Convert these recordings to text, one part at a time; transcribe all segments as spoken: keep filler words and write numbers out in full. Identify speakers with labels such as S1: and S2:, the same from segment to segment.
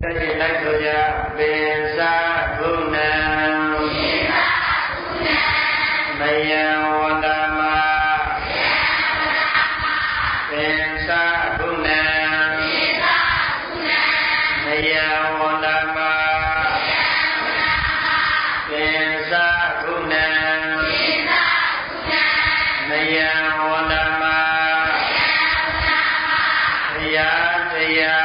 S1: လိုက်ဆိုကြပင်စာကုဏံမယံဝန္တမပင်စာကုဏံမယံဝန္တမပင်စာကုဏံမယံဝန္တမတရားတရား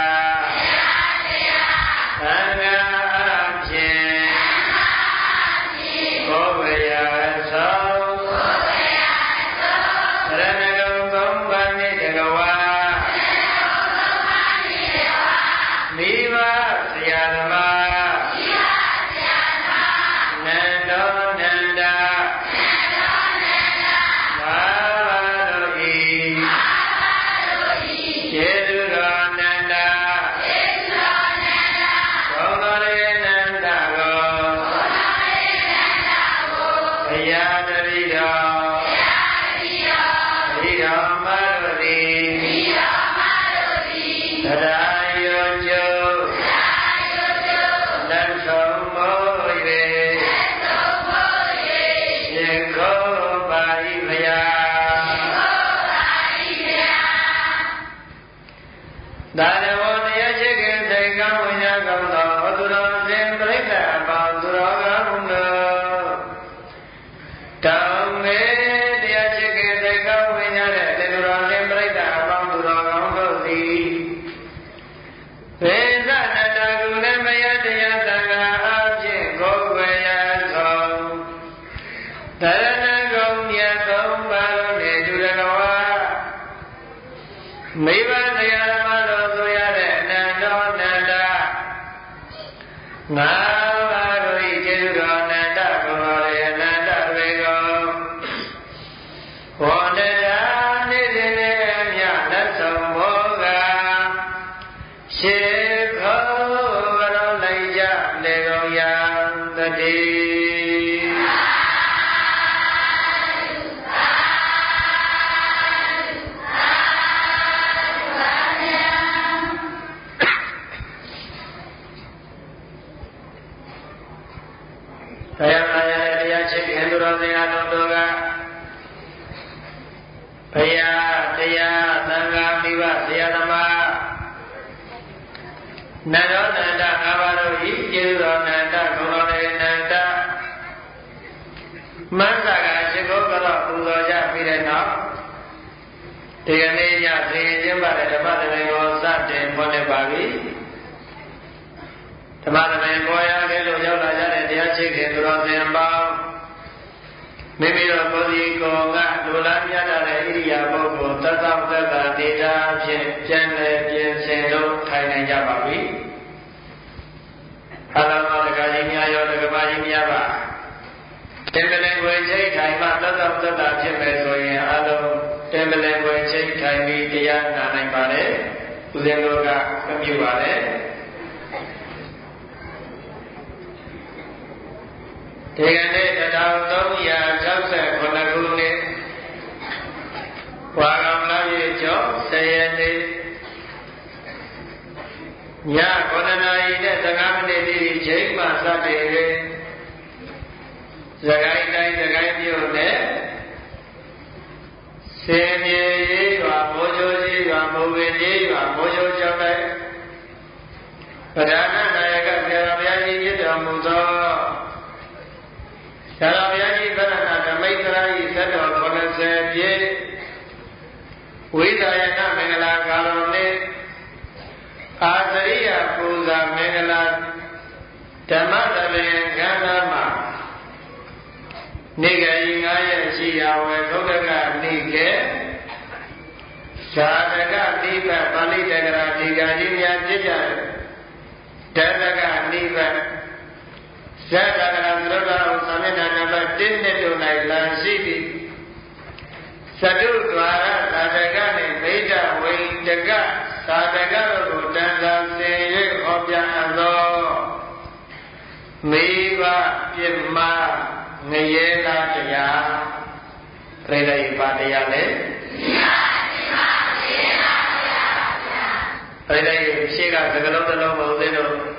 S2: အဲ့ဒါကြီးရှေ့ကသကလုံးတစ်လုံးမဟုတ်သေးတော့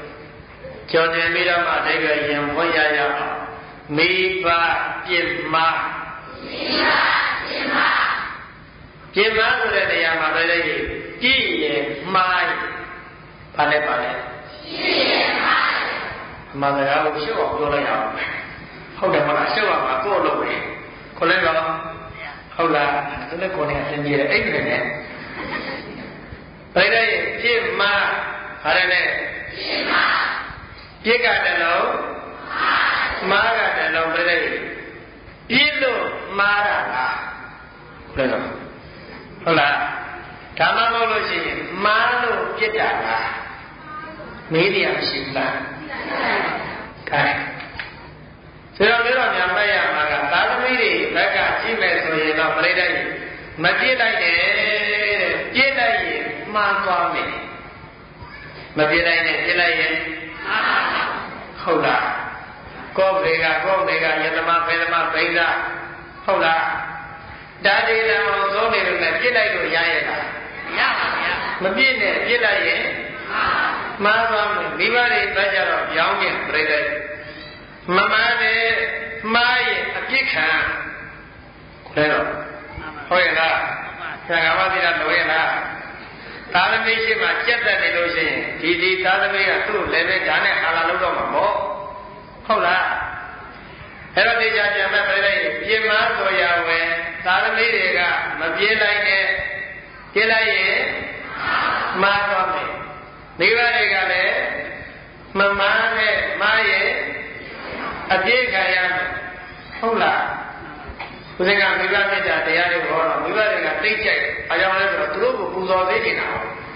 S1: ကျော်တင်ပြီးတော့မှအဓိပ္ပာယ်ရင်ဖွင့်ရရအောင်မိဘပြစ်မှားမိဘပြစ်မှားပြစ်မှားဆိုတဲ့နေရာမှာလည်းကြည့်ရင်မှားဘာလဲဘာလဲကြည့်ရင်မှားအမှန်တရားကိုရှုပ်အောင်ပြောလိုက်ရအောင်ဟုတ်တယ်မလားရှုပ်အောင်မှာကိုယ့်လုပ်ပဲခေါ်လိုက်တော့ဟုတ်လားသူလည်းကိုယ်နဲ့အစဉ်ကြီးတယ်အဲ့ဒီနဲ့ဘယ်နဲ့ပြစ်မှားဘာလဲနဲ့ပြစ်မှားပြစ်ကတလုံးမားကတလုံးပဲလေပြစ်လို့မားတာလားဘယ်လိုဟုတ်လားဒါမှမဟုတ်လို့ရှိရင်မားလို့ပြစ်တာလားမေးတယ်မရှိဘူးလားခိုင်းဆိုတော့လည်းတော့ညာမရမှာကသာသမီတွေဘက်ကကြည့်မယ်ဆိုရင်တော့ပြိတ္တိုင်မပြစ်လိုက်နဲ့တဲ့ပြစ်လိုက်ရင်မှားသွားမယ်မပြစ်လိုက်နဲ့ပြစ်လိုက်ရင်ဟုတ်လားကောဘေကကောဘေကယတမဖေသမဘိဓာဟုတ်လားဒါဒီလံအောင်သုံးနေလို့နဲ့ပြစ်လိုက်လို့ရရဲ့လားရပါဗျာမပြစ်နဲ့ပြစ်လိုက်ရင်မှားသွားမယ်မိဘတွေတက်ကြတော့ပြောင်းပြန်ပြိလိုက်မမှန်နဲ့မှားရင်အပြစ်ခံလဲတော့ဟုတ်ရဲ့လားဆရာကမသိတာလို့ရဲ့လားသာသမီရှိမှကြက်တက်နေလို့ရှိရင်ဒီဒီသာသမီကသူ့လည်းပဲဒါနဲ့အာလာလုပ်တော့မှာပေါ့ဟုတ်လားအဲ့တော့ဒီကြပြန်မဲ့ပြလိုက်ပြင်မဆိုရဝယ်သာသမီတွေကမပြေးလိုက်နဲ့ပြေးလိုက်ရင်မှားတော့မယ်မိဘတွေကလည်းမမားနဲ့မားရင်အပြည့်ခံရမယ်ဟုတ်လားဘုရားကမိဘမေတ္တာတရားတွေဟောတော့မိဘတွေကတိတ်ကြိုက်အကြောင်းလဲဆိုတော့သူတို့ကိုပူဇော်သေးနေတာ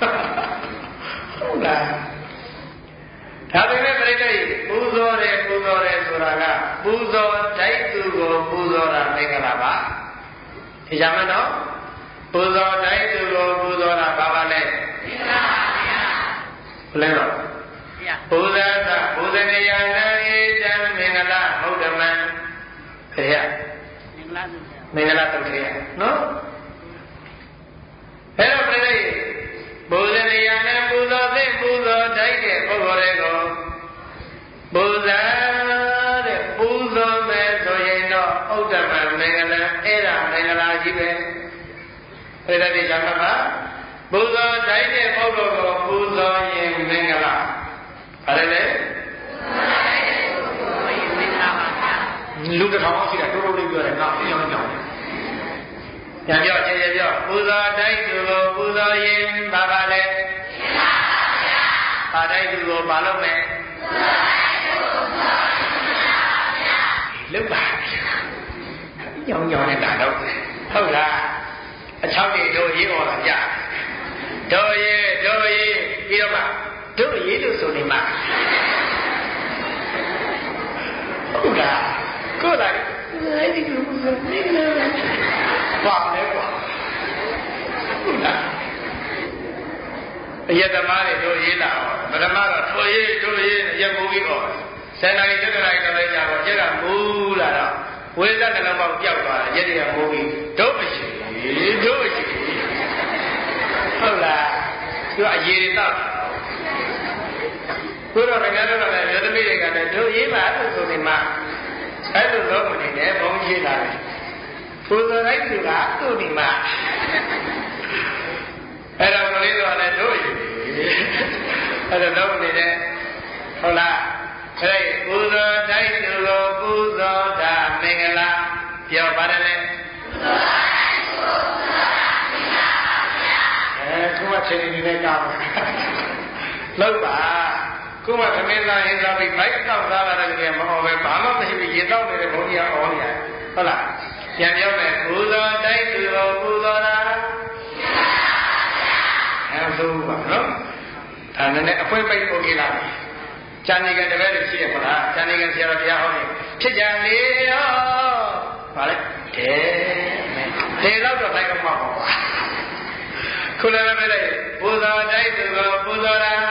S1: ဟုတ်လားဒါပေမဲ့ပြိတ္တိပူဇော်တယ်ပူဇော်တယ်ဆိုတာကပူဇော်တိုက်သူကိုပူဇော်တာမင်္ဂလာပါသိကြမနော်ပူဇော်တိုက်သူကိုပူဇော်တာဘာပါလဲမင်္ဂလာပါဗျာဘယ်လဲတော့ဘုရားကဘုဇနေယနာဧတံမင်္ဂလာဟုတ်ဓမ္မံခေယမင်္ဂလာတုတ်ခေယနော်အဲ့တော့ပြိတ္တိဘုဇနေယနာပူဇော်တဲ့ပူဇော်တိုက်တဲ့ပုဂ္ဂိုလ်တွေကိုပူဇာတဲ့ပူဇော်မယ်ဆိုရင်တော့ဥဒ္ဓမမင်္ဂလာအဲ့ဒါမင်္ဂလာကြီးပဲပြိတ္တိဇာမကပူဇော်တိုက်တဲ့ပုဂ္ဂိုလ်ကိုပူဇော်ရင်မင်္ဂလာဘာလဲလဲလူတစ်ထောင်ရှိတာတိုးတိုးလေးပြောတယ်ငါအပြောင်းပြောင်းပြန်ပြောချင်းချင်းပြောပူဇော်တိုက်သူကိုပူဇော်ရင်ဘာပါလဲဘာတိုက်သူကိုဘာလုပ်မယ်လုပ်ပါညောင်းညောင်းနဲ့လာတော့ဟုတ်လားအချောင်းတွေတို့ရေးပေါ်လာကြတို့ရေးတို့ရေးပြီးတော့မှတို့ရေးလို့ဆိုနေမှာဟုတ်လားကိုယ်လာအဲ့ဒီလိုဆိုနေလားပါလဲကွာဟုတ်လားအယတမားတွေတို့ရေးလာအောင်ပထမတော့ထိုရေးတို့ရေးရက်မိုးပြီးတော့ဆယ်နာရီတက်နာရီတက်လိုက်ကြတော့ရက်ကမူးလာတော့ဝိဇ္ဇကလည်းပေါက်ပြောက်သွားတယ်ရက်တွေကမိုးပြီးတို့မရှိတို့မရှိဟုတ်လားသူကအရေးတွေတောက်ကိုတော့ငါတို့ကလည်းရသမီးတွေကလည်းတို့ရေးပါလို့ဆိုနေမှအဲ့လိုတော့မနေနဲ့ဘုံရှိလာတယ်ပူဇော်လိုက်သူကသူ့ဒီမှာအဲ့တော့ကလေးတို့ကလည်းတို့ရေးအဲ့တော့တော့မနေနဲ့ဟုတ်လားအဲ့ဒီပူဇော်တိုက်သူကိုပူဇော်တာမင်္ဂလာပြောပါတယ်လေပူဇော်တိုက်သူကိုပူဇော်တာမင်္ဂလာပါဗျာအဲခုမှချိန်နေနေကောင်းလောက်ပါခုမှသမင်းသားဟင်းစားပြီးဘိုက်တောက်စားလာတဲ့ကမဟောပဲဘာမှမရှိဘူးရေတောက်နေတဲ့ဘုန်းကြီးကအော်နေရတယ်ဟုတ်လားပြန်ပြောမယ်ပူဇော်တိုက်သူကိုပူဇော်တာအဲဆိုပါနော်ဒါနဲ့အဖွဲပိတ်โอเคလားကျန်နေကတပည့်တွေရှိရမလားကျန်နေကဆရာတော်ဘုရားဟောနေဖြစ်ကြလေရောဗါလဲတဲတဲတော့တော့လိုက်တော့မှာပေါ့ကွာခုလည်းပဲလေပူဇော်တိုက်သူကိုပူဇော်တာ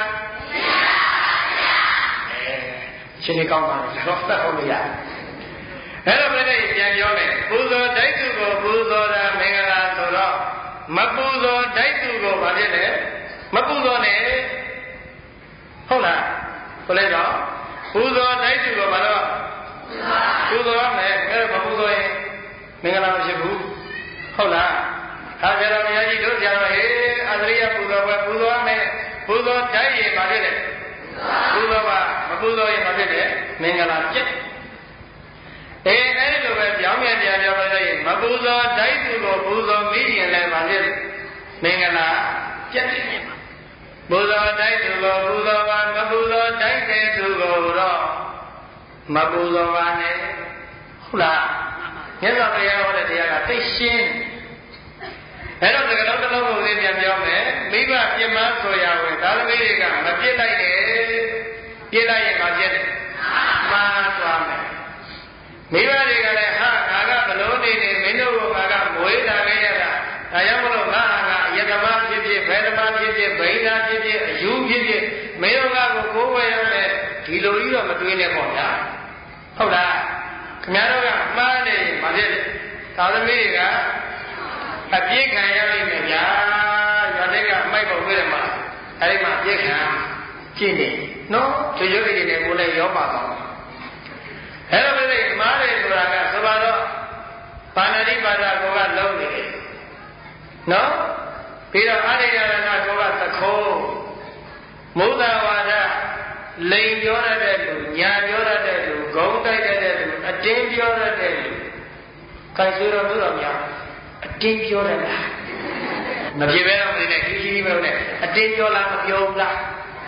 S1: ရှင်နေကောင်းပါလေတော့သက်ဟုတ်လို့ရတယ်အဲ့တော့ပြည့်ပြန်ပြောမယ်ပူဇော်တိုက်သူကိုပူဇော်တာမင်္ဂလာဆိုတော့မပူဇော်တိုက်သူကိုဘာဖြစ်လဲမပူဇော်နဲ့ဟုတ်လားပဆိုလိုက်တော့ပူဇော်တိုက်သူကဘာလို့ပူဇော်ရမယ်အဲမပူဇော်ရင်မင်္ဂလာမရှိဘူးဟုတ်လားဒါကြတော့ဘုရားကြီးတို့ကြတော့ဟေးအသရိယပူဇော်ပဲပူဇော်ရမယ်ပူဇော်တိုက်ရင်ဘာဖြစ်လဲပူဇော်ပါမပူဇော်ရင်ဘာဖြစ်လဲမင်္ဂလာပြည့်အေးအဲ့လိုပဲကြောင်းပြန်ပြန်ပြောလို့ရှိရင်မပူဇော်တိုက်သူကိုပူဇော်မိရင်လည်းဘာဖြစ်လဲမင်္ဂလာပြည့်တယ်ပူဇော်တိုက်သူကိုပူဇော်ပါမပူဇော်တိုက်တဲ့သူကိုတော့မပူဇော်ပါနဲ့ဟုတ်လားမြတ်စွာဘုရားဟောတဲ့တရားကသိရှင်းအဲ့တော့ဒီကလုံးတစ်လုံးကိုသိပြန်ပြောမယ်မိဘပြင်းမဆိုရဝင်သာသမီတွေကမပြစ်လိုက်နဲ့ပြစ်လိုက်ရင်မပြစ်နဲ့မှားသွားမယ်မိဘတွေကလည်းဟာငါကဘလို့နေနေမင်းတို့ကငါကမွေးတာခဲ့ရတာဒါကြောင့်မလို့ငါဟာအယတမဖြစ်ဖြစ်ဘယ်တမဖြစ်ဖြစ်ဗိဓာဖြစ်ဖြစ်အယူဖြစ်ဖြစ်မင်းတို့ကကိုကိုးဝဲရမယ်ဒီလိုကြီးတော့မတွေးနဲ့ပေါ့ဗျာဟုတ်လားခင်ဗျားတို့ကမှားနေရင်မဖြစ်နဲ့သာသမီတွေကအပြည့်ခံရလိမ့်မယ်ဗျာရွာတဲ့ကအမိုက်ပေါ်တွေ့တယ်မှာအဲဒီမှာအပြည့်ခံကြည့်နေနော်သူရုပ်ရည်တွေနဲ့ကိုယ်လည်းရောပါတော့အဲ့လိုပဲမားတယ်ဆိုတာကသဘာတော့ပါဏာတိပါဒကိုကလုံးနေတယ်နော်ပြီးတော့အရိယရဏကိုကသခိုးမုဒ္ဒဝါဒလိန်ပြောရတဲ့လူညာပြောရတဲ့လူဂုံတိုက်တဲ့လူအတင်းပြောရတဲ့လူခိုင်ဆွေတော်တို့တော်များအတင်းပြောရလားမပြေပဲတော့မနေနဲ့ကြီးကြီးပဲနဲ့အတင်းပြောလားမပြောဘူးလား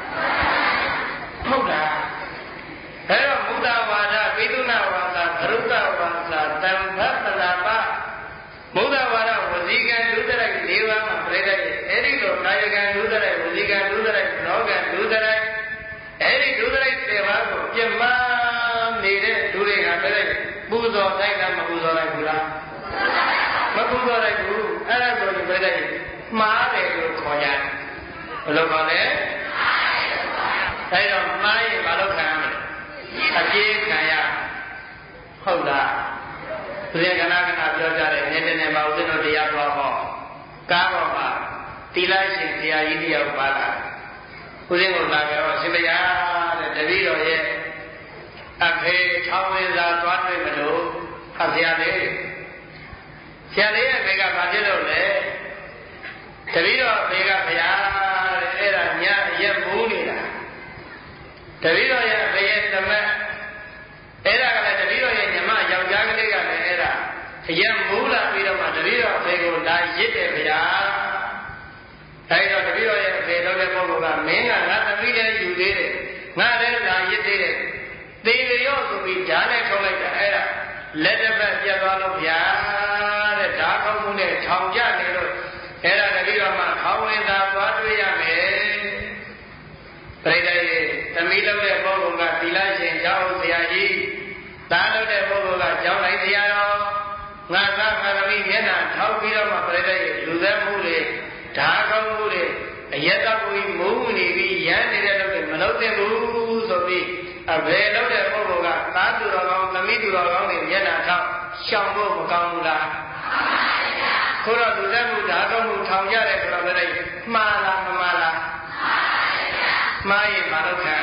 S1: ဟုတ်လားအဲ့တော့မုဒ္ဒဝါဒပိသုဏဝါဒသရုပ်ဝါဒတံဖတ်ပလာပမုဒ္ဒဝါဒဝစီကံဒုဒရိုက်၄ပါးမှာပြည့်တဲ့အဲ့ဒီလိုကာယကံဒုဒရိုက်ဝစီကံဒုဒရိုက်နောကံဒုဒရိုက်အဲ့ဒီဒုဒရိုက်၁၀ပါးကိုပြတ်မှနေတဲ့ဒုတွေကပြည့်တဲ့ပူဇော်တိုင်းကမပူဇော်လိုက်ဘူးလားမပူဇော်လိုက်ဘူးအဲ့ဒါဆိုရင်ပြည့်တဲ့မှားတယ်လို့ခေါ်ကြဘယ်လိုခေါ်လဲအဲ့တော့မှားရင်ဘာလို့ခံရမလဲအပြေးခံရဟုတ်လားဘုရားကနာကနာပြောကြတယ်နည်းနည်းနဲ့မဦးဇင်းတို့တရားတော်ဟောကားပေါ်မှာတိလိုက်ရှင်တရားကြီးတရားပါလာဦးဇင်းကိုလာကြတော့ရှင်ဘုရားတဲ့တပည့်တော်ရဲ့အဖေထောင်းဝင်းသာသွားတွေ့မလို့ဖတ်ဆရာလေးဆရာလေးရဲ့ဘေကဘာဖြစ်လို့လဲတပည့်တော်ဘေကဘုရားတဲ့အဲ့ဒါညရက်မူးနေတာတပည့်တော်ရဲ့ဘရဲ့သမက်အဲ့ဒါကလည်းတပည့်တော်ရဲ့ညမယောက်ျားကလေးကလည်းအဲ့ဒါအရက်မူးလာပြီးတော့မှတပည့်တော်အဖေကိုလာရစ်တယ်ဗျာအဲ့တော့တပည့်တော်ရဲ့အဖေတော်တဲ့ပုဂ္ဂိုလ်ကမင်းကငါသမီးလည်းယူသေးတယ်ငါလည်းလာရစ်သေးတယ်သေလျော့ဆိုပြီးဓာတ်နဲ့ထုတ်လိုက်တာအဲ့ဒါလက်တစ်ပတ်ပြတ်သွားလို့ဗျာတဲ့ဓာတ်ကောင်းမှုနဲ့ထောင်ကြနေလို့အဲ့ဒါတပည့်တော်မှခေါင်းဝင်သာသွားတွေ့ရမယ်ပြိတ္တိသမီးလုပ်တဲ့ပုဂ္ဂိုလ်ကသီလရှင်ကျောင်းဆရာကြီးသားလုပ်တဲ့ပုဂ္ဂိုလ်ကကျောင်းလိုက်ဆရာတော်ငါသားခါသမီးမျက်နှာထောက်ပြီးတော့မှပြိတ္တိလူသက်မှုတွေဓာကောင်းမှုတွေအယတကိုမုန်းနေပြီးရမ်းနေတဲ့လုပ်တွေမလုပ်သင့်ဘူးဆိုပြီးအဘယ်လုပ်တဲ့ပုဂ္ဂိုလ်ကသားသူတော်ကောင်းသမီးသူတော်ကောင်းတွေမျက်နှာထောက်ရှောင်ဖို့မကောင်းဘူးလားခိုးတော့လူသက်မှုဓာကောင်းမှုထောင်ကြတယ်ဆိုတော့ပြိတ္တိမှားလားမမှားလားမှားရင်မလုပ်ခံ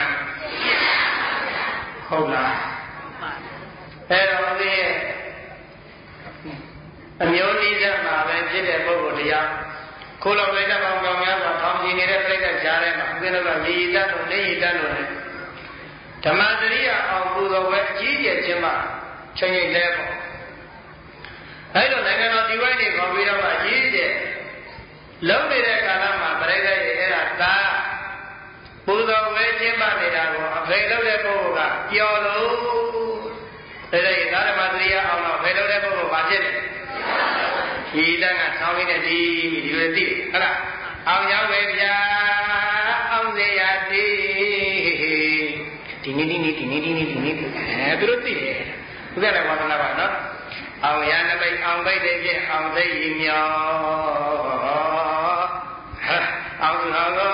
S1: ဟုတ်လားအဲ့တော့ဒီအမျိုးနည်းစမှာပဲဖြစ်တဲ့ပုဂ္ဂိုလ်တရားခိုးလို့ပြိတ္တပေါင်းကောင်းများစွာထောင်ကြည့်နေတဲ့ပြိတ္တကြားထဲမှာဦးဇင်းတို့ကရည်ရည်တတ်လို့နေရည်တတ်လို့လည်းဓမ္မစရိယအောင်ပူဇော်ပွဲအကြီးကျယ်ခြင်းမှာချိန်ချိန်လဲပေါ့အဲ့လိုနိုင်ငံတော်ဒီဝိုင်းတွေခေါ်ပြီးတော့မှကြီးကျယ်လုံးနေတဲ့ကာလမှာပြိတ္တရဲ့အဲ့ဒါသာပူဇော်ဝဲခြင်းမနေတာကိုအဖေလုပ်တဲ့ပုဂ္ဂိုလ်ကပျော်လို့ဒါတဲ့သာဓမ္မသရိယအောင်တော့အဖေလုပ်တဲ့ပုဂ္ဂိုလ်ဘာဖြစ်လဲဒီတန်းကဆောင်းရင်းနဲ့ဒီဒီလိုသိဟုတ်လားအောင်ရောက်ပဲဗျာအောင်စေရသည်ဒီနေ့ဒီနေ့ဒီနေ့ဒီနေ့ဒီနေ့အဲသူတို့သိတယ်သူကလည်းဝါသနာပါနော်အောင်ရနမိတ်အောင်ပိတ်တဲ့ဖြင့်အောင်သိရမြောအောင်သူတော်ကော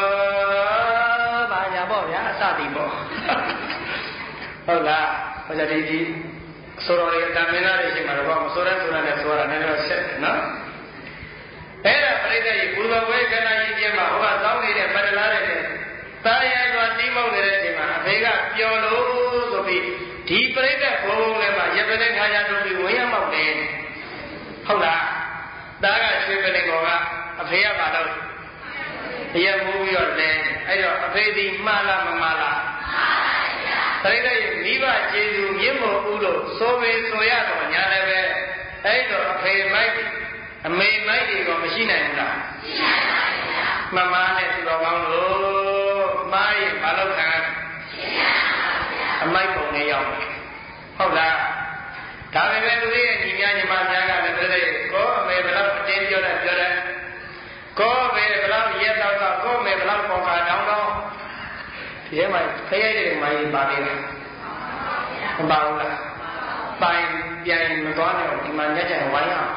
S1: ပေါ့ဗျာအစသည်ပေါ့ဟုတ်လားဟောကြဒီဒီဆိုတော်ရဲ့တမင်သားတွေရှိမှာတော့မဆိုရဆိုတာနဲ့ဆိုရတာနည်းနည်းဆက်တယ်နော်အဲ့ဒါပြိတ္တကြီးပူဇော်ဝဲခဏကြီးပြမှာဟိုကတောင်းနေတဲ့ပတ္တလားတဲ့တာရသွားတီးမောက်နေတဲ့အချိန်မှာအဖေကပျော်လို့ဆိုပြီးဒီပြိဿဘုံဘုံလည်းမှာရပတဲ့ခါရတို့ပြီးဝင်ရမောက်တယ်ဟုတ်လားသားကရွှေပလင်ကောင်ကအဖေကပါတော့အရက်မိုးပြီးတော့လဲအဲ့တော့အဖေဒီမှားလားမမှားလားမှားပါဗျာပြိဿရဲ့မိဘကျေးဇူးမြင့်မို့ဦးလို့ဆိုပေဆိုရတော့ညာလည်းပဲအဲ့တော့အဖေမိုက်အမေမိုက်တွေကမရှိနိုင်ဘူးလားရှိနိုင်ပါဗျာမမနဲ့သူတော်ကောင်းလို့မားရင်မလုပ်ခံရှိနိုင်ပါဗျာအမိုက်ပုံနဲ့ရောက်တယ်ဟုတ်လားဒါပေမဲ့သူရဲ့ညီမညီမများကလည်းပြောတယ်ကိုအမေဘယ်လောက်အတင်းပြောတယ်ပြောတယ်ကိုအမေဘယ်လောက်ရဲတော့တော့ကိုအမေဘယ်လောက်ပေါ်ကတောင်းတော့ဒီထဲမှာခရိုက်တဲ့မိုင်းပါနေတယ်မပါဘူးလားပိုင်ပြန်မသွားနဲ့ဒီမှာညက်ချင်ဝိုင်းအောင်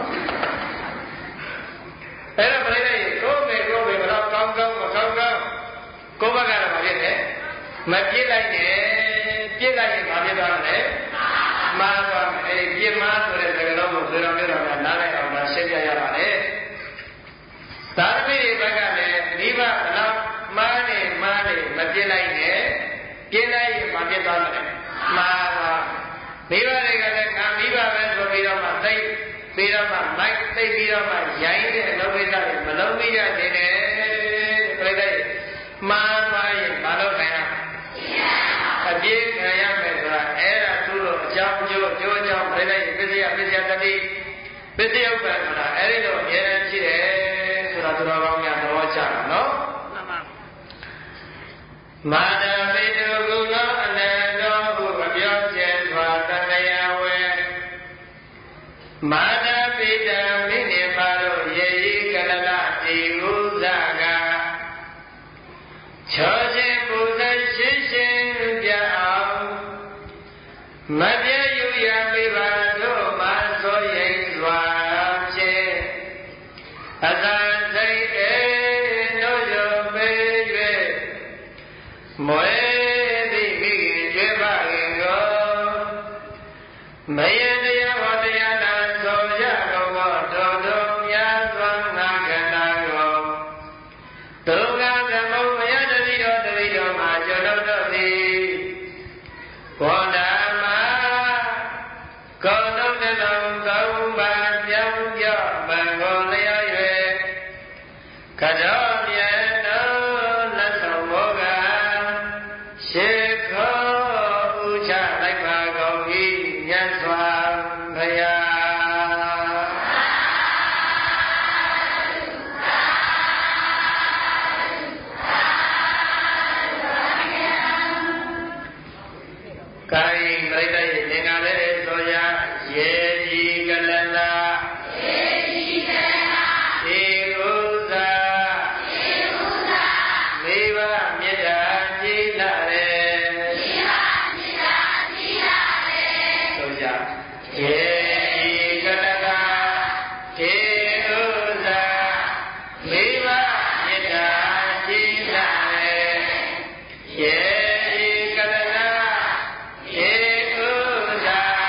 S1: အဲ့တော့ပြိတ္တိကိုအမေကိုအမေဘယ်တော့ကောင်းကောင်းမကောင်းကောင်းကိုဘကတော့မဖြစ်နဲ့မပြစ်လိုက်နဲ့ပြစ်လိုက်ရင်မဖြစ်သွားတယ်မှားသွားမယ်အဲ့ဒီပြစ်မှားဆိုတဲ့စကားလုံးကိုဆိုတော်မျိုးတော်ကနားလည်အောင်သာရှင်းပြရပါတယ်သာသမီတွေဘက်ကလည်းမိဘဘလောက်မှားနေမှားနေမပြစ်လိုက်နဲ့ပြစ်လိုက်ရင်မဖြစ်သွားတယ်မှားသွားမိဘတွေကလည်းငါမိဘပဲဆိုပြီးတော့မှသိပြီးတော့မှမိုက်သိပြီးတော့မှရိုင်းတဲ့အလုပ်ကိစ္စတွေမလုပ်မိကြနေတယ်ပြိတ္တိမှားသွားရင်မလုပ်နိုင်ဘူးအပြည့်ခံရမယ်ဆိုတာအဲ့ဒါသူ့လိုအကြောင်းကျိုးကျိုးကြောင့်ပြိတ္တိပစ္စယပစ္စယတတိပစ္စယဥပ္ပံဆိုတာအဲ့ဒီလိုအများကြီးရှိတယ်ဆိုတာသူတော်ကောင်းများသဘောကျတာနော်မှန်ပါမာနပိတုကုလောအနန္တောဟုအပြောကျဲစွာတဏယဝေမာနပိတံမိနေပါတို့ရေဤကလလတိဥဇကချောခြင်းပူဇော်ရှိရှင်ပြအောင်မပြည့်ယူရမိပါတို့မဆိုရင်စွာဖြင့်အတန်စိတ်အေတို့ရောပေ၍မွေသည်မိခင်ကျွေးပါခင်ကိုမယံတရားဟောတရားနာဆိုရကုန်သောတော်တော်များစွာငါခန္ဓာကိုဒုက္ခသမုပ္ပါယတတိတော်တတိတော်မှာကျွတ်တော်သည်ဘောဓမကောတုတ္တံကောင်းပါပြောင်းပြော့မံကိုလျော်၍ကတောမြတ်တော်လက်ဆောင်ဘောကရှေခောဥချလိုက်ပါကုန်၏မြတ်စွာဘုရားကိုင်ပြိတ္တိသင်္ဃာလေးဆိုရရေကြီးကလလာရေကြီးကလလာဒီဥစ္စာဒီဥစ္စာမိဘမေတ္တာကြည်လာတယ်မိဘမေတ္တာကြည်လာတယ်ဆိုကြရေကြီးကလလာဒီဥစ္စာမိဘမေတ္တာကြည်လာတယ်ရေကြီးကလလာဒီဥစ္စာ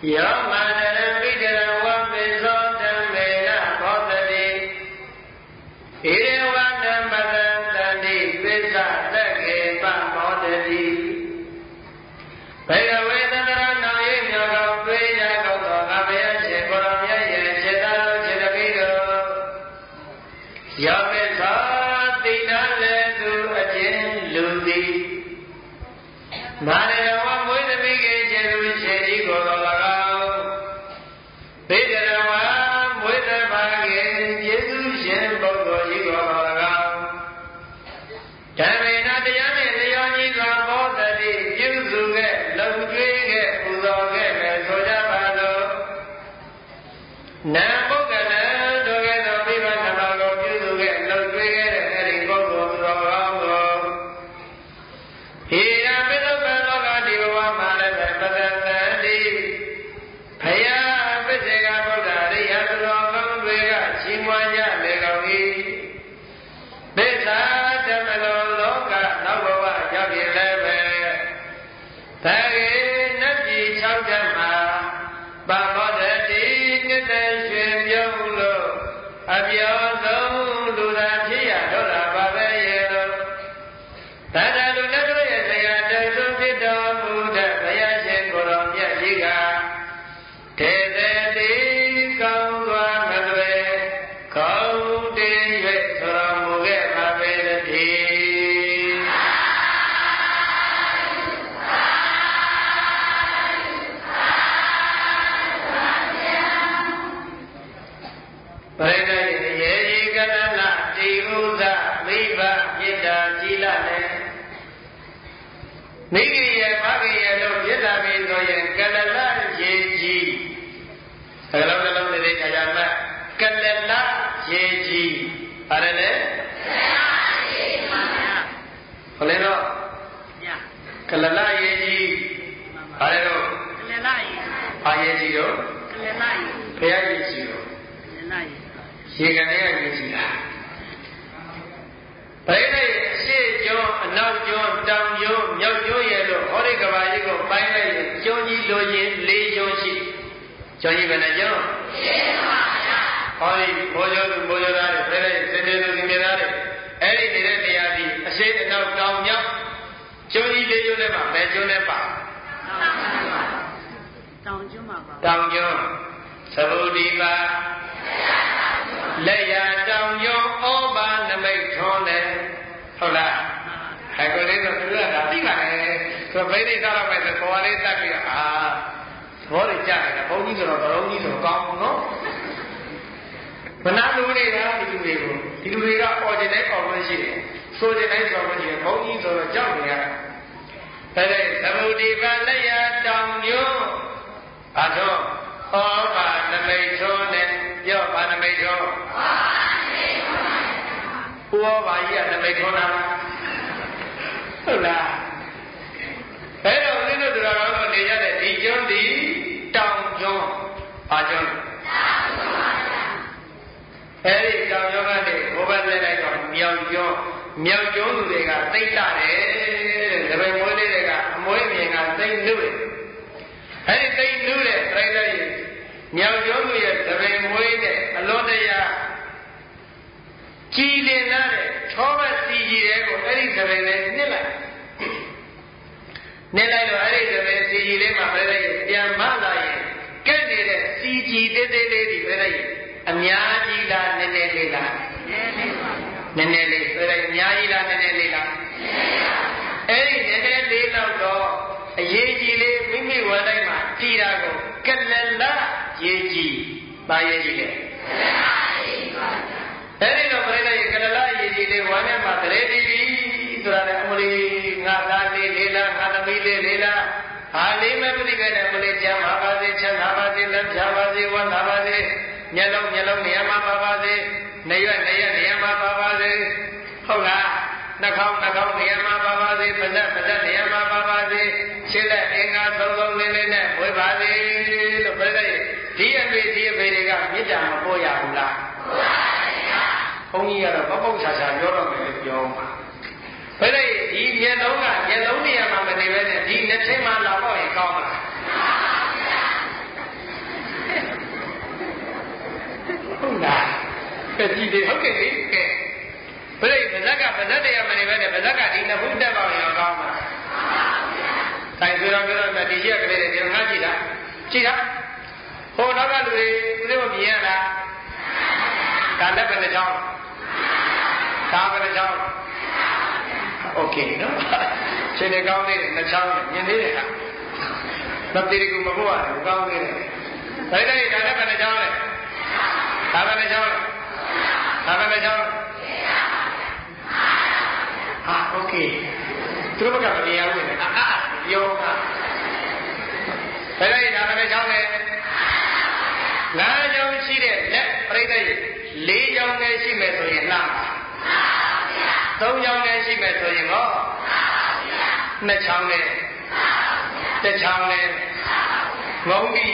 S1: ယောမန္တရံပိတရံဝပိသောဓမ္မေနဘောဓတိဣရေဝနံပဒံတန္တိပိစ္ဆသက္ကေပမောဓတိဘေကဝေသန္တရနောင်ရိပ်မြောကောင်းတွေးကြကောက်သောငါဘုရားရှင်ကိုရောမြတ်ရဲ့စေတတော်စေတပိတော်ယောပိသောတိဏလည်းသူအချင်းလူသည်မာရယဝမွေးသမီးကကျေသူရှင်ကြီးကိုတော်၎င်းဘေကရဝမွေးသဘာကကျေသူရှင်ပုဂ္ဂိုလ်ကြီးကိုတော်၎င်းဓမ္မေနတရားနှင့်လျော်ညီစွာဘောဓတိပြုစုခဲ့လုံကျွေးခဲ့ပူဇော်ခဲ့မယ်ဆိုကြပါစို့နာပုဂ္ဂလံတို့ကဲ့သို့ပြိပနာမကိုပြုစုခဲ့လုံကျွေးခဲ့တဲ့အဲဒီပုဂ္ဂိုလ်သူတော်ကောင်းကိုဟိယပိသုပလောကဒီဘဝမှာလည်းပဲပဒံတန္တိဘုရားပစ္စေကဗုဒ္ဓရိယသူတော်ကောင်းတွေကချီးမွမ်းကြလေကုန်၏သစ္စာဓမ္မလောလောကနောက်ဘဝရောက်ပြီလည်းပဲသကေနတ်ပြည်၆ဓမ္မပမောဓတိနှစ်သက်ရွှင်ပြုံးလို့အပြောဆုံးလူသာဖြစ်ရတော့တာပါပဲရဲ့လို့သာသာလူလက်တို့ရဲ့ဆရာတဆုဖြစ်တော်မူတဲ့ဘုရားရှင်ကိုယ်တော်မြတ်ကြီးကဒေသေတိကောင်းစွာမသွေကောင်းတင်၍ဆိုတော်မူခဲ့ပါပေတည်းပရိသတ်ရေကြီးကနလတိဥဇမိဘမေတ္တာကြီးလာတယ်မိဂိယမဂိယလို့ပြစ်လာပြီဆိုရင်ကလလရေကြီးအကလုံးလုံးလေးကြာကြာမှကလလရေကြီးပါတယ်လေဟုတ်လေတော့ကလလရေကြီးပါတယ်တော့ကလလရေအာရေကြီးတော့ကလလရေဘုရားရေကြီးတော့ကလလရေရေကနေရရေကြီးလားဘယ်နဲ့အရှိကျွန်းအနောက်ကျွန်းတောင်ကျွန်းမြောက်ကျွန်းရဲ့လို့ဟောဒီကဘာကြီးကိုပိုင်းလိုက်ရင်ကျွန်းကြီးလိုရင်လေးကျွန်းရှိကျွန်းကြီးဘယ်နှကျွန်းရှင်းပါဗျာဟောဒီမိုးကျွန်းသူမိုးကျွန်းသားတွေဘယ်နဲ့စင်နေသူစင်နေသားတွေအဲ့ဒီနေတဲ့နေရာဒီအရှိအနောက်တောင်မြောက်ကျွန်းကြီးလေးကျွန်းထဲမှာဘယ်ကျွန်းထဲပါတောင်ကျွန်းမှာပါတောင်ကျွန်းသဗ္ဗုတိပါလက်ရတောင်ကျွန်းဩဘာနမိတ်ထွန်းတယ်ဟုတ်လားအဲကိုလေးတော့သူကဒါသိပါလေဆိုဘိသိသားတော့ပဲဆိုပေါ်လေးတက်ပြီးအာဘောတွေကြားတယ်ဘုန်းကြီးဆိုတော့ဘုန်းကြီးဆိုကောင်းနော်မနာလူတွေကဒီလူတွေကိုဒီလူတွေကအော်ကျင်တိုင်းအော်လို့ရှိတယ်ဆိုကျင်တိုင်းဆိုလို့ရှိရင်ဘုန်းကြီးဆိုတော့ကြောက်နေရတယ်ဒါနဲ့သဗ္ဗုတိပါလက်ရတောင်ကျွန်းအသောဩဘာနမိတ်ထွန်းတယ်ပြောဘာနမိတ်ထွန်းဥဩဘာကြီးကနမိတ်ထွန်းတာဟုတ်လားအဲ့တော့ဦးဇင်းတို့တော်တော်တို့နေရတဲ့ဒီကျွန်းဒီတောင်ကျွန်းဘာကျွန်းအဲ့ဒီတောင်ကျွန်းကနေဘုဘက်လိုက်တော့မြောက်ကျွန်းမြောက်ကျွန်းသူတွေကသိတာတယ်တဲ့ဒါပေမဲ့မွေးလေးတွေကအမွေးမြင်ကသိနုတယ်အဲ့ဒီသိနုတဲ့ပြိတ္တရဲ့မြောက်ကျွန်းသူရဲ့ဒါပေမဲ့မွေးတဲ့အလွန်တရာကြည်လင်လာတဲ့ထောပတ်စီကြီးတွေကိုအဲ့ဒီသဘင်လေးနှစ်လိုက်နှစ်လိုက်တော့အဲ့ဒီသဘင်စီကြီးလေးမှာပဲလိုက်ပြန်မလာရင်ကဲ့နေတဲ့စီကြီးသေးသေးလေးတွေပဲလိုက်အများကြီးလားနည်းနည်းလေးလားနည်းနည်းပါနည်းနည်းလေးဆိုလိုက်အများကြီးလားနည်းနည်းလေးလားနည်းနည်းပါအဲ့ဒီနည်းနည်းလေးတော့တော့အရေးကြီးလေးမိမိဝယ်တိုင်းမှာတည်တာကိုကလလရေးကြီးပါရေးကြီးလေအဲ့ဒီတော့ပြိတ္တရဲ့ကလလရေကြီးလေးဝမ်းထဲမှာတရေတီးပြီးဆိုတာလေအမလီငါသားလေးလေးလားငါသမီးလေးလေးလားဟာလေးမဲ့ပြိတ္တနဲ့အမလီချမ်းပါပါစေချမ်းသာပါစေလက်ဖြာပါစေဝမ်းသာပါစေမျက်လုံးမျက်လုံးနေရာမှာပါပါစေနေရွက်နေရွက်နေရာမှာပါပါစေဟုတ်လားနှာခေါင်းနှာခေါင်းနေရာမှာပါပါစေပါးစပ်ပါးစပ်နေရာမှာပါပါစေခြေလက်အင်္ဂါသုံးသုံးလေးလေးနဲ့ဝေပါစေလို့ပြိတ္တရဲ့ဒီအမေဒီအဖေတွေကမေတ္တာမပို့ရဘူးလားဘုန်းကြီးကတော့ပပုတ်ဆာဆာပြောတော့မယ်လို့ပြောမှာဘယ်လဲဒီမျက်လုံးကမျက်လုံးနေရာမှာမနေပဲနဲ့ဒီနှစ်ထင်းမှလာတော့ရင်ကောင်းမလားကြည့်တယ်ဟုတ်ကဲ့လေကဲဘယ်လိုပါဇက်ကပါဇက်တရားမနေပဲနဲ့ပါဇက်ကဒီနှစ်ခုတက်ပါရင်ကောင်းမှာဆိုင်ဆိုတော့ပြောတော့ဒီရက်ကလေးတွေငါကြည့်တာကြည့်တာဟိုနောက်ကလူတွေဦးလေးမမြင်ရလားဒါလည်းပဲတစ်ချောင်းဒါပဲတစ်ချောင်းโอเคနော်ရှင်နေကောင်းသေးတယ်နှစ်ချောင်းမြင်သေးတယ်ဟာမတိရကူမဟုတ်ဘူးကောင်းသေးတယ်ဒါလည်းဒါလည်းပဲတစ်ချောင်းလေဒါပဲတစ်ချောင်းဒါပဲတစ်ချောင်းဟာโอเคသူတို့ကမမြင်ရဘူးလေအာအာပြောတာဒါလည်းဒါပဲတစ်ချောင်းလေငါးချောင်းရှိတဲ့လက်ပြိတ္တရဲ့လေးချောင်းနဲ့ရှိမယ်ဆိုရင်လှမ်းပါသုံးချောင်းနဲ့ရှိမယ်ဆိုရင်ဟောနှစ်ချောင်းနဲ့တစ်ချောင်းနဲ့ငုံပြီး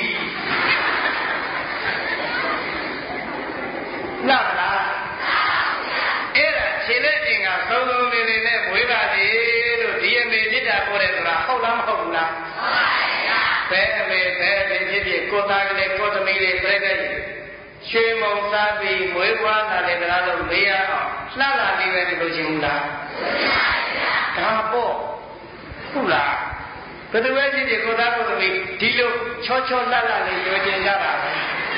S1: လှမ်းလားအဲ့ဒါခြေလက်အင်္ဂါသုံးလုံးလေးလေးနဲ့မွေးပါစေလို့ဒီအမေမြစ်တာပေါ်တယ်ဆိုတာဟုတ်လားမဟုတ်ဘူးလားဘယ်အမေဘယ်အမေဖြစ်ဖြစ်ကိုသားကလေးကိုသမီးလေးပြိတ္တရဲ့ရွှေမုံစားပြီးမွေးဖွားတာလည်းတရားလို့မေးရအောင်လှလာလေးပဲလို့ချင်ဘူးလားဒါပေါ့ဟုတ်လားဘယ်သူပဲဖြစ်ဖြစ်ကိုသားကိုသမီးဒီလိုချောချောလှလှလေးရွေးတင်ကြတာပဲ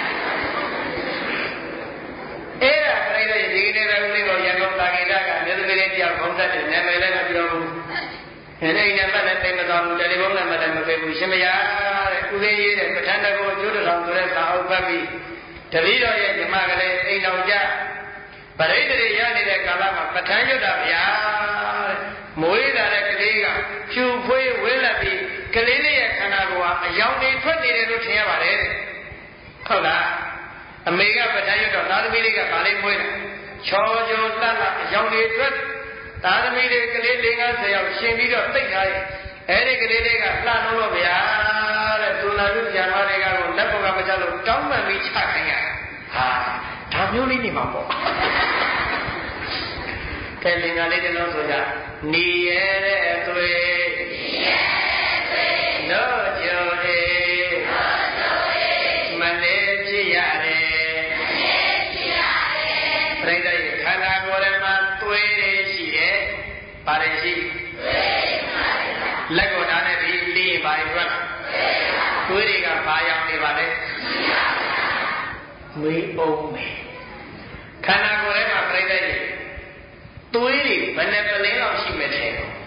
S1: အဲ့ဒါပြိတ္တရဲ့ဒီကနေ့ပဲဦးလေးကိုရန်ကုန်တာကိတကမြေသမီးလေးတယောက်ခေါင်းသက်တယ်နာမည်လည်းမပြောဘူးအဲ့ဒီနံပါတ်နဲ့တိတ်မတော်ဘူးတယ်လီဖုန်းနံပါတ်လည်းမပေးဘူးရှင်မယားတဲ့ဦးလေးရေးတဲ့ပဋ္ဌာန်းတော်ကိုကျိုးတော်ဆိုတဲ့စာအုပ်ဖတ်ပြီးတပည့်တော်ရဲ့ဓမ္မကလေးအိမ်တော်ကြပရိသေရနေတဲ့ကာလမှာပဋ္ဌာန်းရွတ်တာဗျာတဲ့မွေးလာတဲ့ကလေးကဖြူဖွေးဝဲလက်ပြီးကလေးလေးရဲ့ခန္ဓာကိုယ်ဟာအယောင်တွေထွက်နေတယ်လို့ထင်ရပါတယ်ဟုတ်လားအမေကပဋ္ဌာန်းရွတ်တော့သားသမီးလေးကဗာလေးမွေးတာချောချောလှလှအယောင်တွေထွက်သားသမီးလေးကလေးလေးငါးဆယ်ယောက်ရှင်ပြီးတော့တိတ်ထားရဲ့အဲဒီကလေးလေးကလှလို့လို့ဗျာတဲ့သူလာလူပြန်သွားတဲ့ကတော့လက်ပေါ်ကမချလို့တောင်းပန်ပြီးချခိုင်းရဟာဒါမျိုးလေးနေမှာပေါ့ကဲလင်္ကာလေးတစ်လုံးဆိုကြနေရတဲ့သွေးနေရတဲ့သွေးလို့ကြိုးလေးလို့ကြိုးလေးမလေးဖြစ်ရတယ်မလေးဖြစ်ရတယ်ပြိတ္တရဲ့ခန္ဓာကိုယ်ထဲမှာသွေးတွေရှိတယ်ဘာတွေရှိသွေးလက်ကိုဓာတ်နဲ့ပြီးလေးပါရင်ထွက်သွေးတွေကဘာရောင်နေပါလဲမေးအောင်မယ်ခန္ဓာကိုယ်ထဲမှာပြိတ္တရဲ့သွေးတွေဘယ်နဲ့ပလင်းလောက်ရှိမယ်တဲ့ဟမ်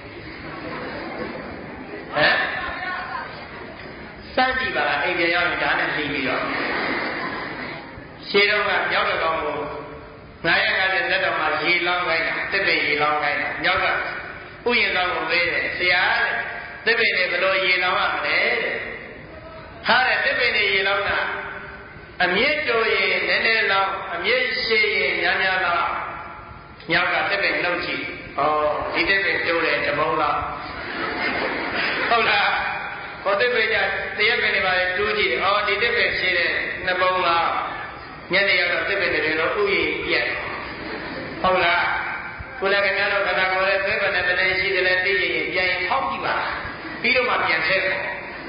S1: စမ်းကြည့်ပါလားအိမ်ပြန်ရောက်ရင်ဓာတ်နဲ့လိပြီးတော့ရှင်းတော့ကမြောက်တော်ကိုငါးရက်ကနေလက်တော်မှာရေလောင်းခိုင်းတာတစ်ပင်ရေလောင်းခိုင်းတာမြောက်ကဥယျာဉ်တော်ကိုမေးတယ်ဆရာတဲ့တစ်ပင်တွေဘယ်လိုရေလောင်းရမလဲတဲ့ဟာတဲ့တစ်ပင်တွေရေလောင်းတာအမြင့်တိုးရင်နည်းနည်းလောင်းအမြင့်ရှည်ရင်များများလောင်းမြောက်ကတစ်ပင်နှုတ်ကြည့်ဩဒီတစ်ပင်တိုးတယ်တမုံလောက်ဟုတ်လားဟောတစ်ပင်ကတရက်ပင်တွေပါလေတူးကြည့်ဩဒီတစ်ပင်ရှည်တယ်နှစ်ပုံလောက်ညနေရောက်တော့တစ်ပင်တွေတော့ဥယျာဉ်ပြက်ဟုတ်လားကိုယ်လည်းခင်ဗျားတို့ခန္ဓာကိုယ်ရဲ့သိပ္ပံနဲ့တည်းရှိတယ်လဲသိရင်ပြန်ရင်ဖောက်ကြည့်ပါပြီးတော့မှပြန်ဆဲပေါ့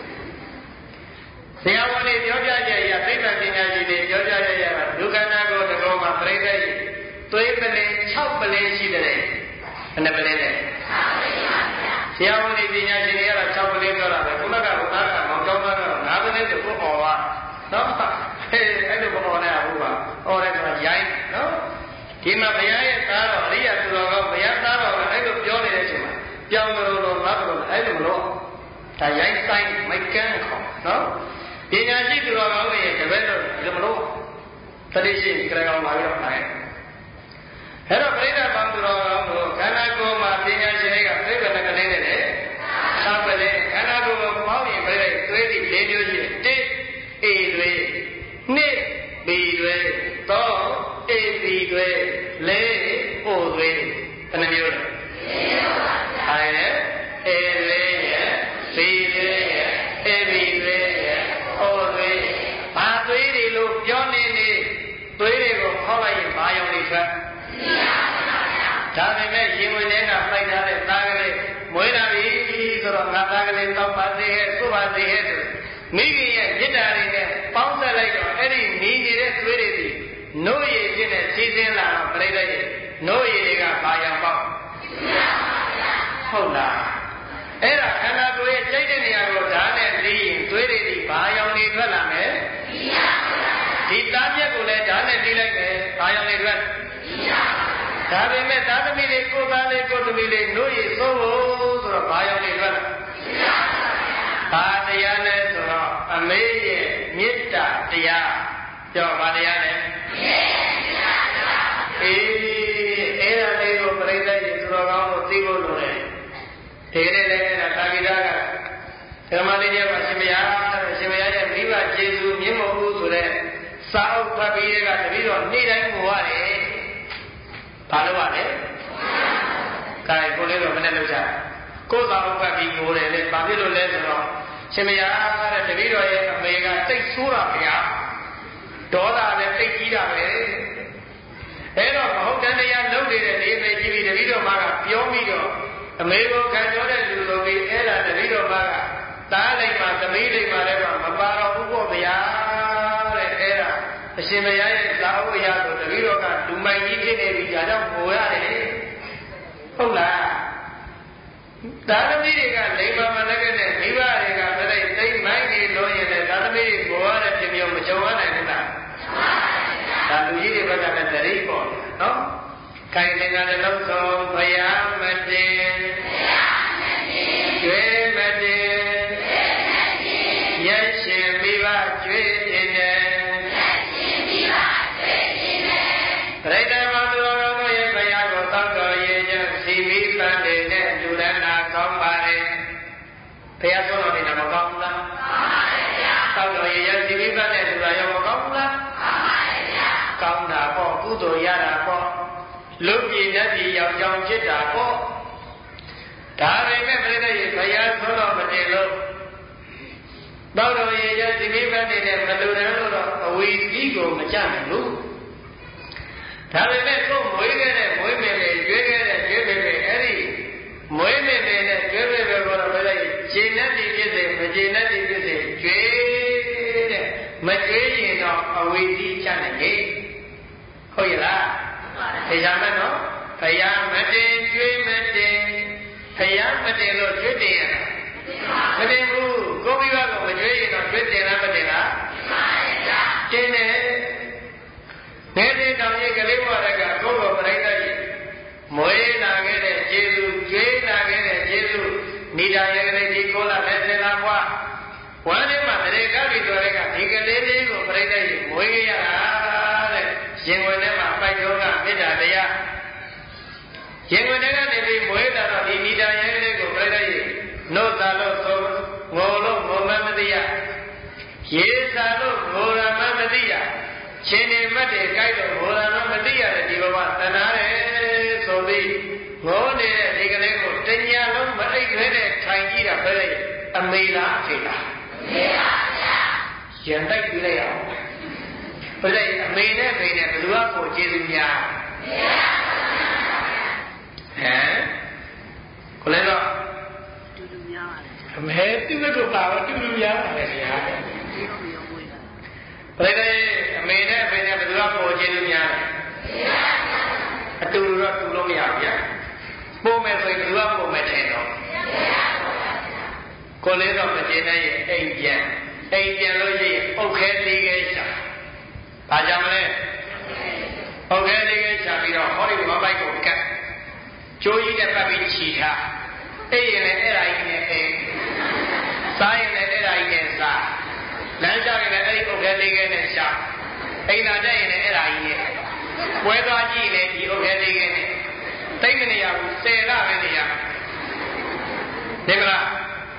S1: ဆရာဝန်တွေပြောပြကြရသိပ္ပံပညာရှင်တွေပြောပြကြရတာဒုက္ခနာကိုတကောမှာပြိဿရဲ့သွေးပလင်၆ပလင်ရှိတယ်ဘယ်နှပလင်လဲဆရာဝန်တွေပညာရှင်တွေကတော့၆ပလင်ပြောတာပဲခုနကဘုရားကမောင်ကျောင်းသားကတော့၅ပလင်ဆိုကိုអော်ပါနော်ဟဲ့အဲ့လိုမអော်နဲ့ဟုတ်ပါអော်တယ်ဆိုတာရိုင်းနော်ဒီမှာဘုရားရဲ့သားတော်အရိယသူတော်ကောင်းဘုရားသားတော်ကအဲ့လိုပြောနေတဲ့အချိန်မှာပြောင်းလို့လို့ငါတို့အဲ့လိုမလို့ဒါရိုင်းဆိုင်မိုက်ကန်းခေါ်နော်ပညာရှိသူတော်ကောင်းတွေရဲ့တပည့်တော်ဒီလိုမလို့တတိရှိကြရအောင်လာပြီးတော့ခိုင်းအဲ့တော့ပြိဿပေါင်းသူတော်ကောင်းတို့ခန္ဓာကိုယ်မှာပညာရှင်တွေကပြိဿနဲ့ကလေးနဲ့လေသာပလေခန္ဓာကိုယ်ကိုပေါင်းရင်ပြိဿသွေးပြီးလေးမျိုးရှိတယ်တစ်အေတွေနှစ်ဘီတွေသုံးအေဘီတွေလေးအိုတွေဘယ်နှမျိုးလဲလေးပါဗျာအဲအေတွေရဲ့ဘီတွေရဲ့အေဘီတွေရဲ့အိုတွေဘာသွေးတွေလို့ပြောနေနေသွေးတွေကိုခေါက်လိုက်ရင်ဘာရောင်တွေထွက်ဒါပေမဲ့ရင်ဝင်ထဲကပိုက်ထားတဲ့သားကလေးမွေးလာပြီဆိုတော့ငါသားကလေးတောက်ပါသေးရဲ့သုပါသေးရဲ့ဆိုမိခင်ရဲ့မြစ်တာတွေနဲ့ပေါင်းဆက်လိုက်တော့အဲ့ဒီနေနေတဲ့သွေးတွေဒီနို့ရည်ဖြစ်တဲ့စီးစင်းလာတော့ပြိဿရဲ့နို့ရည်တွေကဘာရောင်ပေါက်ဟုတ်လားအဲ့ဒါခန္ဓာကိုယ်ရဲ့စိတ်တဲ့နေရာကိုဓာတ်နဲ့တီးရင်သွေးတွေဒီဘာရောင်တွေထွက်လာမယ်ဒီသားမြက်ကိုလည်းဓာတ်နဲ့တီးလိုက်မယ်ဘာရောင်တွေထွက်ဒါပေမဲ့သာသမီတွေကိုယ်သားလေးကိုယ်သမီးလေးနို့ရည်စိုးဖို့ဆိုတော့ဘာရောင်တွေထွက်လာဘာတရားလဲဆိုတော့အမေရဲ့မေတ္တာတရားပြောဘာတရားလဲအေးအဲ့ဒါလေးကိုပြိဿရဲ့သူတော်ကောင်းတို့သိဖို့လိုတယ်ဒီနေ့လည်းအဲ့ဒါတာဂိတာကဓမ္မလေးရဲ့ရှင်မယားရှင်မယားရဲ့မိဘကျေစုမြင့်မို့ဘူးဆိုတဲ့စာအုပ်ဖတ်ပြီးတဲ့ကတပည့်တော်နေ့တိုင်းငိုရတယ်ဘာလို့ရလဲကာယကိုလေးတော့မနဲ့လောက်ကြကိုယ်စာအုပ်ဖတ်ပြီးငိုတယ်လေဘာဖြစ်လို့လဲဆိုတော့ရှင်မယားတဲ့တပည့်တော်ရဲ့အမေကတိတ်ဆိုးတာဗျာဒေါသလည်းတိတ်ကြီးတာပဲအဲ့တော့မဟုတ်တဲ့တရားလုပ်နေတဲ့နေပဲကြီးပြီးတပည့်တော်မကပြောပြီးတော့အမေကိုခံကြောတဲ့လူလိုပြီးအဲ့ဒါတပည့်တော်မကသားလိုက်မှာသမီးလိုက်မှာလည်းမပါတော့ဘူးပေါ့ဗျာတဲ့အဲ့ဒါအရှင်မယားရဲ့သာဝရဆိုတပည့်တော်ကလူမိုက်ကြီးဖြစ်နေပြီဒါကြောင့်ငိုရတယ်ဟုတ်လားသာသမီတွေကလိမ္မာမလည်းကနဲ့မိဘတွေကပြိဿသိမ့်မိုင်းနေလို့ရင်လည်းသာသမီတွေငိုရတဲ့ပြင်မျိုးမကြုံရနိုင်ဘူးလားဒါလူကြီးတွေဘက်ကလည်းတရိပ်ပေါ့နော်ခိုင်တင်ကလည်းလုံးစုံဘုရားမတင်ဘုရားမတင်ကျွေးမတင်ကျွေးမတင်ရရှင်မိဘကျွေးတင်တယ်ရရှင်မိဘကျွေးတင်တယ်ပြိဿမောင်တော်တို့ရဲ့ဘုရားကိုတောက်တော်ရင်ကျစီမိပန်းနေနဲ့လူရဏကောင်းပါလေဘုရားဆုံးတော်နေတာမကောင်းဘူးလားကောင်းပါလေဗျာတောက်တော်ရင်ကျစီမိပန်းနဲ့လူရရောမကောင်းဘူးလားကောင်းပါလေဗျာကောင်းတာပေါ့ကုသိုလ်ရတာပေါ့လူပြည်နဲ့ပြည်ရောက်ကြောင်းဖြစ်တာပေါ့ဒါပေမဲ့ပြိဿရေဘုရားဆုံးတော်မတင်လို့တောက်တော်ရင်ကျစီမိပန်းနေတဲ့မလူရန်လို့တော့အဝီကြီးကိုမကြနိုင်ဘူးဒါပေမဲ့ကိုယ်မွေးခဲ့တဲ့မွေးမယ်လေကျွေးခဲ့တဲ့ကျွေးမယ်လေအဲ့ဒီမွေးမယ်လေနဲ့ကျွေးမယ်လေကိုတော့ဘယ်လိုက်ခြေနဲ့တည်ဖြစ်စေမခြေနဲ့တည်ဖြစ်စေကျွေးတဲ့မကျွေးရင်တော့အဝီကြီးချနိုင်လေဟုတ်ရဲ့လားသိကြမယ်နော်ဘုရားမတင်ကျွေးမတင်ဘုရားမတင်လို့ကျွေးတင်ရတာမတင်ဘူးကိုမိဘကမကျွေးရင်တော့ကျွေးတင်လားမတင်လားတင်တယ်နေနေတောင်ကြီးကလေးဘဝကကိုယ်ကိုပြိဿကြီးမွေးလာခဲ့တဲ့ကျေးဇူးကျွေးလာခဲ့တဲ့ကျေးဇူးနေတာရကလေးကြီးကိုလာလက်စင်လာဘွားဝမ်းထဲမှာတရေကပြီးဆိုတဲ့ကဒီကလေးလေးကိုပြိဿကြီးမွေးခဲ့ရတာတဲ့ရင်ဝင်ထဲမှာပိုက်တော်ကမေတ္တာတရားရင်ဝင်ထဲကနေပြီးမွေးလာတော့ဒီနေတာရကလေးကိုပြိဿကြီးနှုတ်သာလို့ဆိုငိုလို့ငိုမမသိရရေသာလို့ငိုရမမသိရရှင်နေမတ်တွေကြိုက်လို့ဘုရားတော်မသိရတဲ့ဒီဘဝတဏှာတယ်ဆိုပြီးငိုနေတဲ့ဒီကလေးကိုတညာလုံးမအိပ်ခဲနဲ့ထိုင်ကြည့်တာပဲလေအမေလားအဖေလားအမေပါဗျာရန်တိုက်ပြလိုက်အောင်ဘယ်လေအမေနဲ့အဖေနဲ့ဘယ်သူကကိုကျေးဇူးများအမေပါဟမ်ကိုလည်းတော့တူတူများပါလေအမေတူတူပါတော့တူတူများပါလေဗျာပြိဿအမေနဲ့အဖေနဲ့ဘယ်သူကပေါ်ကျေးဇူးများလဲအတူတူတော့တူလို့မရဘူးဗျာပို့မယ်ဆိုရင်ဘယ်သူကပို့မယ်ထင်တော့ကိုလေးတော့မကျေနပ်ရင်အိမ်ပြန်အိမ်ပြန်လို့ရှိရင်အုတ်ခဲလေးခဲရှာဘာကြောင့်မလဲအုတ်ခဲလေးခဲရှာပြီးတော့ဟောဒီမပိုက်ကိုကတ်ကျိုးကြီးနဲ့ပတ်ပြီးချီထားအိမ်ရင်လည်းအဲ့ဒါကြီးနဲ့အိမ်စားရင်လည်းအဲ့ဒါကြီးနဲ့စားလမ်းလျှောက်ရင်လည်းအဲ့ဒီဥက္ကဋ္ဌလေးကနဲ့ရှာအိမ်သာတက်ရင်လည်းအဲ့ဒါကြီးနဲ့ပွဲသွားကြည့်ရင်လည်းဒီဥက္ကဋ္ဌလေးကနဲ့သိမနေရဘူးဆယ်လပဲနေရနေမလား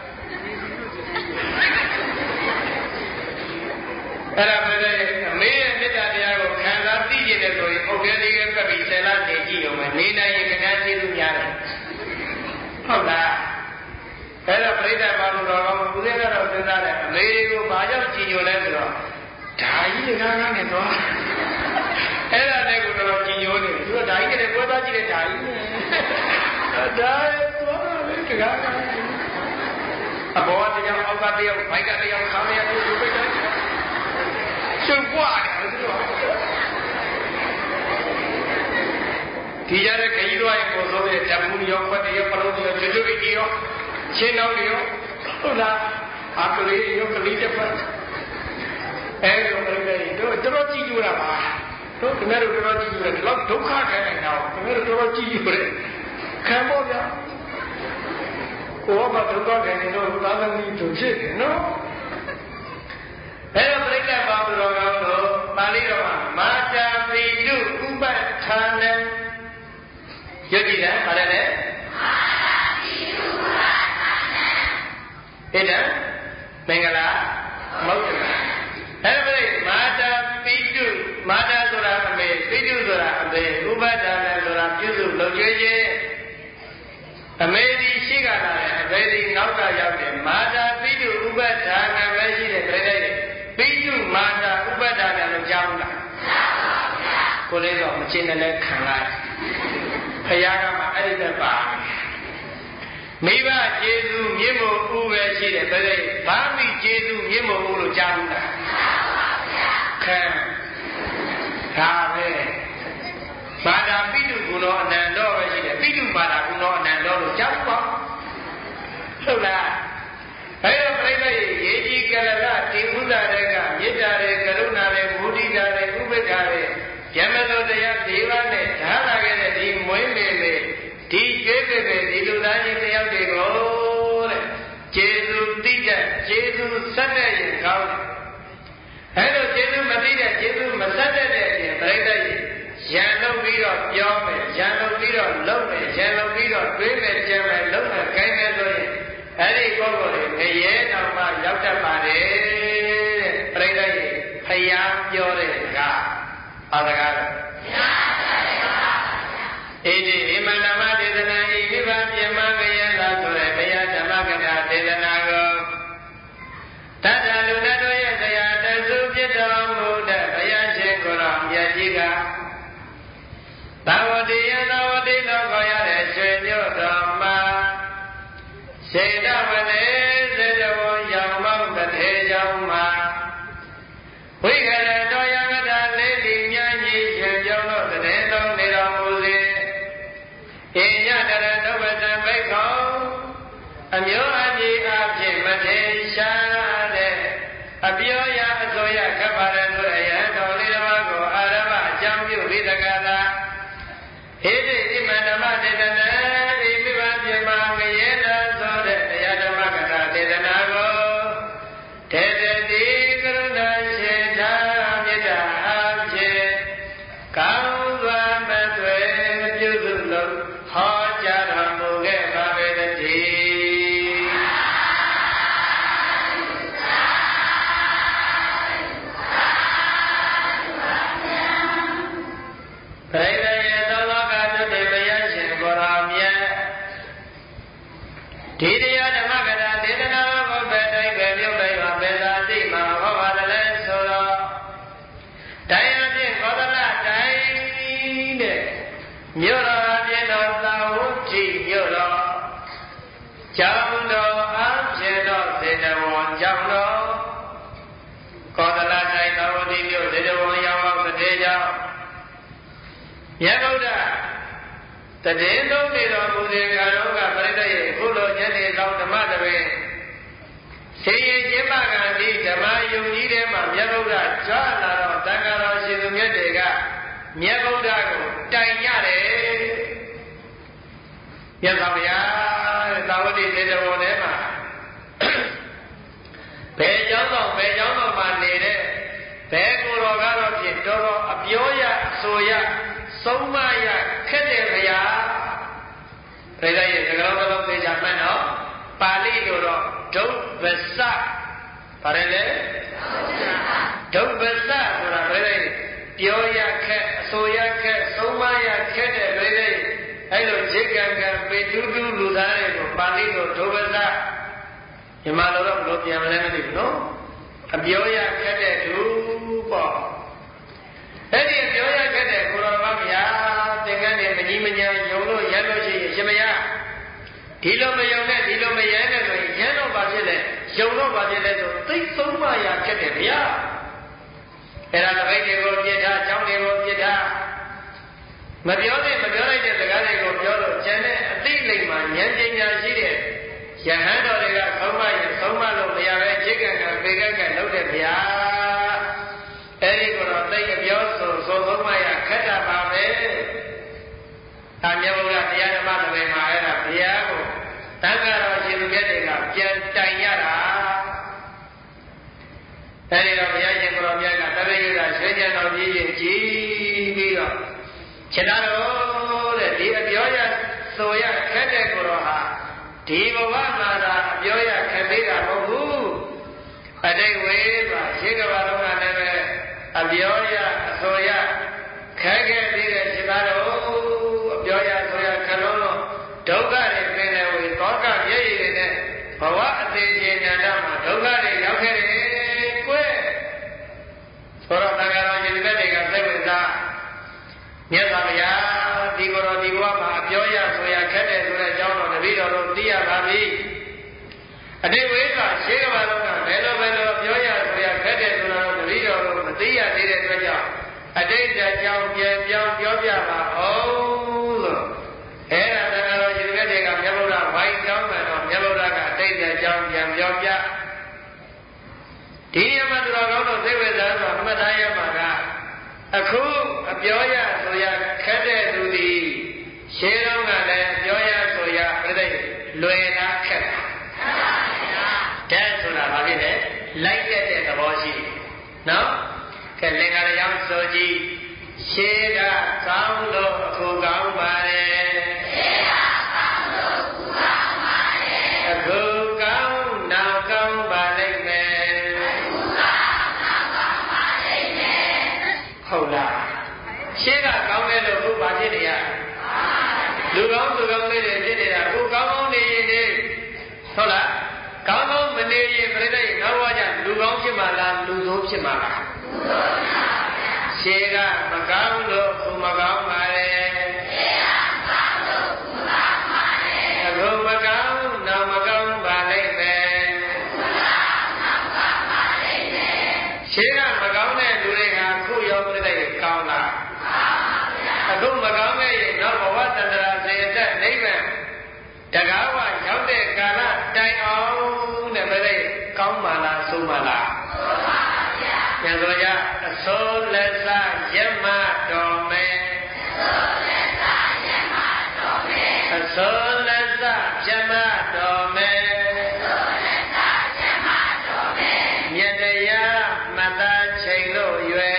S1: အဲ့ဒါပဲအမေရဲ့မေတ္တာတရားကိုခံစားသိကျင်တယ်ဆိုရင်ဥက္ကဋ္ဌလေးကပတ်ပြီးဆယ်လနေကြည့်အောင်မယ်နေနိုင်ရင်ခင်ဗျားကျေးဇူးများတယ်ဟုတ်လားအဲ့တော့ပြိဿဘာလို့တော့ဦးဇင်းကတော့စဉ်းစားတယ်အမေကိုဘာကြောင့်ကြည်ညိုလဲဆိုတော့ဓာကြီးကားကားနဲ့သွားအဲ့ဒါလည်းကိုတော့ကြည်ညိုနေသူကဓာကြီးနဲ့ပွဲသွားကြည့်တဲ့ဓာကြီးဓာသွားလေတကားအဘောတရားအောက်ကတရားဘိုက်ကတရားခါမရဘူးဒီဘက်ကရှုပ်ပွားတယ်သူကဒီကြတဲ့ခကြီးသွားရင်ပေါ်စိုးတဲ့ဓာတ်မှုရောခွက်တွေရောပလုံးတွေရောကျွတ်ကျွတ်ကြီးရောချင်းနောက်တွေရောဟုတ်လားအကလေးရောကလေးတစ်ဖက်အဲလိုမျိုးတို့တော်တော်ကြည့်ကြတာပါတို့ခင်ဗျားတို့တော်တော်ကြည့်ကြတယ်ဒီလောက်ဒုက္ခခံနေတာကိုခင်ဗျားတို့တော်တော်ကြည့်ကြတယ်ခံဖို့ဗျာကိုယ်ကဒုက္ခခံနေတော့သာသမီတို့ဖြစ်တယ်နော်အဲပြိဋ္ဌာဘာဘုရောကောင်းတို့ပါဠိတော်မှာမာတာပိတုဥပဋ္ဌာနံယုတ်ကြည်လားဗါတယ်လေမာတာပိတုဥပဋ္ဌာနံဟဲ့လားမင်္ဂလာမဟုတ်ဘူးအဲ့ဒါပြိမာတာပိတုမာတာဆိုတာအမေပိတုဆိုတာအမေဥပဋ္ဌာနံဆိုတာပြုစုလုပ်ကျွေးခြင်းအမေဒီရှိကလာတယ်အမေဒီနောက်ကရောက်တယ်မာတာပိတုဥပဋ္ဌာနံပဲရှိတယ်ပြိဋ္ဌာရဲ့ပိတုမာတာဥပဋ္ဌာနံလို့ကြားဘူးလားကြားပါဗျာကိုလေးတော့မရှင်းနဲ့ခံလိုက်ခရကမှအဲ့ဒီတက်ပါမိဘကျေးဇူးမြင့်မို့ဥပဲရှိတယ်ပြိဋ္ဌာဘာမိကျေးဇူးမြင့်မို့ဥလို့ကြားဘူးလားကြားပါဗျာခံဒါပဲမာတာပိတုကုဏောအနန္တောပဲရှိတယ်ပိတုမာတာကုဏောအနန္တောလို့ကြားပါဟုတ်လားအဲ့တော့ပြိဋ္ဌာရဲ့ရေကြီးကလလတိဥဒ္ဒရေကမေတ္တာရေကရုဏာရေမုဒိတာရေဥပိ္ပခာရေယမသောတရား၄ပါးနဲ့ဓာလာခဲ့တဲ့ဒီမွေးမေမေဒီကျွေးပေပေဒီလူသားကြီးတယောက်တွေကိုတဲ့ကျေစုတိတတ်ကျေစုဆက်တဲ့ရင်ကောင်းတယ်အဲ့လိုကျေစုမတိတဲ့ကျေစုမဆက်တဲ့တဲ့ရင်ပြိဋ္ဌာရဲ့ရံလုပ်ပြီးတော့ပြောမယ်ရံလုပ်ပြီးတော့လုပ်မယ်ရံလုပ်ပြီးတော့တွေးမယ်ကြံမယ်လုပ်မယ်ခိုင်းမယ်ဆိုရင်အဲ့ဒီပုဂ္ဂိုလ်တွေငရဲတော်မှရောက်တတ်ပါတယ်တဲ့ပြိဋ္ဌာရဲ့ဖယားပြောတဲ့ကအာသကားလို့ဣတိဣမန္တမဒေသနာဤဝိပါပြမကယလာဆိုတဲ့ဘုရားဓမ္မကထာဒေသနာကိုတတ္တလူတတို့ရဲ့ဆရာတဆုဖြစ်တော်မူတဲ့ဘုရားရှင်ကိုယ်တော်မြတ်ကြီးကသာဝတိယသာဝတိလို့ခေါ်ရတဲ့ရွှေမြို့တော်မှာစေတဝနေစေတဝရောင်မောင်းတထေရောင်မှာဝိခရတော်ယကတာလေးဒီမြတ်ကြီးရှင်ကျောင်းတို့တည်းသုံးနေတော်မူစေဣညတရဒုဗ္ဗတဘိက္ခုအမျိုးအမည်အဖြစ်မထေရှားတဲ့အပြောရအစိုးရခပ်ပါရဆိုရယံတော်လေးတစ်ပါးကိုအာရမအကြောင်းပြုပြီးတက္ကသာဣတိဣမန္တမတေတနာဤမိဘပြမငရေလာဆိုတဲ့တရားဓမ္မကထာဒေသနာကိုတေတတိကရုဏာရှင်သာမေတ္တာအားဖြင့်ကောင်းစွာမသွေပြုစုလို့ဟောကြားတော်မူခဲ့ပါပေတည်းပြိဋ္ဌာရဲ့သောလောကတုတ္တေဘုရားရှင်ကိုယ်တော်မြတ်ဒီတရားဓမ္မကထာဒေသနာကိုပဲတိုင်းပဲမြို့တိုင်းမှာပဲသာသိမှာဟောပါတယ်လဲဆိုတော့တိုင်းအပြင်ကောသလတိုင်းတဲ့မြို့တော်အပြင်တော်သာဝတိမြို့တော်ကျောင်းတော်အပြင်တော်စေတဝန်ကျောင်းတော်ကောသလတိုင်းသာဝတိမြို့စေတဝန်ရောက်အောင်တည်းကြောင့်မြတ်ဗုဒ္ဓတည်င်းသုံးနေတော်မူတဲ့ခါတော့ကပြိဋ္ဌာရဲ့ခုလိုညနေဆောင်ဓမ္မတပင်ဆင်းရဲခြင်းမကံဒီဓမ္မယုံကြီးထဲမှာမြတ်ဗုဒ္ဓကြွလာတော့တန်ခါတော်ရှင်သူမြတ်တွေကမြတ်ဗုဒ္ဓကိုတိုင်ရတယ်မြတ်စွာဘုရားတဲ့သာဝတိသေတဝထဲမှာဘယ်ကျောင်းတော်ဘယ်ကျောင်းတော်မှာနေတဲ့ဘယ်ကိုယ်တော်ကတော့ဖြင့်တော်တော်အပြောရအဆိုရသုံးမရခက်တယ်ဗျာပြိဋ္ဌာရဲ့သကလုံးလုံးသိချမှတ်တော့ပါဠိလိုတော့ဒုဗ္ဗစဗါတယ်လေဒုဗ္ဗစဆိုတာပြိဋ္ဌာရဲ့ပြောရခက်အဆိုရခက်သုံးမရခက်တဲ့ပြိဋ္ဌာရဲ့အဲ့လိုဈေကံကံပေတူးတူးလူသားတွေကိုပါဠိလိုဒုဗ္ဗစမြန်မာလိုတော့ဘယ်လိုပြန်မလဲမသိဘူးနော်အပြောရခက်တဲ့သူပေါ့အဲ့ဒီပြောရခဲ့တဲ့ကိုရောဘာဗျာသင်္ကန်းနဲ့မကြီးမညာယုံလို့ရလို့ရှိရင်ရှင်မရဒီလိုမယုံနဲ့ဒီလိုမရဲနဲ့ဆိုရင်ရတော့ဘာဖြစ်လဲယုံတော့ဘာဖြစ်လဲဆိုသိသုံးပါးရဖြစ်တယ်ဗျာအဲ့ဒါတပိတ်တွေကိုပြစ်ထားချောင်းတွေကိုပြစ်ထားမပြောနဲ့မပြောလိုက်တဲ့စကားတွေကိုပြောလို့ကျန်တဲ့အသိလိမ္မာဉာဏ်ပညာရှိတဲ့ယဟန်တော်တွေကသုံးမရင်သုံးမလို့မရပဲခြေကံကပေကံကလုပ်တဲ့ဗျာအဲ့ဒီကတော့သိအပြောဆိုဆိုသုံးမရခက်တာပါပဲ။ဒါမြတ်ဗုဒ္ဓတရားဓမ္မသဘင်မှာအဲ့ဒါဘုရားကိုတန်ခါတော်ရှင်လူမြတ်တွေကပြန်တိုင်ရတာ။အဲ့ဒီတော့ဘုရားရှင်ကိုရောမြတ်ကတပည့်ရတာဆွေးကြံတော်ကြီးရင်ကြည်ပြီးတော့ခြေတော်တဲ့ဒီအပြောရဆိုရခက်တဲ့ကိုရောဟာဒီဘဝမှာသာအပြောရခက်သေးတာမဟုတ်ဘူးအတိတ်ဝေးပါရှင်းကဘာလုံးကလည်းပဲအပြောရအဆိုရခက်ခဲ့သေးတဲ့ခြေတော်အပြောရဆိုရခလုံးလို့ဒုက္ခတွေပင်လည်းဝေသောကမျက်ရည်တွေနဲ့ဘဝအသေးချင်းဉာဏ်မှာဒုက္ခတွေရောက်ခဲ့တယ်ကွယ်ဆိုတော့တန်ခါတော်ရှင်မြတ်တွေကစိတ်ဝင်စားမြတ်စွာဘုရားဒီကိုယ်တော်ဒီဘဝမှာအပြောရဆိုရခက်တယ်ဆိုတဲ့အကြောင်းတော်တပည့်တော်တို့သိရပါပြီအတိတ်ဝိသရှေးကဘာလုံးကဘယ်လိုဘယ်လိုပြောရဆိုရခက်တယ်ဆိုတော့တပည့်တော်တို့မသိရသေးတဲ့အတွက်ကြောင့်အတိတ်အကြောင်းပြန်ပြောင်းပြောပြပါအောင်လို့အဲ့ဒါတန်ခါတော်ရှင်မြတ်တွေကမြတ်ဗုဒ္ဓဝိုင်းကြောင်းမယ်တော့မြတ်ဗုဒ္ဓကအတိတ်အကြောင်းပြန်ပြောပြဒီနေရာမှာသူတော်ကောင်းတို့သိဝေသာဆိုအမှတ်သားရမှာကအခုအပြောရဆိုရခက်တဲ့သူဒီရှင်းတော့ကလည်းပြောရဆိုရပြိတ္တိလွယ်လားခက်လားတဲ့ဆိုတာဘာဖြစ်လဲလိုက်တဲ့တဲ့သဘောရှိနော်ကဲလင်္ကာရအောင်ဆိုကြည့်ရှင်းကကောင်းလို့အခုကောင်းပါတယ်ရှင်းကကောင်းလို့အခုကောင်းပါတယ်အခုကောင်းနောက်ကောင်းပါလိမ့်မယ်အခုကောင်းနောက်ကောင်းပါလိမ့်မယ်ဟုတ်လားရှင်းကကောင်းတယ်လို့အခုဘာဖြစ်နေရလူကောင်းလူကောင်းလေးတွေဖြစ်နေတာအခုကောင်းကောင်းနေရင်နေဟုတ်လားကောင်းကောင်းမနေရင်ပြိတ္တိနောက်ဘဝကျလူကောင်းဖြစ်မှာလားလူဆိုးဖြစ်မှာလားလူဆိုးပါဗျာရှင်းကမကောင်းလို့အခုမကောင်းပါလေရှင်းကမကောင်းလို့အခုမကောင်းပါလေအခုမကောင်းနောက်မကောင်းပါလိမ့်မယ်အခုမကောင်းနောက်ကောင်းပါလိမ့်မယ်ရှင်းကမကောင်းတဲ့လူတွေကအခုရောပြိတ္တိကောင်းလားအခုမကောင်းခဲ့ရင်နောက်ဘဝတန္တရာစေတက်နိဗ္ဗာန်တကားဝရောက်တဲ့ကာလတိုင်အောင်တဲ့ပြိတ္တိကောင်းပါလားဆိုးပါလားဆိုးပါဗျာပြန်ဆိုကြအစိုးလက်စရက်မတော်မယ်အစိုးလက်စရက်မတော်မယ်အစိုးလက်စပြမတော်မယ်အစိုးလက်စပြမတော်မယ်မြတ်တရားမသာချိန်လို့ရွယ်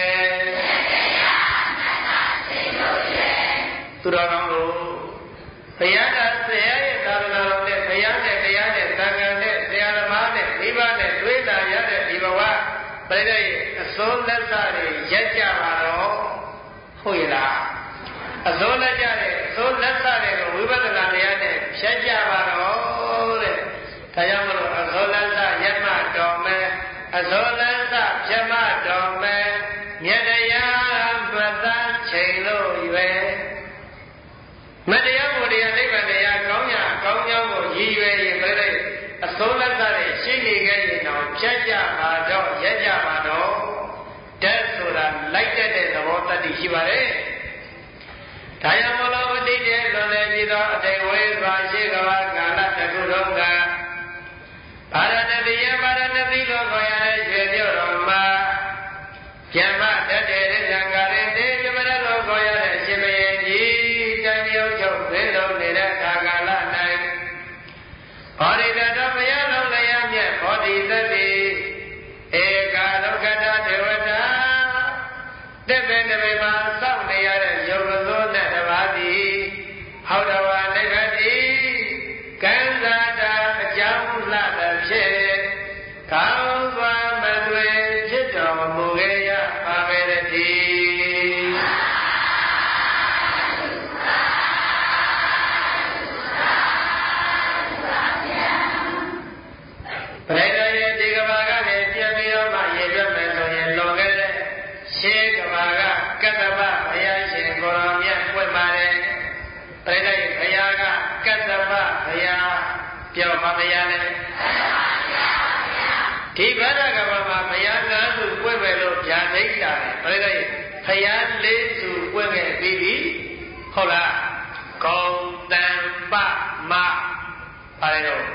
S1: သူတော်ကောင်းတို့ဘုရားကဆရာရဲ့သာသနာတော်နဲ့ဘုရားနဲ့တရားနဲ့သံဃာနဲ့ဆရာသမားနဲ့မိဘနဲ့တွေ့တာရတဲ့ဒီဘဝပြိတ္တိအစိုးလက်စတွေရက်ကြပါတော့ဟုတ်ရဲ့လားအစိုးလက်ကြတဲ့အစိုးလက်စတွေကိုဝိပဿနာတရားနဲ့ဖြတ်ကြပါတော့တဲ့ဒါကြောင့်မလို့အစိုးလက်စရက်မတော်မယ်အစိုးလက်စဖြတ်မတော်မယ်မြတ်တရားမသာချိန်လို့ရွယ်မတရားဘုရားနိဗ္ဗာန်တရားကောင်းရာကောင်းကြောင်းကိုရည်ရွယ်ရင်ပြိတ္တိအစိုးလက်စတဲ့ရှိနေခဲ့ရင်တော့ဖြတ်ကြပါတော့ရက်ကြပါတော့တက်ဆိုတာလိုက်တတ်တဲ့သဘောတတ္တိရှိပါတယ်။ဒါကြောင့်မလို့အတိတ်ရဲ့လွန်လည်ပြီးသောအတိတ်ဝေစွာရှိကဘာကာလတစ်ခုလုံးကဗာရဏတိယဗာရဏတိလိုခေါ်ရတဲ့ရွှေမြို့တော်မှာပြမတတ်တဲ့သံဃာရင်တေပြမရလိုခေါ်ရတဲ့ရှင်မယေကြီးတန်ရုပ်ချုပ်သွင်းလုံးနေတဲ့ခါကာလ၌ဘောဓိတတော်ဘုရားလုံးလျာမြတ်ဘောဓိသတိဧကာဒုက္ခတဒေဝတာတစ်ပင်တစ်ပင်မှာစောင့်နေရတဲ့ယုံစိုးနဲ့တပါးသည်ဟောတော်ဝါနိဗ္ဗာန်ဤကံသာတာအကြောင်းလှသဖြင့်ကောင်းစွာမသွေဖြစ်တော်မူခဲ့ရပါပဲတည်းပရိသေရဲ့ဒီကဘာကလည်းပြန်ပြီးတော့မှရေပြတ်မယ်ဆိုရင်လွန်ခဲ့တဲ့ရှေးကဘာကကတ္တဗဘုရားရှင်ကိုယ်တော်မြတ်ပွင့်ပါတယ်ပရိသေရဲ့ဘုရားကကတ္တဗဘုရားပြောပါဘုရားနဲ့ဒီဗဒ္ဒကဘာမှာဘုရားငါးစုပွင့်မယ်လို့ဗျာဒိတ်တာတယ်ပရိသေရဲ့ဘုရားလေးစုပွင့်ခဲ့ပြီးပြီဟုတ်လားဂုံတံပမပါလေတော့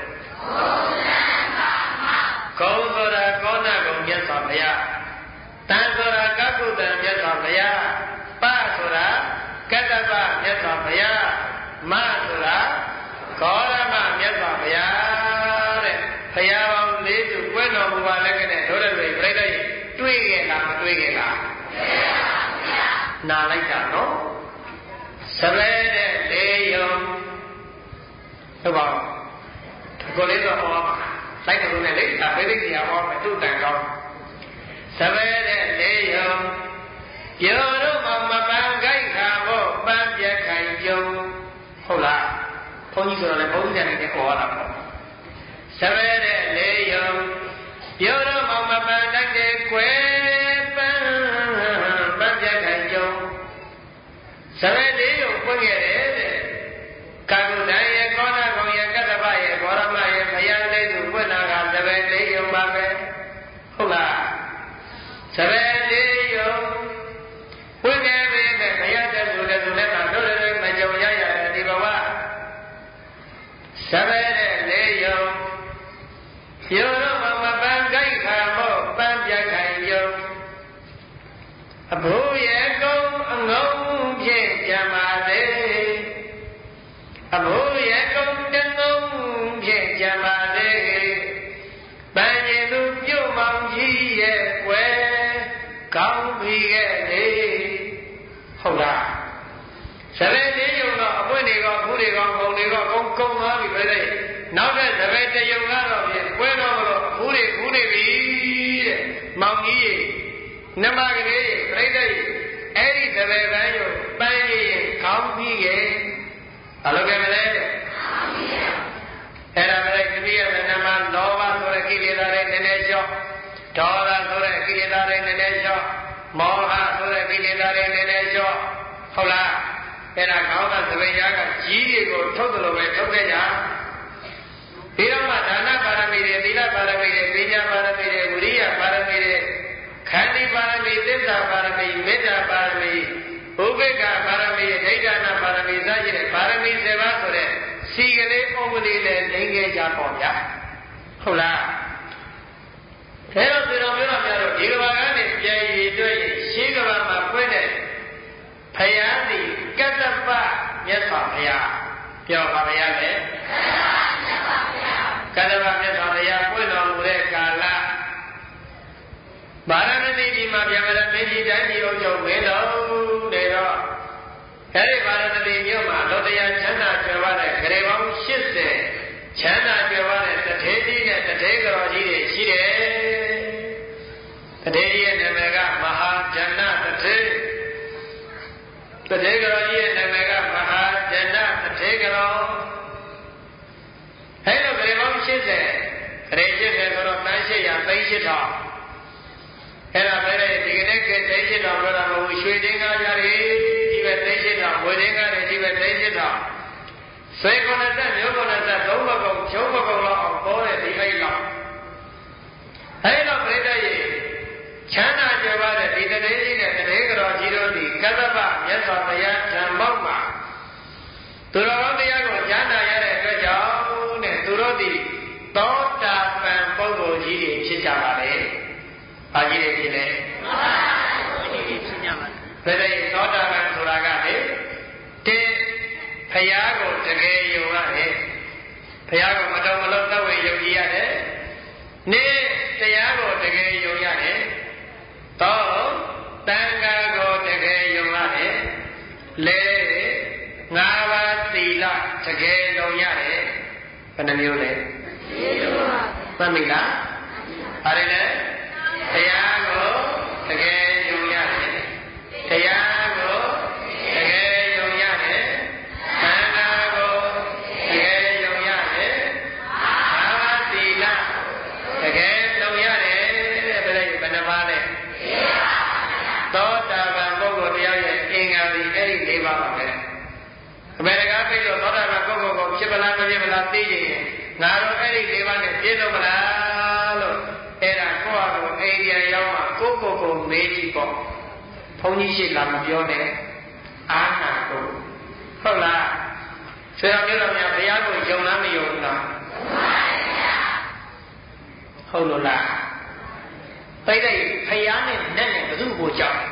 S1: ဂုံဆိုတာကောဏဂုံမြတ်စွာဘုရားတန်ဆိုတာကကုတံမြတ်စွာဘုရားပဆိုတာကတ္တပမြတ်စွာဘုရားမဆိုတာဂေါရမမြတ်စွာဘုရားတဲ့ဘုရားပေါင်းလေးစုကွဲတော်မူပါလည်းကနဲ့တို့တဲ့တွေပြိတ္တိတွေ့ခဲ့လားမတွေ့ခဲ့လားတွေ့ပါဗျာနာလိုက်တာနော်စပယ်တဲ့လေးယုံဟုတ်ပါဘူးကိုလေးတော့ဟောပါလိုက်တယ်လို့လည်းဒါပြိတ္တိတရားဟောမယ်သူ့တန်ကောင်းစပယ်တဲ့လေးယုံပြောတော့မှမပန်းခိုက်ခါဖို့ပန်းပြက်ခိုင်ကြုံဟုတ်လားဘုန်းကြီးဆိုတော့လည်းဘုန်းကြီးတဲ့ဟောတာပေါ့စပယ်တဲ့လေးယုံပြောတော့မှမပန်းတတ်တဲ့ကွယ်ပန်းပန်းပြက်ခိုင်ကြုံစပယ်လေးယုံပွင့်ခဲ့တယ်တဲ့ကာကုတန်ရဲ့ကောဏကုံရဲ့ကတ္တပရဲ့ဘောရမရဲ့ဘုရားလေးစုပွင့်လာကစပယ်လေးယုံပါပဲဟုတ်လားစပယ်လေးယုံပွင့်ခဲ့ပြီတဲ့ဘုရားတဲ့ဆိုတဲ့ဆိုတဲ့မှာတို့လည်းမကြုံရရတဲ့ဒီဘဝစပယ်တဲ့လေးယုံပြောတော့မှမပန်းခိုက်ခါမို့ပန်းပြတ်ခိုင်ယုံအဘိုးရဲ့ကုံအငုံဖြင့်ကြံပါလေအဘိုးရဲ့ကုံတငုံဖြင့်ကြံပါလေပန်းရင်သူပြုတ်မောင်ကြီးရဲ့ွယ်ကောင်းပြီခဲ့လေဟုတ်လားစပယ်လေးယုံတော့အပွင့်တွေကခုတွေကဂုံတွေကကုံကုံသွားပြီပဲလေနောက်တဲ့စပယ်တယုံကတော့ပြင်ပွဲတော့မလို့အခုတွေခုနေပြီတဲ့မောင်ကြီးရေနမကလေးပြိတ္တိအဲ့ဒီစပယ်ပန်းယုံပန်းရည်ကောင်းပြီခဲ့ဘာလို့ကြမလဲအဲ့ဒါပဲတတိယနမလောဘဆိုတဲ့ကိလေသာတွေနည်းနည်းလျှော့ဒေါသဆိုတဲ့ကိလေသာတွေနည်းနည်းလျှော့မောဟဆိုတဲ့ကိလေသာတွေနည်းနည်းလျှော့ဟုတ်လားအဲ့ဒါကောင်းတဲ့သဘင်ရားကကြီးတွေကိုထုတ်တယ်လို့ပဲထုတ်ခဲ့ကြဒီတော့မှဒါနပါရမီတွေသီလပါရမီတွေပညာပါရမီတွေဝိရိယပါရမီတွေခန္တီပါရမီသစ္စာပါရမီမေတ္တာပါရမီဥပေက္ခပါရမီဒိဋ္ဌာနာပါရမီစသဖြင့်ပါရမီဆယ်ပါးဆိုတဲ့စီကလေးအုပ်ကလေးနဲ့လိမ့်ခဲ့ကြပေါ့ဗျာဟုတ်လားဒါတော့ဒီလိုမျိုးတော့များတော့ဒီကဘာကနေပြန်ရည်တွေ့ရင်ရှင်းကဘာမှာဖွင့်တဲ့ဖယားသည်ကတ္တပမြတ်စွာဘုရားပြောပါဗျာလေကတ္တပမြတ်စွာဘုရားပွင့်တော်မူတဲ့ကာလဗာရာဏသီပြည်မှာဗျာမရမင်းကြီးတိုင်းပြည်အုပ်ချုပ်မင်းတော်တဲ့တော့အဲဒီဗာရာဏသီမြို့မှာလောတရားချမ်းသာကြွယ်ဝတဲ့ဂရေပေါင်းရှစ်ဆယ်ချမ်းသာကြွယ်ဝတဲ့တထေးကြီးနဲ့တထေးကတော်ကြီးတွေရှိတယ်တထေးကြီးရဲ့နာမည်ကမဟာဇဏတထေးတထေးကတော်ကြီးရဲ့နာမည်ကမဟာဇဏတထေးကတော်အဲလိုဂရေပေါင်းရှစ်ဆယ်ဂရေရှစ်ဆယ်ဆိုတော့တန်းရှစ်ရာသိန်းရှစ်ထောင်အဲ့ဒါပဲဒီကနေ့ကသိန်းရှစ်ထောင်ပြောတာမဟုတ်ရွှေတင်းကားကြရီဒီပဲသိန်းရှစ်ထောင်ဝေတင်းကားတွေဒီပဲသိန်းရှစ်ထောင်ဆွေကုဏသက်မျိုးကုဏသက်သုံးဘကုံဖြုံးဘကုံလောက်အောင်ပေါ်တဲ့ဒီအိတ်လောက်အဲ့တော့ပြိတ္တရေချမ်းသာကြပါတဲ့ဒီတရေကြီးနဲ့တရေကတော်ကြီးတို့ဒီကတ္တပမြတ်စွာဘုရားဓမ္မောက်မှာသူတော်တရားကိုကြားနာရတဲ့အတွက်ကြောင့်တဲ့သူတို့ဒီသောတာပန်ပုဂ္ဂိုလ်ကြီးတွေဖြစ်ကြပါလေ။ဘာကြီးတွေဖြစ်လဲ။သောတာပန်ပုဂ္ဂိုလ်ကြီးဖြစ်ကြပါလေ။ဒါနဲ့သောတာပန်ဆိုတာကလေတဲ့ဘုရားကိုတကယ်ယုံရတယ်။ဘုရားကိုမတော်မလို့သတ်ဝင်ယုံကြည်ရတယ်။နေ့တရားကိုတကယ်ယုံရတယ်။သောတန်ခါကိုတကယ်ယုံရတယ်။လေငါးပါးသီလတကယ်ယုံရတယ်။ဘယ်နှမျိုးလဲ။သတ်မိလား။ဟာတယ်လေဘုရားကိုတကယ်ယုံရတယ်။တရားကိုတကယ်ယုံရတယ်။သံဃာကိုတကယ်ယုံရတယ်။ဘာဝတိလတကယ်ယုံရတယ်တဲ့ဘယ်လိုဘယ်နှပါးလဲ။သောတာပန်ပုဂ္ဂိုလ်တရားရဲ့အင်္ဂါဒီအဲ့ဒီ၄ပါးပါပဲ။အမေရိကန်ပြည်သောသောတာပန်ပုဂ္ဂိုလ်ကိုဖြစ်မလားမဖြစ်မလားသိရင်ငါတို့အဲ့ဒီ၄ပါးနဲ့ပြည့်စုံမလားလို့အဲ့ဒါကိုယ့်အကိုအိန္ဒိယရောက်မှကိုယ့်ကိုယ်ကိုမေးကြည့်ပေါ့ဘုန်းကြီးရှိလာမပြောနဲ့အာနာကိုဟုတ်လားဆရာပြောတော့များဘုရားကိုယုံလားမယုံဘူးလားဟုတ်လို့လားသိတဲ့ဘုရားနဲ့နဲ့နဲ့ဘယ်သူ့ကိုကြောက်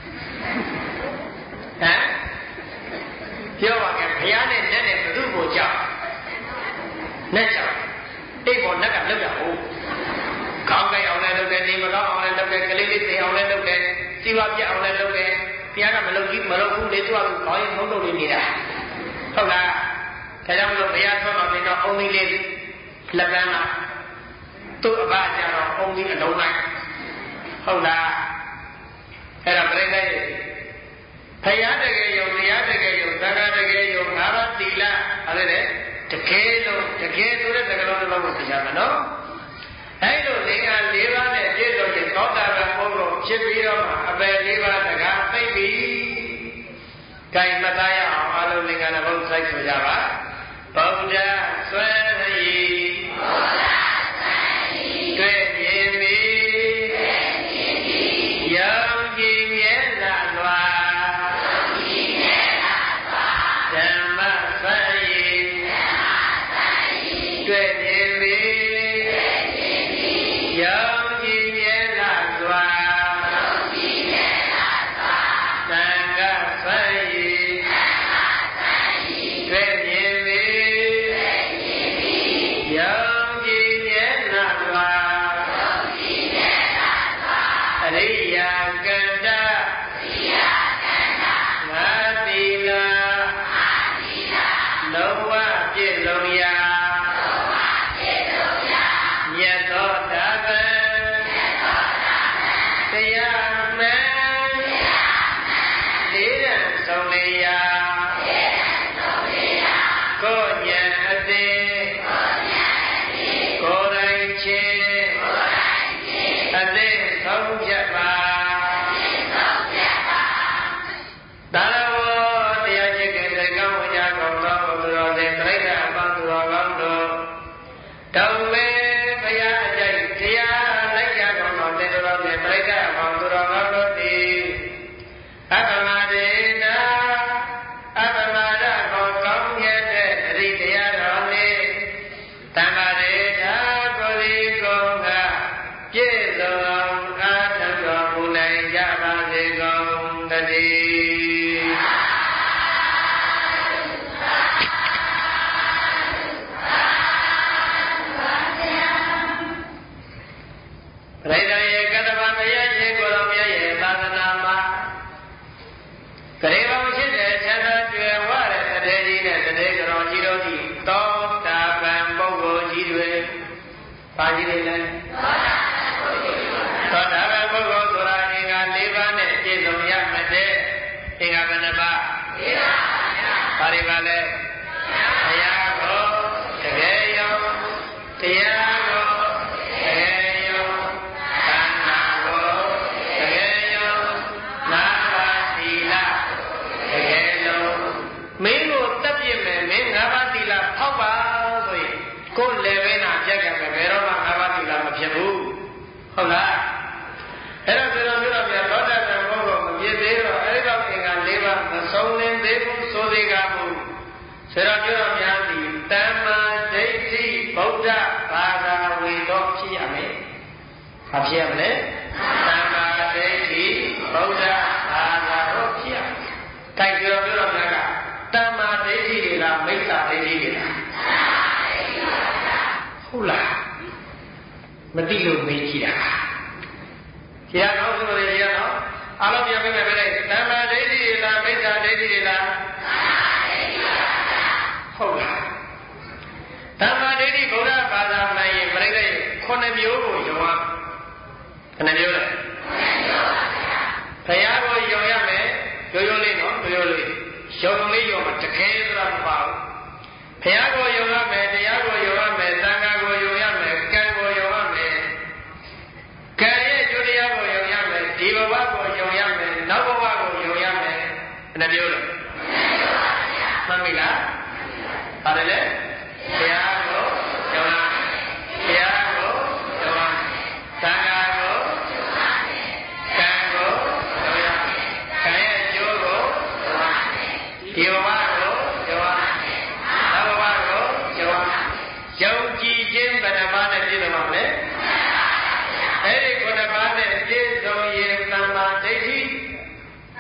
S1: ဟမ်ပြောပါမယ်ဘုရားနဲ့နဲ့နဲ့ဘယ်သူ့ကိုကြောက်နဲ့ကြောက်တိတ်ပေါ်နက်ကလောက်တာဟုတ်ကောင်းကြအောင်လည်းလုပ်တယ်နေမကောင်းအောင်လည်းလုပ်တယ်ကလေးလေးသိအောင်လည်းလုပ်တယ်စီဝါပြအောင်လည်းလုပ်တယ်ဘုရားကမလုပ်ကြီးမလုပ်ဘူးလေသူကခေါင်းရင်မုန်းလို့နေတာဟုတ်လားဒါကြောင့်မလို့ဘုရားဆွမ်းတော်ပြင်တော့အုံးလေးလေးလက်ပန်းမှာသူ့အဘကြတော့အုံးလေးအလုံးလိုက်ဟုတ်လားအဲ့ဒါပြိဿရဲ့ဘုရားတကယ်ယုံတရားတကယ်ယုံသံဃာတကယ်ယုံငါးပါးသီလအဲ့ဒါလေတကယ်လို့တကယ်ဆိုတဲ့စကားလုံးတစ်လုံးကိုသိကြမယ်နော်အဲ့လိုသင်္ဃာ၄ပါးနဲ့ပြည့်စုံရင်သောတာပန်ပုဂ္ဂိုလ်ဖြစ်ပြီးတော့အပယ်၄ပါးတကားသိပြီ။ဒါမှတ်သားရအောင်အလုံးသင်္ဃာနဲ့ဘုရားစိုက်ဆိုကြပါဗုဒ္ဓဆွဲရည်ဗုဒ္ဓဆွဲရည်တွေ့မြင်ပြီတွေ့မြင်ပြီယုံကြည်မြဲလာလွာယုံကြည်မြဲလာလွာဓမ္မဆွဲရည်ဓမ္မဆွဲရည်တွေ့မြင်ပြီယုံကြည်မြဲလာစွာယုံကြည်မြဲလာစွာသံဃာဆွဲရည်သံဃာဆွဲရည်တွေ့မြင်ပြီတွေ့မြင်ပြီယုံကြည်မြဲလာစွာယုံကြည်မြဲလာစွာအရိယာကန္တအရိယာကန္တငါတိလာငါတိလာလုံးဝပြည့်စုံရာလုံးဝပြည့်စုံရာမြတ်သောတရားမှန်တရားမှန်လေးရန်ဆုံးလေးရာလေးရန်ဆုံးလေးရာကိုဉာဏ်အသေးကိုဉာဏ်အသေးကိုယ်တိုင်ချင်းကိုယ်တိုင်ချင်းအသေးဆုံးဖြတ်ပါအသေးဆုံးဖြတ်ပါသာရဝတရားချစ်ခင်တဲ့ကောင်းဝိညာဉ်ကောင်းသောဘုရားရှင်ပြိဋ္ဌာန်အပေါင်းသူတော်ကောင်းတို့တောင်းမေဘုရားအကြိုက်တရားလိုက်ကြကောင်းတော်တဲ့တော်ဖြင့်ပြိဋ္ဌာန်အပေါင်းသူတော်ကောင်းတို့သည်အပ္ပမဒေနာအပ္ပမဒကောကောင်းမြတ်တဲ့အရိတရားတော်နှင့်တမ္မာဒေတာကိုယ်ဒီကိုယ်ကပြည့်စုံအောင်အားထုတ်တော်မူနိုင်ကြပါစေကုန်သတည်းပရိသတ်ရဲ့ကတ္တဗမယရှင်ကိုယ်တော်မြတ်ရဲ့သာသနာမှာဂရေပေါင်းရှိတဲ့ချမ်းသာကြွယ်ဝတဲ့တထေကြီးနဲ့တထေကတော်ကြီးတို့သည်သောတာပန်ပုဂ္ဂိုလ်ကြီးတွေပါကြီးတွေလည်းသောတာပန်ပုဂ္ဂိုလ်ဆိုတာအင်္ဂါ၄ပါးနဲ့ပြည့်စုံရမယ်တဲ့အင်္ဂါဘယ်နှပါး၄ပါးပါဠိပါလဲဘုရားကိုတကယ်ယုံတရားကိုတကယ်ယုံသံဃာကိုတကယ်ယုံနာပါသီလတကယ်လုံးမင်းကိုတပ်ပြစ်မယ်မင်းငါးပါးသီလဖောက်ပါဆိုရင်ကိုယ်လည်းပဲနာပြတ်ခဲ့မယ်ဘယ်တော့မှငါးပါးသီလမဖြစ်ဘူးဟုတ်လားအဲ့တော့ကျွန်တော်ပြောတော့ပြသောတာပန်ပုဂ္ဂိုလ်မပြည့်သေးတော့အဲ့ဒီတော့အင်္ဂါ၄ပါးမဆုံးလင်းသေးဘူးဆိုသေးကမူဆရာပြောတော်များသည်တမ္မာဒိဋ္ဌိဗုဒ္ဓဘာသာဝေတော့ဖြစ်ရမယ်။ဘာဖြစ်ရမလဲ။တမ္မာဒိဋ္ဌိဗုဒ္ဓဘာသာတော့ဖြစ်ရမယ်။တိုက်ပြောပြောတော်များကတမ္မာဒိဋ္ဌိတွေလားမိစ္ဆာဒိဋ္ဌိတွေလား။ဟုတ်လား။မသိလို့မေးကြည့်တာ။ဆရာတော်ဆိုလို့ရတော့အလုံးပြပေးမယ်ပဲတမ္မာဒိဋ္ဌိတွေလားမိစ္ဆာဒိဋ္ဌိတွေလားဟုတ်လားတမ္မာဒိဋ္ဌိဗုဒ္ဓဘာသာမှန်ရင်ပြိဋိရဲ့ခုနှစ်မျိုးကိုယုံရခဏမျိုးလဲဘုရားကိုယုံရမယ်ရိုးရိုးလေးနော်ရိုးရိုးလေးယုံလေးယုံမှာတကယ်ဆိုတာမပါဘူးဘုရားကိုယုံရမယ်တရားကိုယုံရမယ်သံဃာကိုယုံရမယ်ကံကိုယုံရမယ်ကံရဲ့ကျိုးတရားကိုယုံရမယ်ဒီဘဝကိုယုံရမယ်နောက်ဘဝကိုယုံရမယ်ခဏမျိုးလဲမှန်ပြီလားပါတယ်လေဘုရားကိုယုံရမယ်ဘုရားကိုယုံရမယ်သံဃာကိုယုံရမယ်ကံကိုယုံရမယ်ကံရဲ့အကျိုးကိုယုံရမယ်ဒီဘဝကို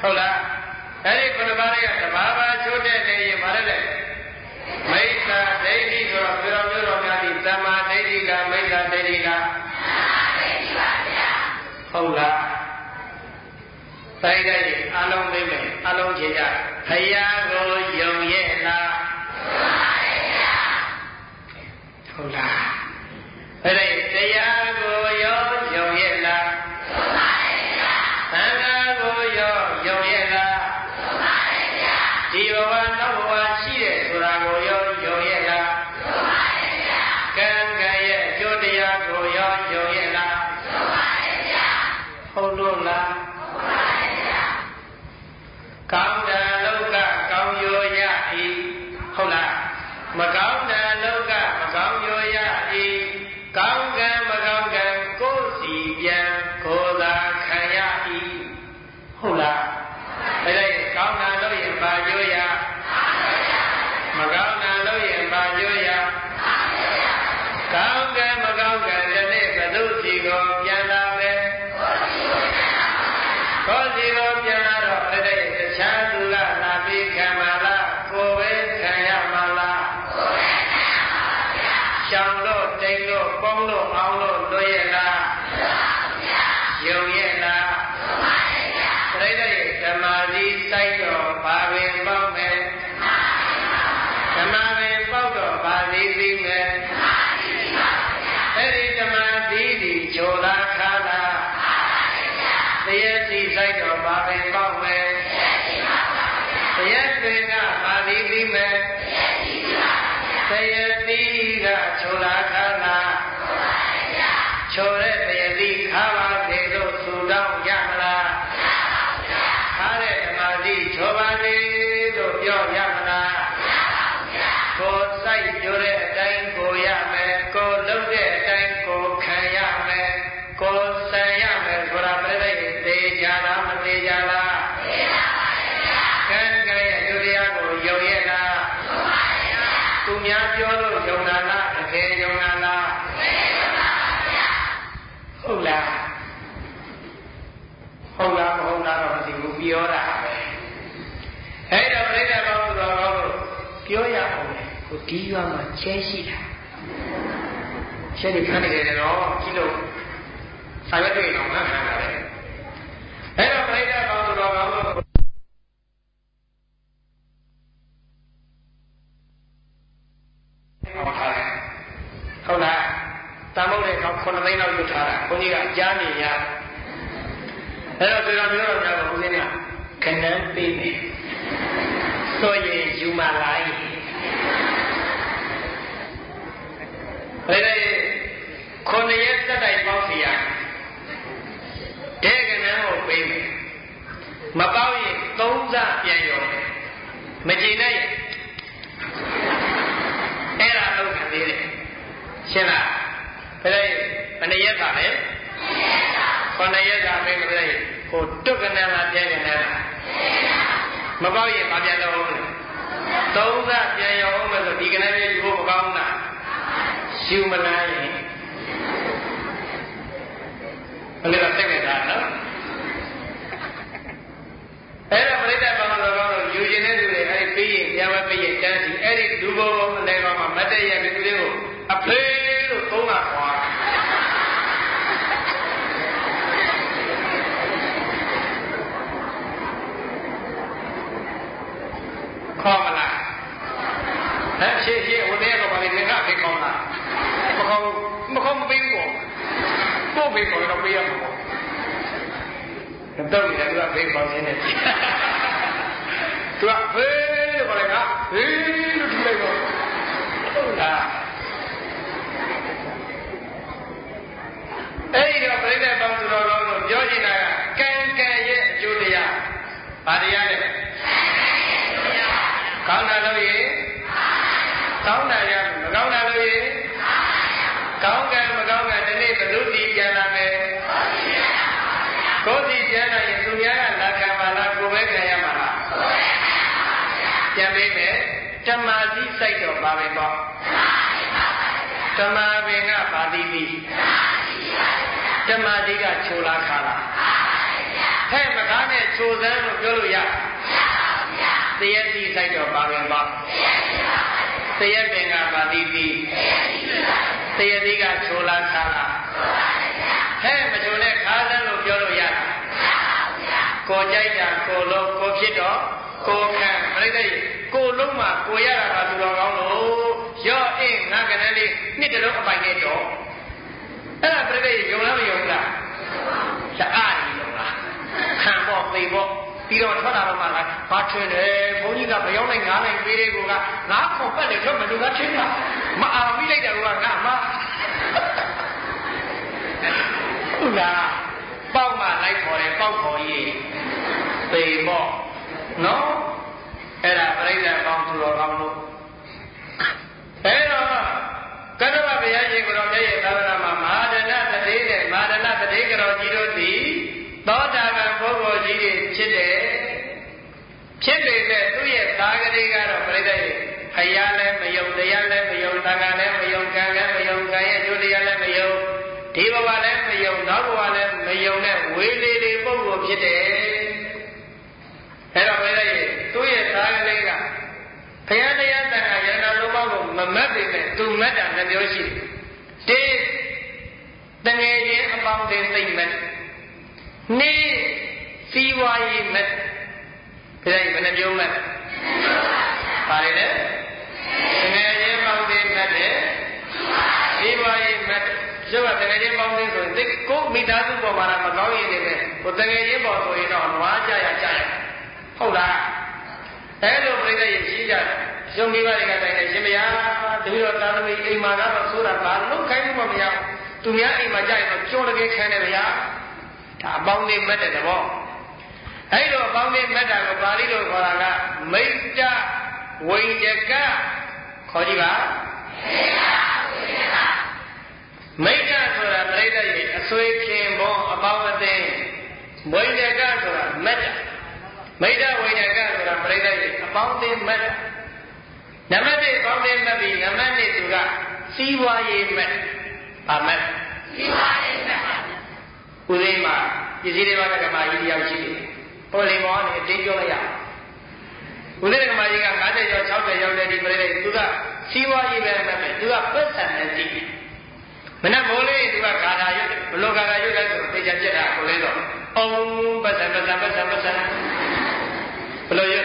S1: ဟုတ်လားအဲ့ဒီခုနပါးတွေကတဘာဘာချိုးတဲ့နေရင်မရလေမိစ္ဆာဒိဋ္ဌိဆိုတော့ပြောမျိုးတော်များဒီသမ္မာဒိဋ္ဌိကမိစ္ဆာဒိဋ္ဌိကသမ္မာဒိဋ္ဌိပါဗျာဟုတ်လားတိုင်းတိုင်းအလုံးသိမယ်အလုံးချေကြဖယားကိုယုံရဲ့လားယုံပါရဲ့ဗျာဟုတ်လားအဲ့ဒီတရားကိုရောယုံရဲ့လားယုံပါရဲ့ဗျာသံဃာကိုရောယုံရဲ့လားယုံပါရဲ့ဗျာဒီဘဝနောက်ဘဝရှိတယ်ဆိုတာကိုရောယုံရဲ့လားယုံပါရဲ့ဗျာကံကံရဲ့အကျိုးတရားကိုရောယုံရဲ့လားယုံပါရဲ့ဗျာဟုတ်လို့လားဟုတ်ပါရဲ့ဗျာကောင်းတဲ့လောကကောင်းရိုးရ၏ဟုတ်လားမကောင်းတဲ့လောကမကောင်းရိုးရ၏ကောင်းကံမကောင်းကံကိုယ်စီပြန်ကိုယ်သာခံရ၏ဟုတ်လားအဲ့ဒါကောင်းတာလို့ရင်ပါကြိုးရမကောင်းတာလို့ရင်ပါကြိုးရကောင်းကံမကောင်းကံဒီနေ့ဘုသူစီကိုပြန်လာမယ်ကိုယ်စီကိုပြန်လာတော့အဲ့ဒါတခြားသူကလာပြီးခံပါလားကိုယ်ပဲခံရမှာလားကိုယ်ပဲခံရမှာပါဗျာရှောင်လို့တိမ်လို့ပေါင်းလို့အောင်လို့လွတ်ရလားလွတ်ပါဗျာယုံရလားယုံပါရဲ့ဗျာပြိဋ္ဌိဓမ္မာသီစိုက်တော့ဘာပင်ပေါက်မယ်ဓမ္မာပင်ပေါက်တော့ဘာသီသိမယ်ဓမ္မာသီသိပါဗျာအဲ့ဒီဓမ္မာသီဒီချိုလာခါလားတရားစီဆိုင်တော့ဘာပင်ပေါက်မယ်တရားပင်ကဘာသီးပြီးမယ်တရားသီးကချိုလာခါလားချိုတဲ့တရားသီးခါပါစေလို့ဆူတောင်းရမလားခါတဲ့ဓမ္မသီးချိုပါစေလို့ပြောရမလားကိုယ်စိုက်ကြိုတဲ့အတိုင်းကိုရမယ်ကိုယ်လုပ်တဲ့အတိုင်းကိုခံရမယ်ကိုယ်ဆံရမယ်ဆိုတာပြည့်တဲ့သေချာလားမသေချာလားသေချာပါရဲ့ဗျာကံကံရဲ့ဒုတိယကိုယုံရဲ့လားယုံပါရဲ့ဗျာသူများပြောလို့ယုံတာလားတကယ်ယုံတာလားတကယ်ယုံတာပါဗျာဟုတ်လားဟုတ်လားမဟုတ်လားတော့မသိဘူးပြောတာပဲအဲ့တော့ပြိဋ္ဌာပေါင်းသူတော်ကောင်းတို့ပြောရအောင်လေကိုဒီရွာမှာကျဲရှိတာကျဲနေခန်းနေတယ်တော့ကြည့်လို့စာရွက်တွေတော့မှတ်ခံရတယ်အဲ့တော့ပြိဋ္ဌာပေါင်းသူတော်ကောင်းတို့ဟုတ်လားတမုတ်တဲ့ခေါခုနှစ်သိန်းလောက်ယူထားတာဘုန်းကြီးကကြားနေရအဲ့တော့ဒီလိုမျိုးတော့များတော့ဦးဇင်းကခဏန်းပေးတယ်ဆိုရင်ယူမလိုက်ဘယ်နဲ့ခုနှစ်ရက်တက်တိုင်ပေါက်စီရတဲ့ကနန်းကိုပေးမယ်မပေါက်ရင်သုံးစားပြန်ရောမကြည်နဲ့အဲ့ဒါတော့ခံသေးတယ်ရှင်းလားဘယ်နဲ့ဘယ်နှရက်ပါလဲခုနှစ်ရက်ကပေးမလဲဟိုတွက်ကနန်းလားပြန်ကနန်းလားမပေါက်ရင်မပြန်တော့ဘူးသုံးစားပြန်ရောအောင်မယ်ဆိုဒီကနန်းလေးယူဖို့မကောင်းလားယူမလားရင်ဘယ်လိုသိနေတာနော်အဲ့ဒါပြိဋ္ဌာပေါင်းတော်ကောင်းတို့ယူခြင်းတဲ့သူတွေအဲ့ဒီပြီးရင်ပြန်မပြီးရင်တန်းစီအဲ့ဒီဒုဘောဘောအလဲကောင်မှာမတ်တရတဲ့သူတွေကိုအဖေးလို့သုံးတာခေါ်ခေါ်မလားဟဲ့ရှေ့ရှေ့ဟိုတည်းကတော့ဗာလေငါဖေးခေါ်လားမခေါ်မခေါ်မပေးဘူးပို့ပေးခေါ်တော့ပေးရမှာပေါ့တော့ဒီကဖေးခေါ်နေတယ်သူကဖေးလို့ခေါ်လိုက်တာဖေးလို့ထူလိုက်တော့ဟုတ်လားအဲ့ဒီတော့ပြိဋ္ဌာပေါင်းသူတော်ကောင်းတို့ပြောချင်တာကကံကံရဲ့အကျိုးတရားဘာတရားလဲကောင်းတာလို့ရင်ကောင်းတာရမကောင်းတာလို့ရင်ကောင်းကံမကောင်းကံဒီနေ့ဘယ်လိုဒီပြန်လာမယ်ကိုယ်စီပြန်လာရင်သူများကလာခံပါလားကိုယ်ပဲခံရမှာလားပြန်ပေးမယ်ဓမ္မာသီစိုက်တော့ပါပဲပေါ့ဓမ္မာပင်ကပါတိတိဓမ္မာသီကချိုလာခါလားဓဟဲ့မကားနဲ့ချိုစမ်းလို့ပြောလို့ရတရက်စီဆိုင်တော့ပါရင်ပါတရက်ပင်ကပါတိတိတရက်ဒီကချိုလားခါလားဟဲ့မချိုနဲ့ခါစမ်းလို့ပြောလို့ရကိုကြိုက်တာကိုလုံးကိုဖြစ်တော့ကိုခံမလိုက်တဲ့ကိုလုံးမှာကိုရတာပါသူတော်ကောင်းလို့ရော့အင်းငါကလေးလေးနှစ်တလုံးအပိုင်နဲ့တော့အဲ့ဒါပြိတ္တိယုံလားမယုံလားရှားအားကြီးလို့လားခံပေါ့သိပေါ့ပြီးတော့ထွက်လာတော့မှလားဘာထင်တယ်ဘုန်းကြီးကမရောက်နိုင်ငားနိုင်ပေးတဲ့ကိုကငါခုံပတ်တယ်တော့မလူကထင်းတာမအာမိလိုက်တယ်ကငါမဟုတ်လားပေါက်မှလိုက်ခေါ်တယ်ပေါက်ခေါ်ကြီးသိပေါ့နော်အဲ့ဒါပြိတ္တပေါင်းသူတော်ကောင်းလို့အဲ့တော့ကတ္တဝဘုရားရှင်ကိုယ်တော်မြတ်ရဲ့သာသနာမှာမဟာဒနတတိနဲ့မဟာဒနတတိကတော်ကြီးတို့သည်သောတာပန်ပုဂ္ဂိုလ်ကြီးတွေဖြစ်တယ်ဖြစ်ပေမဲ့သူ့ရဲ့သားကလေးကတော့ပြိတ္တရဲ့ဖယားလည်းမယုံတရားလည်းမယုံသံဃာလည်းမယုံကံလည်းမယုံကံရဲ့ကျိုးတရားလည်းမယုံဒီဘဝလည်းမယုံနောက်ဘဝလည်းမယုံတဲ့ဝေလေးလေးပုဂ္ဂိုလ်ဖြစ်တယ်အဲ့တော့ပြိတ္တရဲ့သူ့ရဲ့သားကလေးကဘုရားတရားသံဃာယန္တာလုံးပေါင်းကိုမမတ်ပေမဲ့သူမတ်တာနှမျိုးရှိတယ်တငယ်ချင်းအပေါင်းတွေသိမ့်မတ်နေစီဝါရေးမတ်ဘယ်လိုဘယ်နှမျိုးမတ်ပါလဲတငယ်ချင်းပေါင်းတွေမတ်တယ်စီဝါရေးမတ်ကျုပ်ကတငယ်ချင်းပေါင်းတွေဆိုရင်ကိုမိသားစုပေါ်မှာမကောင်းရင်လည်းဟိုတငယ်ချင်းပေါ်ဆိုရင်တော့နွားကြရကြရဟုတ်လားအဲ့လိုပြိတ္တရဲ့ရှိကြတယ်ရုံမိဘတွေကတိုင်တယ်ရှင်မယားတပည့်တော်သာသမီအိမ်မှာကတော့ဆိုတာဘာလို့ခိုင်းလို့မရဘူးသူများအိမ်မှာကြရင်တော့ကြောတကယ်ခံတယ်ဗျာဒါအပေါင်းလေးမတ်တဲ့သဘောအဲ့လိုအပေါင်းလေးမတ်တာကိုပါဠိလိုခေါ်တာကမိတ္တဝိညကခေါ်ကြည့်ပါမိတ္တဆိုတာပြိတ္တရဲ့အဆွေခင်ဘုံအပေါင်းအသင်းဝိညကဆိုတာမတ်တာမိတ္တဝိညကဆိုတာပြိတ္တရဲ့အပေါင်းအသင်းမတ်တာနံပါတ်တစ်ပေါင်းတဲ့မတ်ပြီးနံပါတ်နှစ်သူကစီးပွားရေးမတ်ပါမတ်စီးပွားရေးမတ်ဦးသိမ်းမှာပစ္စည်းတွေပါကဓမ္မကြီးရောက်ရှိတယ်ပေါ်လင်ပေါ်ကနေအတင်းပြောလိုက်ရဦးသိမ်းဓမ္မကြီးက၅၀ကျော်၆၀ရောက်တဲ့ဒီပြိတ္တိသူကစီးပွားရေးပဲမတ်ပဲသူကပတ်စံနဲ့တည်မနက်မိုးလေးသူကဂါထာရွတ်ဘလို့ဂါထာရွတ်လဲဆိုတော့သိချင်ပြက်တာကိုလေးတော့အောင်ပတ်စံပတ်စံပတ်စံပတ်စံဘလို့ရွတ်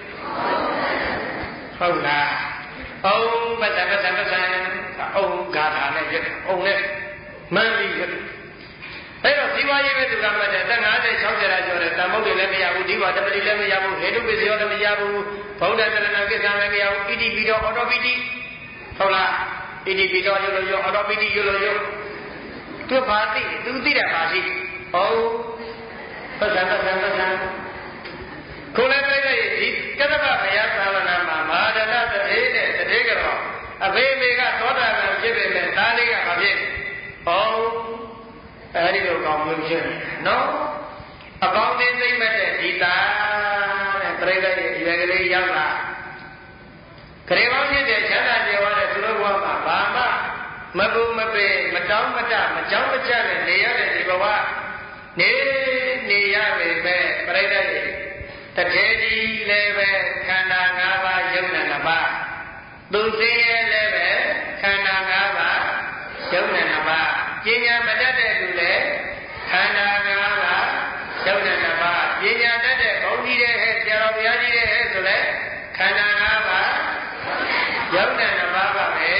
S1: ဟုတ်လားအောင်ပတ်စံပတ်စံပတ်စံအောင်ဂါထာနဲ့ရွတ်အောင်နဲ့မန်းပြီးရွတ်အဲ့တော့ဇီဝရေးပဲသူကမှတ်တယ်၅၀ ၆၀ရာကျော်တယ်တန်ဖို့တွေလည်းမရဘူးဒီဘဝတပတိလည်းမရဘူးဟေတုပစ္စယောလည်းမရဘူးဗုဒ္ဓတရဏကိစ္စလည်းမရဘူးဣတိပိတောအော်တိုပီတိဟုတ်လားဣတိပိတောရွတ်လို့ရွတ်အော်တိုပီတိရွတ်လို့ရွတ်သူဘာသိသူသိတာဘာရှိဟုတ်ပတ်စံပတ်စံပတ်စံကိုယ်လည်းပြည့်တဲ့ဒီကတ္တဗဘုရားသာသနာမှာမဟာဒနတတိနဲ့တတိကတော့အဖေမေကသောတာပန်ဖြစ်ပေမဲ့သားလေးကမဖြစ်ဟုတ်အဲဒီလိုကောင်းမျိုးဖြစ်နော်အပေါင်းသိသိမ့်မဲ့တဲ့ဒီသားတဲ့ပြိတ္တရဲ့ရွယ်ကလေးရောက်လာခရေပေါင်းဖြစ်တဲ့ချမ်းသာကြွယ်ဝတဲ့သူတို့ဘဝမှာဘာမှမပူမပေမတောင်းမတမကြောက်မကြနဲ့နေရတဲ့ဒီဘဝနေနေရပေမဲ့ပြိတ္တရဲ့တထေကြီးလည်းပဲခန္ဓာ၅ပါးယုံနာ၅ပါးသူသိရဲ့လည်းပဲခန္ဓာ၅ပါးယုံနာ၅ပါးပညာမတတ်တဲ့သူလည်းခန္ဓာ၅ပါးယုံနာ၅ပါးပညာတတ်တဲ့ဘုန်းကြီးတဲ့ဟဲ့ဆရာတော်ဘုရားကြီးတဲ့ဟဲ့ဆိုလည်းခန္ဓာ၅ပါးယုံနာ၅ပါးပါပဲ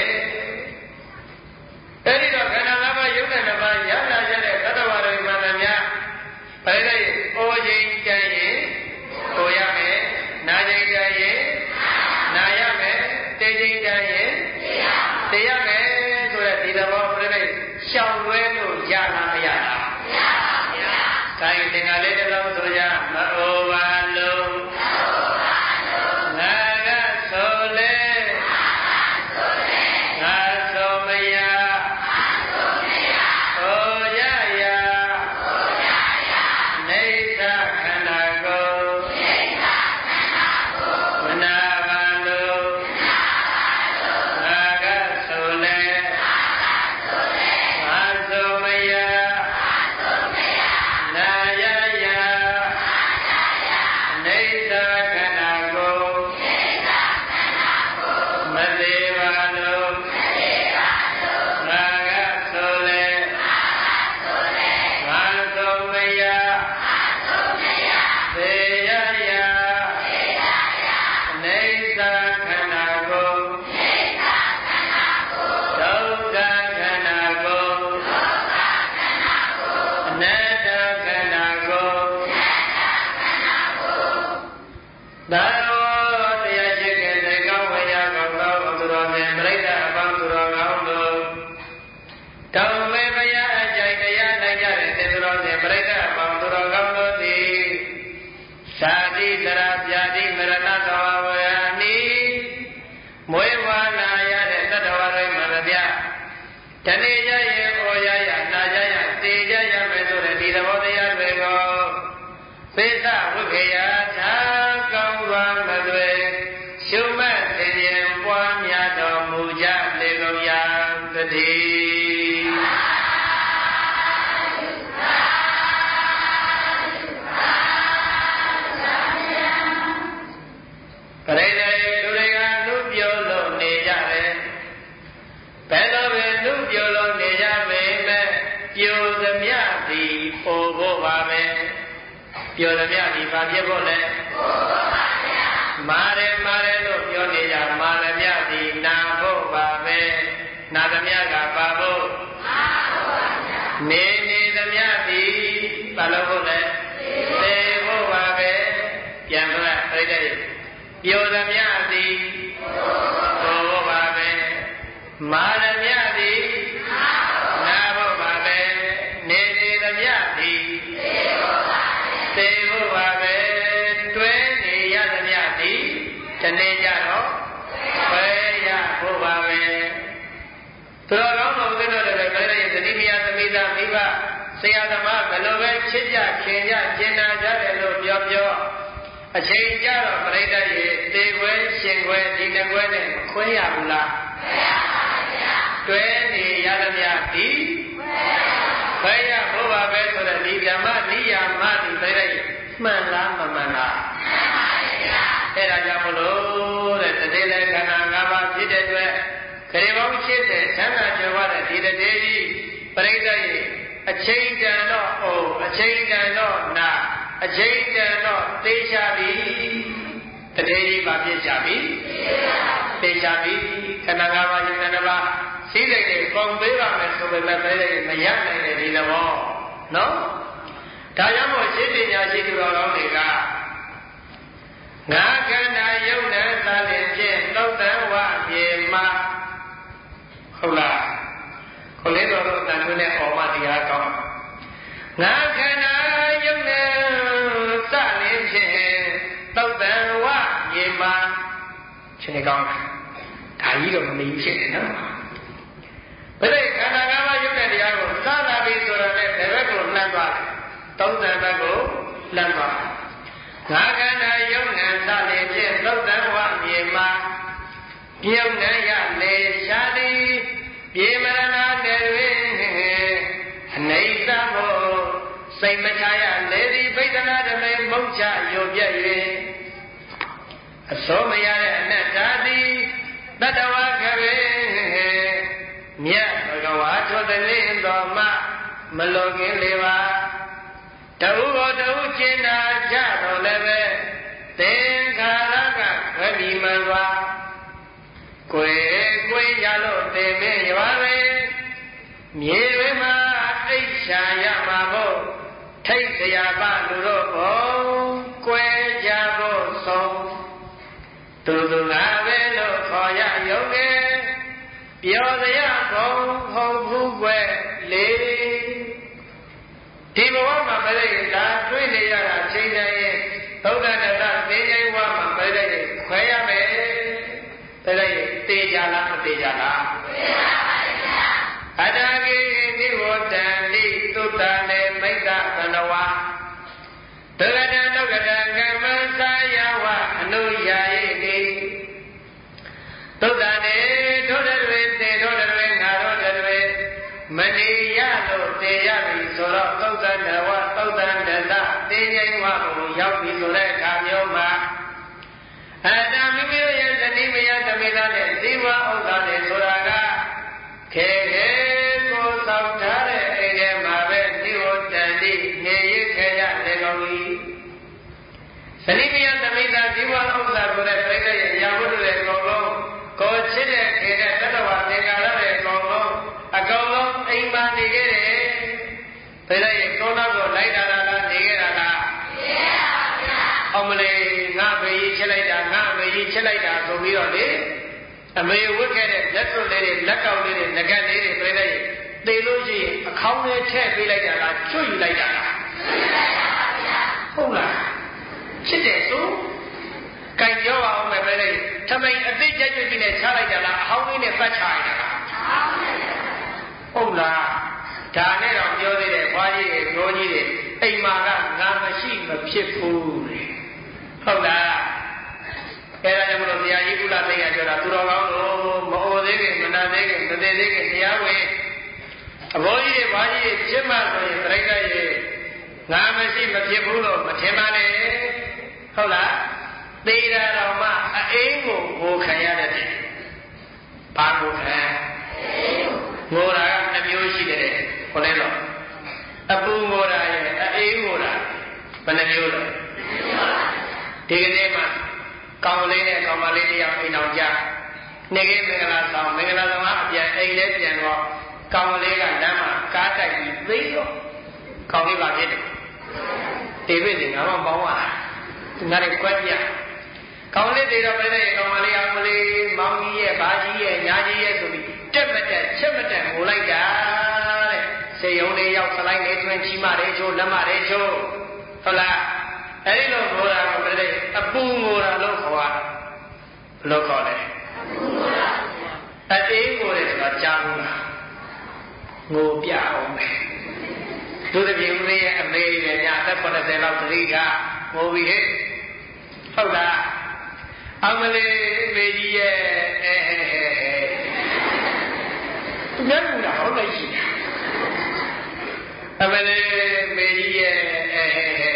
S1: အဲဒီတော့ခန္ဓာ၅ပါးယုံနာ၅ပါးရောက်လာကြတဲ့သတ္တဝါတွေမှန်သမျှဘယ်လိုအိုးချိန်ကြရင်ကိုရမယ်နာချိန်ကြရင်နာရမယ်တေချိန်ကြရင်တေရမယ်ဆိုတဲ့ဒီသဘောပြိတ္တိရှောင်လွဲလို့ရလားမရလားမရပါဘူးဗျာ။ဒါရင်သင်္ဃာလေးတစ်လုံးဆိုကြမအိုပါလုံးမအိုပါလုံးငါကဆိုလေငါဆိုမရငါဆိုမရဟောရရဟောရရနေသခန္ဓာကိုနေသခန္ဓာကိုမနာပါလုံးမနာပါလုံးငါကဆိုလေငါကဆိုလေငါဆိုမရငါဆိုမရနာရရနတ္တခန္ဓာကိုသာရောတရားရှိခဲ့တဲ့ကောင်းဝေယကောင်းသောသူတော်မြတ်ပြိဿအပေါင်းသူတော်ကောင်းတို့တောင်းမေဘုရားအကြိုက်တရားနိုင်ကြတဲ့သေသူတော်မြတ်ပြိဿအပေါင်းသူတော်ကောင်းတို့သည်သာတိတရာပြာတိမရဏသောဝေယနိမွေးဝါနာရတဲ့တတ္တဝါတွေမှာဗျာတဏှိရရဲ့ဩရရနာကြရတေကြရမယ်ဆိုတဲ့ဒီသဘောတရားတွေကိုပိဿဝိခေယသာကောင်းစွာမသွေရှုမှတ်သိရင်ပွားများတော်မူကြလေကုန်ရာတည်းပရိသေလူတွေကလူပြောလို့နေကြတယ်ဘယ်လိုပဲလူပြောလို့နေကြပေမဲ့ပြိုသမျှသည်ပေါ်ဖို့ပါပဲပြိုသမျှသည်ဘာဖြစ်ဖို့လဲပေါ်ဖို့ပါဗျာမာတယ်မာတယ်လို့ပြောနေကြမာသမျှသည်နာဖို့ပါပဲနာသမျှကပါဖို့မာဖို့ပါဗျာနေနေသမျှသည်ဘာလို့ဖို့လဲသေဖို့ပါပဲပြန်ပြပြိတ္တိပြိုသမျှသည်ပေါ်ဖို့ပါပဲမာရမြသည်နာဖို့ပါပဲနေနေသမျှသည်သေဖို့ပါပဲတွဲနေရသမျှသည်တနေ့ကြတော့ခွဲရဖို့ပါပဲသူတော်ကောင်းတော်ဦးဇင်းတို့လည်းပဲရဲ့သတိမယသမိသားမိဘဆရာသမားဘယ်လိုပဲချစ်ကြခင်ကြကျင်နာကြတယ်လို့ပြောပြောအချိန်ကြတော့ပြိတ္တရဲ့သေခွဲရှင်ခွဲဒီနှစ်ခွဲနဲ့ခွဲရဘူးလားခွဲရပါဗျာတွဲနေရသမျှဒီခွဲရဖို့ပါပဲဆိုတော့ဒီဓမ္မနိယာမဒီပြိတ္တရဲ့မှန်လားမမှန်လားမှန်ပါဗျာအဲ့ဒါကြောင့်မလို့တဲ့တတိယခန္ဓာ၅ပါးဖြစ်တဲ့အတွက်ခရီးပေါင်းရှစ်ဆယ်ဆန်းသာကျော်ရတဲ့ဒီတတိယကြီးပြိတ္တရဲ့အချိန်တန်တော့အိုအချိန်တန်တော့နာအချိန်တန်တော့သိချပြီတတိယကြီးပါပြစ်ချပြီသိချပြီခန္ဓာ၅ပါးယုံနာပါစိတ်တွေပုံပေးပါမယ်ဆိုပေမဲ့ပြိတ္တမရနိုင်တဲ့ဒီသဘောနော်ဒါကြောင့်မို့ရှင်းပညာရှိသူတော်ကောင်းတွေကငါခန္ဓာယုံနာသာလင်ဖြင့်သုတ်တံဝပြေမှာဟုတ်လားကိုလေးတော်တို့တန်ထွေးနဲ့အော်မတရားကောင်းငါခန္ဓာယုံနာသာလင်ဖြင့်သုတ်တံဝပြေမှာရှင်ကောင်းဒါကြီးတော့မမီးဖြစ်တယ်နော်ဘယ်လိုခန္ဓာ၅ပါးယုံတဲ့တရားကိုသာနာပြီဆိုတော့လည်းဘယ်ဘက်ကိုလှမ်းသွားလဲသုံးသံဘက်ကိုလှမ်းသွားငါခန္ဓာယုံနာသာလင်ဖြင့်သုတ်တံဝပြေမှာပြုံနေရလေရှားသည်ပြေမရဏတေတွင်အနေသမောစိတ်မချရလေသည်ဗိဒနာဓမေမုတ်ချယိုပြည့်၍အစိုးမရတဲ့အနတ္တသည်တတ္တဝါခရေမြတ်ဘဂဝါထိုတလင်းတော်မှမလိုခင်လေပါတဝုဘောတဝုကျင်နာကြတော်လည်းပဲသင်္ခါရကဝိမိမစွာကိုယ်ကိုယ်ရလို့သေမင်းရွာတွင်မြေတွင်မှာအိတ်ရှာရမှာမို့ထိတ်စရာပါလူတို့ဘောကွယ်ကြဖို့ဆုံးသူသူငါပဲလို့ခေါ်ရရုံနဲ့ပြောစရာဘုံဟုတ်ဘူးကွယ်လေဒီဘဝမှာမလေးလာတွေ့နေရတာချိန်တိုင်းရဲ့သုဒ္ဓတတသိဉ္ဇိဝမှာမလေးခွဲရမယ်တလေးတေကြလားမတေကြလားတေကြပါဗျာအတ္တကိနိဝတ္တန္တိသုတ္တနေမိတ်္တသနဝါဒုက္ခတဒုက္ခတကမ္မသာယဝအနုယာယိတိသုတ္တနေထိုးတွေတေထိုးတွေငါတို့တွေမနေရလို့တေရပြီဆိုတော့သုတ္တနဝသုတ္တန္တသတေငိဝကိုရောက်ပြီဆိုတဲ့အခါမျိုးမှာအတ္တမိမိရဲ့သတိမယသမိသားနဲ့ဇီဝဥစ္စာတွေဆိုတာကခေခေကိုသောက်ထားတဲ့အိမ်ထဲမှာပဲနိဝတ္တန္တိနေရခဲ့ရလေကုန်၏သတိမယသမိသားဇီဝဥစ္စာဆိုတဲ့ပြိဿရဲ့ညာဝတ္ထုရဲ့အကုန်လုံးကိုချစ်တဲ့ခေတဲ့တတ္တဝါသင်္ကာရရဲ့အကုန်လုံးအကုန်လုံးအိမ်မှာနေခဲ့တယ်ပြိဿရဲ့ကိုလိုက်တာလားနေခဲ့တာလားနေခဲ့ပါဗျာအမလေးငါဘေးကြီးချက်လိုက်တာငါအမေကြီးချက်လိုက်တာဆိုပြီးတော့လေအမေဝတ်ခဲ့တဲ့လက်စွပ်လေးတွေလက်ကောက်လေးတွေငကက်လေးတွေပြလိုက်သေလို့ရှိရင်အခေါင်းလေးထည့်ပေးလိုက်တာလားချွတ်ယူလိုက်တာလားချွတ်ယူလိုက်တာပါဗျာဟုတ်လားချစ်တယ်ဆိုကြိုက်ပြောပါဦးမယ်ပြလိုက်ထမိန်အသိကြွကြွကြီးနဲ့ချလိုက်တာလားအဟောင်းလေးနဲ့ပတ်ချလိုက်တာလားဟုတ်လားဒါနဲ့တော့ပြောသေးတယ်ဘွားကြီးတွေပြောကြီးတွေအိမ်မှာကငါမရှိမဖြစ်ဘူးတဲ့ဟုတ်လားအဲ့ဒါကြောင့်မလို့ဘုရားကြီးကုလသိက္ခာပြောတာသူတော်ကောင်းတို့မအိုသေးခင်မနာသေးခင်မသေးသေးခင်တရားဝင်အဘောကြီးတွေဘွားကြီးတွေဖြစ်မှဆိုရင်ပြိဋ္ဌာရေငါမရှိမဖြစ်ဘူးလို့မထင်ပါနဲ့ဟုတ်လားသေတာတော်မှအအိမ်ကိုငိုခံရတဲ့ဘာကိုခံငိုတာကနှမျိုးရှိတယ်ခေါ်လဲတော့အပူငိုတာရဲ့အအေးငိုတာဘယ်နှမျိုးလဲဒီကနေ့မှာကောင်းလေးနဲ့ကောင်းမလေးတရားအိမ်အောင်ကြနေကင်းမင်္ဂလာဆောင်မင်္ဂလာဆောင်အပြန်အိမ်လေးပြန်တော့ကောင်းလေးကလမ်းမှာကားတိုက်ပြီးသိတော့ကောင်းလေးပါဖြစ်တယ်တေဝိတေငါမှပေါင်းရတာသူငါတွေကွက်ပြကောင်းလေးတွေတော့ပဲတဲ့ကောင်းမလေးအောင်လေးမောင်ကြီးရဲ့ဘာကြီးရဲ့ညာကြီးရဲ့ဆိုပြီးတက်မတက်ချက်မတက်ငိုလိုက်တာတဲ့စေယုံလေးရောက်စလိုက်လေးတွင်ချီမလေးချိုးလက်မလေးချိုးဟုတ်လားအဲ့ဒီလိုငိုတာကိုပြတဲ့အပူငိုတာလို့ခေါ်တာဘယ်လိုခေါ်လဲအပူငိုတာအအေးငိုတယ်ဆိုတာကြားဘူးလားငိုပြအောင်မယ်သူတပြင်းဦးလေးရဲ့အမေရဲ့ညာအသက်၇၀လောက်သတိကငိုပြီးဟဲ့ဟုတ်လားအမလေးမေကြီးရဲ့အဲဟဲဟဲဟဲသူများကူတာဟုတ်လိုက်ရှိတာအမလေးမေကြီးရဲ့အဲဟဲဟဲ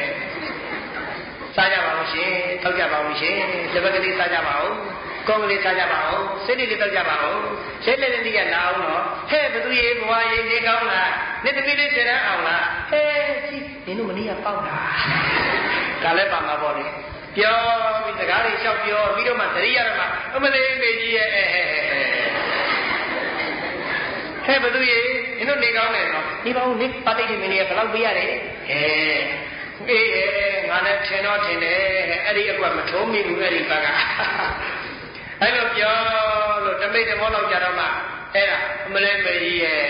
S1: စားကြပါဦးရှင်ထောက်ကြပါဦးရှင်လက်ပကလေးစားကြပါဦးကောင်းကလေးစားကြပါဦးစိတ်လေးတောက်ကြပါဦးစိတ်လေးလေးကလာအောင်တော့ဟဲ့ဘသူရေးဘွားရေးနေကောင်းလားနေသမီးလေးစေရန်အောင်လားဟဲ့ကြည့်နင်တို့မနေ့ကပေါက်တာဒါလည်းပါမှာပေါ့လေပြောပြီးစကားလေးလျှောက်ပြောပြီးတော့မှသတိရတော့မှအမလေးမေကြီးရဲ့အဲဟဲဟဲဟဲ့ဘသူရေးနင်တို့နေကောင်းတယ်နော်ဒီပါဦးနေပါတိတ်မင်းလေးကဘယ်လောက်ပေးရတယ်ဟဲ့အေးအေးငါနဲ့ထင်တော့ထင်တယ်အဲ့ဒီအကွက်မထုံးမိဘူးအဲ့ဒီဘက်ကအဲ့လိုပြောလို့တမိတ်တမောလောက်ကြတော့မှအဲ့ဒါအမလေးမေကြီးရဲ့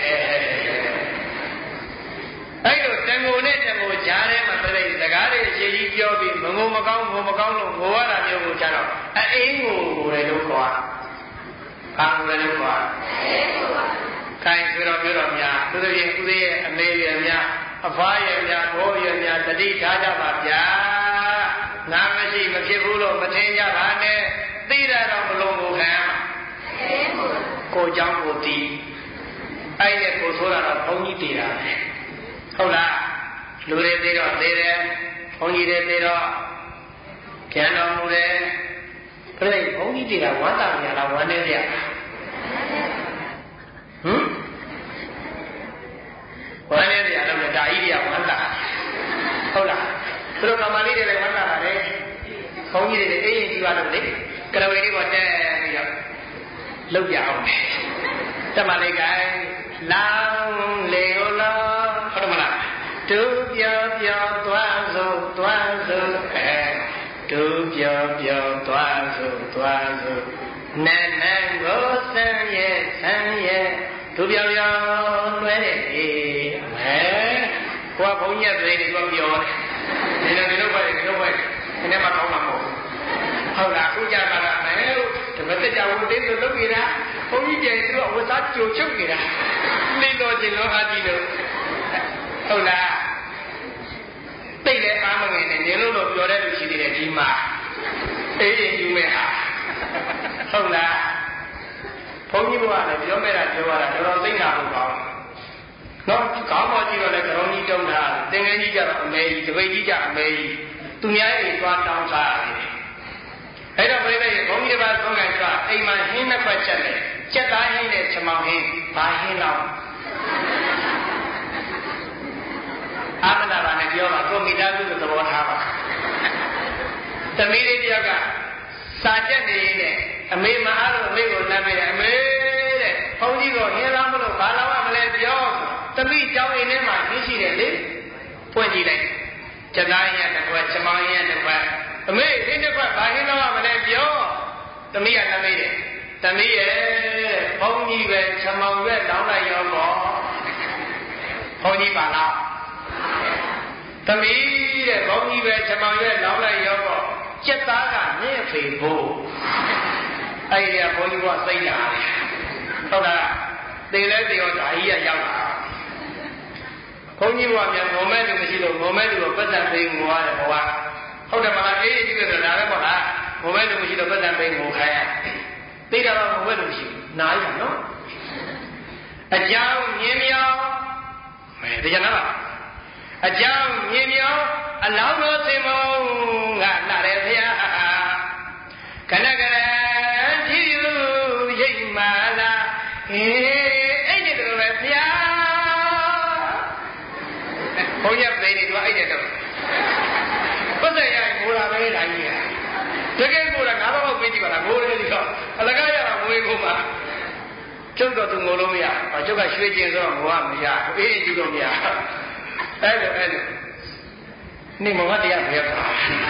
S1: အဲ့လိုတန်ငိုနဲ့တန်ငိုကြားထဲမှာပြိစကားတွေအရှိကြီးပြောပြီးမငိုမကောင်းငိုမကောင်းလို့ငိုရတာမျိုးကိုကြတော့အအင်းကိုလည်းလို့ခေါ်တာဘာကိုလည်းလို့ခေါ်တာအအင်းကိုပါခိုင်ဆိုတော့ပြောတော့များသူတို့ရဲ့ဦးသေးရဲ့အမေရဲ့များအဖွားရဲ့များဘိုးရဲ့များတတိထားကြပါဗျာငါမရှိမဖြစ်ဘူးလို့မထင်ကြပါနဲ့သိတာတော့မလုံးဘူးခံကိုเจ้าကိုသိအဲ့ဒီကိုဆိုတာတော့ဘုန်းကြီးတည်တာပဲဟုတ်လားလူတွေသိတော့သိတယ်ဘုန်းကြီးတွေသိတော့ကျန်တော်မူတယ်ပြိဘုန်းကြီးတည်တာဝမ်းသာကြလားဝမ်းနေကြဟမ်ဝမ်းနေကြတော့ဒါကြီးတွေကဝမ်းသာဟုတ်လားသူတို့ကမလေးတွေလည်းဝမ်းသာတာလေဘုန်းကြီးတွေလည်းအေးရင်ကြည့်ရတော့လေကရဝေလေးပေါ်တက်ပြီးတော့လောက်ကြအောင်တက်မလေးကလောင်းလေလောဟုတ်မလားသူပြောပြောသွားစို့သွားစို့အဲသူပြောပြောသွားစို့သွားစို့နန်းနန်းကိုဆန်းရဲ့ဆန်းရဲ့သူပြောပြောလွဲတယ်အေးမဲကိုကဘုန်းကြီးရဲ့ပြည်တွေကပြောတယ်ဒီလိုဒီလိုပဲဒီလိုပဲဒီနေ့မှကောင်းမှာမဟုတ်ဟုတ်လားအခုကြပါလားမဲဓမ္မစကြာဝတ်တင်းဆိုလုပ်နေတာဘုန်းကြီးကျန်သူကဝတ်သားကြိုချုပ်နေတာနေတော့ကျင်လို့အားကြီးလို့ဟုတ်လားတိတ်လည်းအားမငယ်နဲ့နေလို့တော့ပြောတဲ့လူရှိသေးတယ်ဒီမှာအေးရင်ယူမဲ့ဟာဟုတ်လားဘုန်းကြီးဘုရားလည်းပြောမဲ့တာပြောရတာတော်တော်သိတာမဟုတ်ပါဘူးနော်ခေါင်းပေါ်ကြည့်တော့လည်းကရုံးကြီးတုံးတာသင်္ကန်းကြီးကြတော့အမေကြီးတပိတ်ကြီးကြအမေကြီးသူများကြီးသွားတောင်းစားရတယ်အဲ့တော့ပြိဿရေဘုန်းကြီးတစ်ပါးသုံးကန်ဆိုအိမ်မှာဟင်းနှစ်ခွက်ချက်တယ်ချက်သားဟင်းနဲ့ချမောင်ဟင်းဘာဟင်းလောက်အာမနာပါနဲ့ပြောပါကိုမိသားစုကိုသဘောထားပါသမီးလေးတယောက်ကစာချက်နေရင်နဲ့အမေမအားလို့အမေကိုလမ်းပေးတယ်အမေတဲ့ဘုန်းကြီးကဟင်းလောက်မလို့ဘာလောက်မလဲပြောသမီးကြောင်းအိမ်ထဲမှာဟင်းရှိတယ်လေပွင့်ကြည့်လိုက်ကျက်သားရင်တစ်ခွက်ချမောင်းရင်တစ်ခွက်အမေဒီတစ်ခွက်ဘာဟင်းတော့မလဲပြောသမီးကသမီးတယ်သမီးရဲ့ဘုန်းကြီးပဲချမောင်းရွက်တောင်းလိုက်ရောပေါ့ဘုန်းကြီးပါလားသမီးတဲ့ဘုန်းကြီးပဲချမောင်းရွက်တောင်းလိုက်ရောပေါ့ကျက်သားကမြင့်ဖေဖို့အဲ့ဒီကဘုန်းကြီးကစိတ်လာဟုတ်လားသိလဲသိရောဒါကြီးကရောက်လာဘုန်းကြီးကမြန်ငုံမဲ့လူမရှိလို့ငုံမဲ့လူကိုပတ်သက်ပေးငိုရတယ်ဘဝဟုတ်တယ်မလားအေးအေးကြီးပဲဆိုတာပဲပေါ့လားငုံမဲ့လူမရှိတော့ပတ်သက်ပေးငိုခိုင်းရသိတာတော့ငုံမဲ့လူမရှိဘူးနားရနော်အကြောင်းမြင်မြောင်မဲတရားနာအကြောင်းမြင်မြောင်အလောင်းတော်စင်မုံကလာတယ်ဖရာခဏခဏကြည့်ယူရိတ်မာလာအေးအဲ့ဒီလိုပဲဖရာဘုန်းကြီးပြိနေတော့အဲ့တဲ့တော့ပတ်သက်ရငိုလာပဲဒါကြီးတကယ်ငိုလာငါတော့မေးကြည့်ပါလားငိုတယ်ဒီတော့အလကားရတာငွေကုန်ပါကျုပ်တော့သူငိုလို့မရဘာကျုပ်ကရွှေကျင်ဆိုတော့ငိုရမရအေးကြည့်လို့မရအဲ့လိုအဲ့လိုနေမမတရားပဲပါ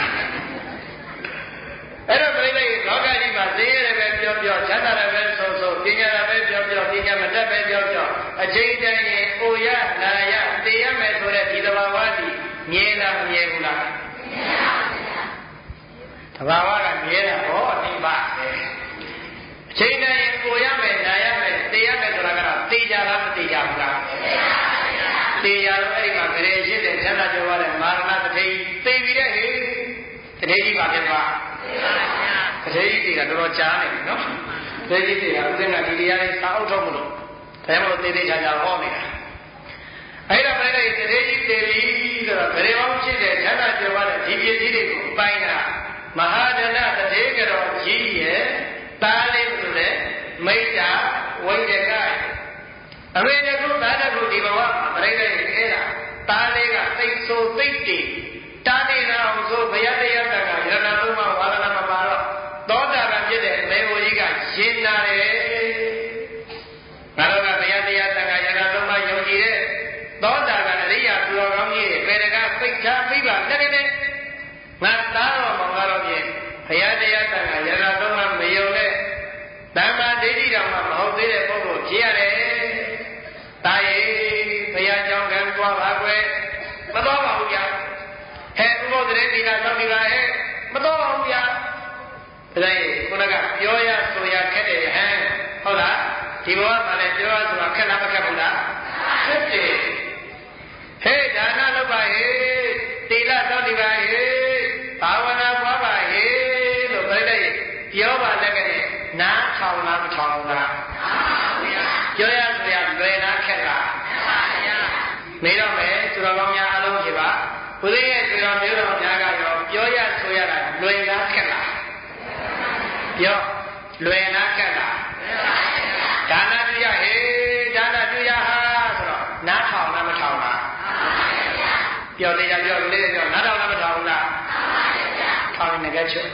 S1: အဲ့တော့ပြိလိုက်လောကကြီးမှာသိရတယ်ပဲပြောပြောချမ်းသာတယ်ပဲဆိုဆိုပညာတယ်ပဲပြောပြောပညာမတတ်ပဲပြောပြောအချိန်တန်ရင်အိုရနာရသိရမယ်ဆိုတဲ့ဒီသဘာဝတည်းမြဲလားမမြဲဘူးလားမြဲပါဗျာသဘာဝကမြဲတာဟောဒီပါပဲအချိန်တန်ရင်အိုရမယ်နာရမယ်သိရမယ်ဆိုတာကတော့သိကြလားမသိကြဘူးလားသိပါဗျာသိရတော့အဲ့ဒီမှာကြရေရှိတဲ့ချမ်းသာကြွယ်ဝတဲ့မာရဏတတိသိပြီးတဲ့ဟေတတိကြီးပါဖြစ်သွားတတိကြီးတွေကတော်တော်ကြားနေပြီနော်တတိကြီးတွေကဥစဉ်ကဒီတရားလေးစာအုပ်ထုတ်မလို့ဒါမှမဟုတ်သေသေးချာချာဟောနေတာအဲ့ဒါပဲလေတတိကြီးသေပြီဆိုတော့ကြရေပေါင်းဖြစ်တဲ့ချမ်းသာကြွယ်ဝတဲ့ဒီပစ္စည်းတွေကိုပိုင်းတာမဟာဒနတတိကတော်ကြီးရဲ့တားလေးဆိုတဲ့မိစ္ဆာဝိဒကအမေတကုသာတကုဒီဘဝမှာပြိဋိရဲ့အဲ့ဒါတားလေးကသိဆိုသိတည်တားနေတာအောင်ဆိုဘုရားတရားတန်ခါရဏသုံးပါးဝါဒနာမပါတော့သောတာပန်ဖြစ်တဲ့မေဝကြီးကရှင်းလာတယ်ငါတို့ကဘုရားတရားတန်ခါရဏသုံးပါးယုံကြည်တဲ့သောတာပန်အရိယာသူတော်ကောင်းကြီးတွေဘယ်တကားပိတ်ချပြိပါတကယ်နဲ့ငါသားတော်မောင်ကတော့ဖြင့်ဘုရားတရားတန်ခါရဏသုံးပါးမယုံတဲ့ဓမ္မဒိဋ္ဌိတော်မှမဟုတ်သေးတဲ့ပုဂ္ဂိုလ်ဖြစ်ရတယ်တာယေဘုရားကြောင့်ကံသွားပါကွယ်မတော်ပါဘူးဗျာဟဲ့ဥပ္ပဒေသီလသောက်ဒီပါဟဲ့မတော်ပါဘူးဗျာဒါလည်းခုနကပြောရဆိုရခက်တယ်ဟမ်ဟုတ်လားဒီဘဝမှာလည်းပြောရဆိုတာခက်လားမခက်ဘူးလားခက်တယ်ဟဲ့ဒါနလုပ်ပါဟဲ့သီလသောက်ဒီပါဟဲ့ဘာဝနာပွားပါဟဲ့လို့ပြောလိုက်ပြောပါလက်ကနဲ့နားထောင်လားမထောင်လားပြောရဆိုရလွယ်လားခက်လားမေးတော့မယ်သူတော်ကောင်းများအားလုံးဖြစ်ပါဘုရားရဲ့သူတော်မျိုးတော်များကတော့ပြောရဆိုရတာလွယ်လားခက်လားပြောလွယ်လားခက်လားဒါနပြုရဟေဒါနပြုရဟာဆိုတော့နားထောင်လားမထောင်လားပြောသေးကြပြောလေးပြောနားထောင်လားမထောင်ဘူးလားထောင်နေကြချွတ်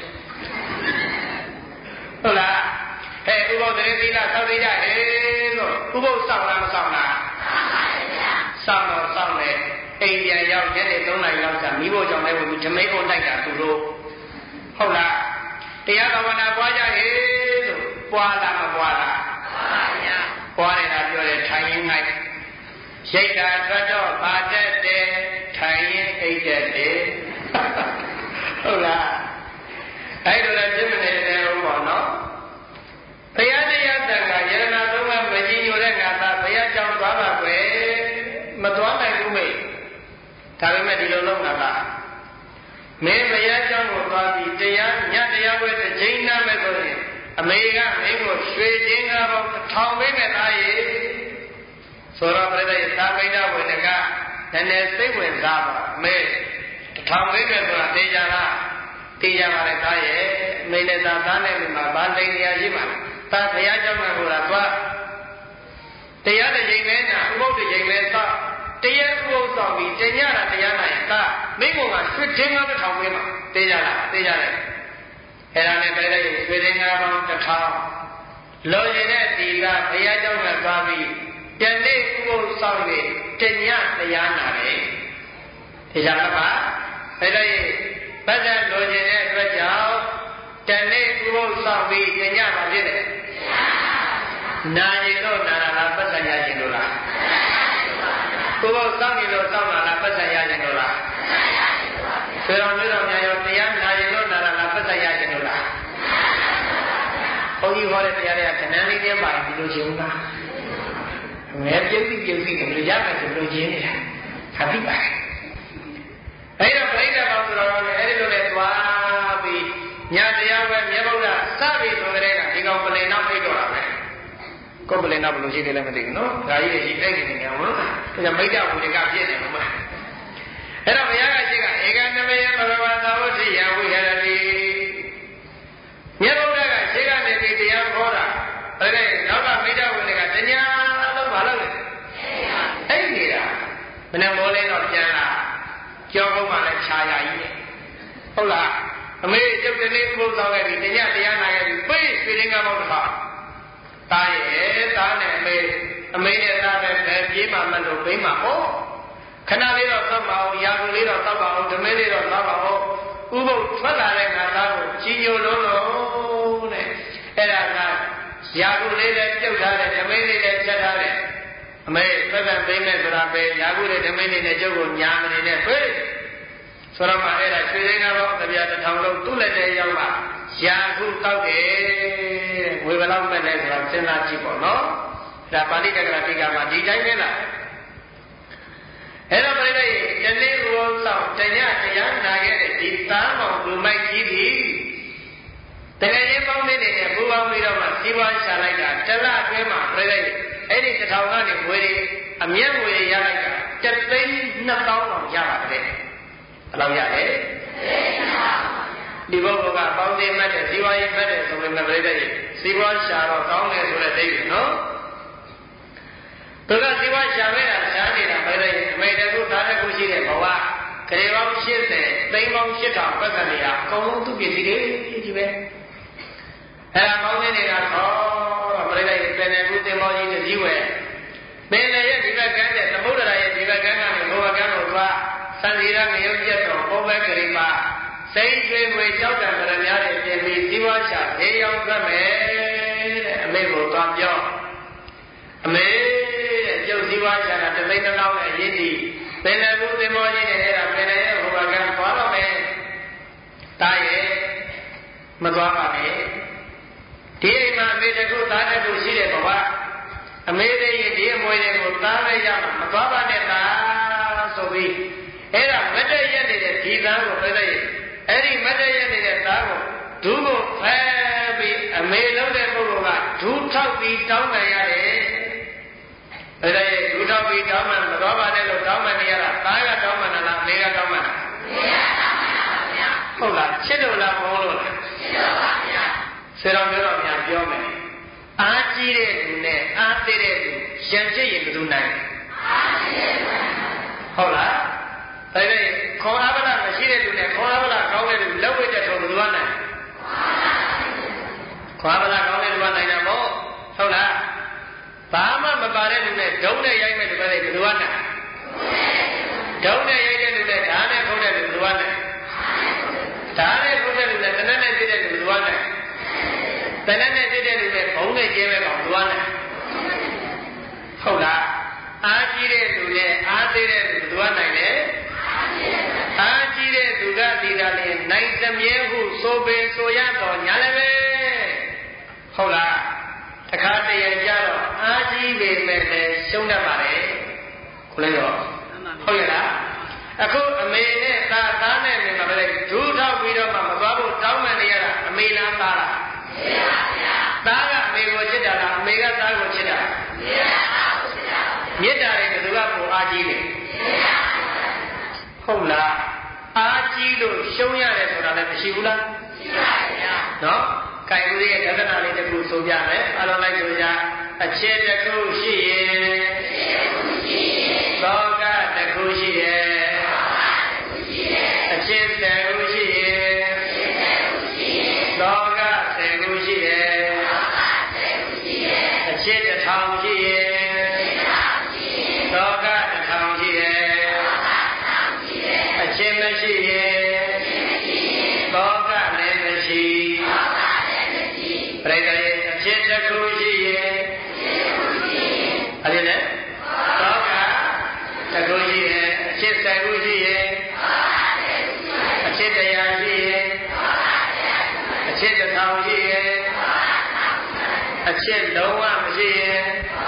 S1: ဟုတ်လားဟဲ့ဥပုသ္တရေသီလသောက်သေးကြဟေလို့ဥပုသ်စောင့်လားမစောင့်လားစောင့်တော့စောင့်တယ်အိမ်ပြန်ရောက်ညနေသုံးနာရီလောက်ကမိဖို့ကြောင့်လည်းဝင်ပြီးဓမိတ်ကိုလိုက်တာသူတို့ဟုတ်လားတရားဘာဝနာပွားကြဟေလို့ပွားလားမပွားလားပွားတယ်လားပြောတယ်ထိုင်ရင်းလိုက်ရိတ်တာထွက်တော့ပါတတ်တယ်ထိုင်ရင်းအိတ်တတ်တယ်ဟုတ်လားအဲ့လိုလည်းပြည့်မနေတဲ့ဟုတ်ပါနော်ဘုရားတရားတန်ခါယရဏသုံးပါးမကြီးညိုတဲ့ငါသားဘုရားကြောင့်သွားပါကွယ်မသွားနိုင်ဘူးမေဒါပေမဲ့ဒီလိုလုပ်တာကမင်းဘုရားကြောင့်ကိုသွားပြီးတရားညတရားဝဲတစ်ချိန်နားမဲ့ဆိုရင်အမေကမင်းကိုရွှေချင်းကားပေါင်းတစ်ထောင်ပေးမဲ့သားရေဆိုတော့ပြတဲ့သာမိတ်ဝေနကနည်းနည်းစိတ်ဝင်စားပါမေတစ်ထောင်ပေးမဲ့ဆိုတာသိကြလားသိကြပါလေသားရေမင်းနဲ့သားသားနဲ့မိမှာဘာလိန်နေရရှိမှာသာဘုရားကြောင့်ကဆိုတာသွားတရားတစ်ချိန်နဲ့နာဥပုသ်တစ်ချိန်နဲ့သာတရားဥပုသ်ဆောင်ပြီးတညတာတရားနိုင်သာမင်းကရွှေချင်းကားတစ်ထောင်ပေးမှာသိကြလားသိကြတယ်အဲ့ဒါနဲ့ပြတဲ့ရွှေချင်းကားပေါင်းတစ်ထောင်လောရတဲ့ဒီကဘုရားကြောင့်ကသွားပြီးတနေ့ဥပုသ်ဆောင်ပြီးတညတရားနာတယ်ဒီကြောင့်ပါအဲ့ဒါပတ်သက်လိုချင်တဲ့အတွက်ကြောင့်တနေ့ဥပုသ်ဆောင်ပြီးညညပါဖြစ်တယ်နာရင်လို့နာတာလားပတ်သက်ရခြင်းလို့လားဥပုသ်ဆောင်ရင်လို့ဆောင်တာလားပတ်သက်ရခြင်းလို့လားဆွေတော်မျိုးတော်များရောတရားနာရင်လို့နာတာလားပတ်သက်ရခြင်းလို့လားဘုန်းကြီးဟောတဲ့တရားတွေကခဏလေးချင်းပါဒီလိုချင်ဘူးလားငယ်ပြုတ်ပြီးပြုတ်ပြီးဘယ်လိုရမယ်ဆိုလို့ချင်းနေတာခါပြီးပါအဲ့တော့ပြိဋ္ဌာန်ပေါင်းဆိုတော့လည်းအဲ့ဒီလိုနဲ့သွားပြီးညာတရားပဲမြေဘုရားစပြီဆိုကြတဲ့ကဒီကောင်ပလင်နောက်ဖိတ်တော့တာပဲကိုပလင်နောက်ဘယ်လိုရှိတယ်လဲမသိဘူးနော်ဒါကြီးကြီးအဲ့ဒီနေနေဟုတ်လားဒါမိတ္တဝိကပြည့်နေမှာမလားအဲ့တော့ဘုရားကရှိကဧကနမယဘဂဝါသာဝတိယဝိဟရတိမြေဘုရားကရှိကနေပြီးတရားဟောတာအဲ့ဒါနောက်ကမိတ္တဝိကတညာလုံးဘာလို့လဲအဲ့ဒီနေတာဘယ်နဲ့မောလဲတော့ပြန်လာကြောကုန်းမှလည်းခြာရကြီးဟုတ်လားအမေကျုပ်တနေ့ဥပုသ်ဆောင်ခဲ့ပြီတညတရားနာခဲ့ပြီပြေးပြေးရင်းကမောက်တော့တားရဲ့တားနဲ့အမေအမေနဲ့တားနဲ့ပဲပြေးမှမလို့ပြေးမှဟောခဏလေးတော့သောက်ပါအောင်ရာခုလေးတော့သောက်ပါအောင်ဓမေလေးတော့သောက်ပါအောင်ဥပုသ်ထွက်လာတဲ့ငါသားကိုကြီးညိုလုံးလုံးတဲ့အဲ့ဒါကရာခုလေးလည်းပြုတ်ထားတယ်ဓမေလေးလည်းချက်ထားတယ်အမေသက်သက်သိမ့်မဲ့ဆိုတာပဲရာခုလေးဓမေလေးနဲ့ကျုပ်ကိုညာမနေနဲ့ပြေးဆိုတော့မှအဲ့ဒါရွှေရင်းကတော့တပြားတစ်ထောင်လုံးသူ့လက်ထဲရောက်မှရာခုတောက်တယ်ငွေဘယ်လောက်မဲ့လဲဆိုတော့စဉ်းစားကြည့်ပေါ့နော်ဒါပါဠိတက္ကရာတိကမှာဒီတိုင်းပဲလားအဲ့တော့ပြိဋ္ဌာန်တနေ့ကိုဆောင်တညတရားနာခဲ့တဲ့ဒီသားမောင်လူမိုက်ကြီးဒီတကယ်ချင်းပေါင်းနေတဲ့ပူပေါင်းပြီးတော့မှစီးပွားရှာလိုက်တာတလအတွင်းမှာပြိဋ္ဌာန်အဲ့ဒီတစ်ထောင်ကနေငွေတွေအမျက်ငွေရလိုက်တာတစ်သိန်းနှစ်သောင်းအောင်ရပါတယ်ဘယ်လောက်ရလဲဒီဘုရားကပေါင်းသိမှတ်တဲ့ဇီဝရေးမှတ်တဲ့ဆိုပေမဲ့ပြိဋ္ဌာန်စီးပွားရှာတော့ကောင်းတယ်ဆိုတဲ့ဒိဋ္ဌိနော်သူကဇီဝရှာမဲ့တာရှားနေတာပြိဋ္ဌာန်အမေတခုသားတစ်ခုရှိတဲ့ဘဝခရေပေါင်းရှစ်ဆယ်သိန်းပေါင်းရှစ်ထောင်ပတ်သက်နေရအကုန်လုံးသူ့ပစ္စည်းတွေကြီးပဲအဲ့ဒါပေါင်းနေနေတာခေါ်တော့ပြိဋ္ဌာန်ပင်နယ်ကူသင်္ဘောကြီးတစ်စီးဝယ်ပင်နယ်ရဲ့ဒီဘက်ကန်းတဲ့သမုဒ္ဒရာရဲ့ဒီဘက်ကန်းကနေဘုရားကန်းကိုသွားသံဃာငရုတ်ကျက်တော်ဘုဘကလေးပါစိတ်ကျွေးဝေကြောက်တံကြရများတဲ့ပြင်ပြီးဇီဝရှာဈေးရောက်သတ်မယ်တဲ့အမေကိုသွားပြောအမေတဲ့ကျုပ်ဇီဝရှာကတသိန်းတစ်လောက်နဲ့ရည်တည်ပင်နယ်ကူသင်္ဘောကြီးနဲ့အဲ့ဒါပင်နယ်ရဲ့ဘုရားကန်းသွားတော့မယ်တားရဲ့မသွားပါနဲ့ဒီအိမ်မှာအမေတခုသားတခုရှိတဲ့ဘဝအမေတွေရဲ့ဒီအမွေတွေကိုသားလိုက်ရမှာမသွားပါနဲ့သားဆိုပြီးအဲ့ဒါမတည့်ရက်နေတဲ့ဒီသားကိုပြည့်တဲ့အဲ့ဒီမတည့်ရက်နေတဲ့သားကိုဒူးကိုဖဲပြီးအမေလုံးတဲ့ပုဂ္ဂိုလ်ကဒူးထောက်ပြီးတောင်းပန်ရတယ်အဲ့ဒါရဲ့ဒူးထောက်ပြီးတောင်းပန်မသွားပါနဲ့လို့တောင်းပန်နေရတာသားကတောင်းပန်တာလားအမေကတောင်းပန်တာအမေကတောင်းပန်တာပါဗျာဟုတ်လားချစ်လို့လားမဟုတ်လို့လားချစ်လို့ပါဗျာဆေတော်မျိုးတော်များပြောမယ်အားကြီးတဲ့သူနဲ့အားသေးတဲ့သူရံချစ်ရင်ဘယ်သူနိုင်အားကြီးတဲ့သူဟုတ်လားဒါပေမဲ့ခေါ်အားဗလာမရှိတဲ့သူနဲ့ခေါ်အားဗလာကောင်းတဲ့သူလက်ဝဲတဲ့တော်ဘယ်သူနိုင်ခေါ်အားဗလာကောင်းတဲ့သူကနိုင်တာမို့ဟုတ်လားဘာမှမပါတဲ့လူနဲ့ဒုံးနဲ့ရိုက်မဲ့လူပဲဘယ်သူနိုင်ဒုံးနဲ့ရိုက်တဲ့လူနဲ့ဓာတ်နဲ့ခုတ်တဲ့လူဘယ်သူနိုင်ဓာတ်နဲ့ခုတ်တဲ့လူနဲ့တနက်နဲ့ပြည့်တဲ့လူဘယ်သူနိုင်တနက်နဲ့တိတဲ့လူနဲ့ဘုံနဲ့ကျဲပဲကောင်သွားတယ်ဟုတ်လားအားကြီးတဲ့သူနဲ့အားသေးတဲ့သူသွားနိုင်တယ်အားကြီးတဲ့သူကဒီကလေးနိုင်သမီးဟုဆိုပင်ဆိုရတော့ညာလည်းပဲဟုတ်လားတခါတည်းရကြတော့အားကြီးပေမဲ့လည်းရှုံးတတ်ပါလေခုလည်းတော့ဟုတ်ရလားအခုအမေနဲ့သားသားနဲ့နေမှာပဲဒူးထောက်ပြီးတော့မှမသွားဖို့တောင်းပန်နေရတာအမေလားသားလားသားကအမေကိုချစ်တာလားအမေကသားကိုချစ်တာမေတ္တာရဲ့ဘယ်သူကပိုအားကြီးလဲဟုတ်လားအားကြီးလို့ရှုံးရတယ်ဆိုတာလည်းမရှိဘူးလားရှိပါဗျာနော်ကြိုင်ဦးရဲ့ဒသနာလေးတစ်ခုဆိုပြမယ်အလုံးလိုက်ဆိုကြအချက်တစ်ခုရှိရင်သောကတစ်ခုရှိရဲ့အချက်တစ်ခုရှိရဲ့သောကတစ်ခုရှိရဲ့အချက်တစ်ထောင်ရှိရဲ့သောကတစ်ထောင်ရှိရဲ့မရှိပြိတ္တရဲ့အဖြစ်တစ်ခုရှိရဲ့အဲ့ဒီနဲ့သောကတစ်ခုရှိရဲ့အဖြစ်တစ်ခုရှိရဲ့အဖြစ်တရားရှိရဲ့အဖြစ်တစ်ထောင်ရှိရဲ့အဖြစ်လုံးဝမရှိရဲ့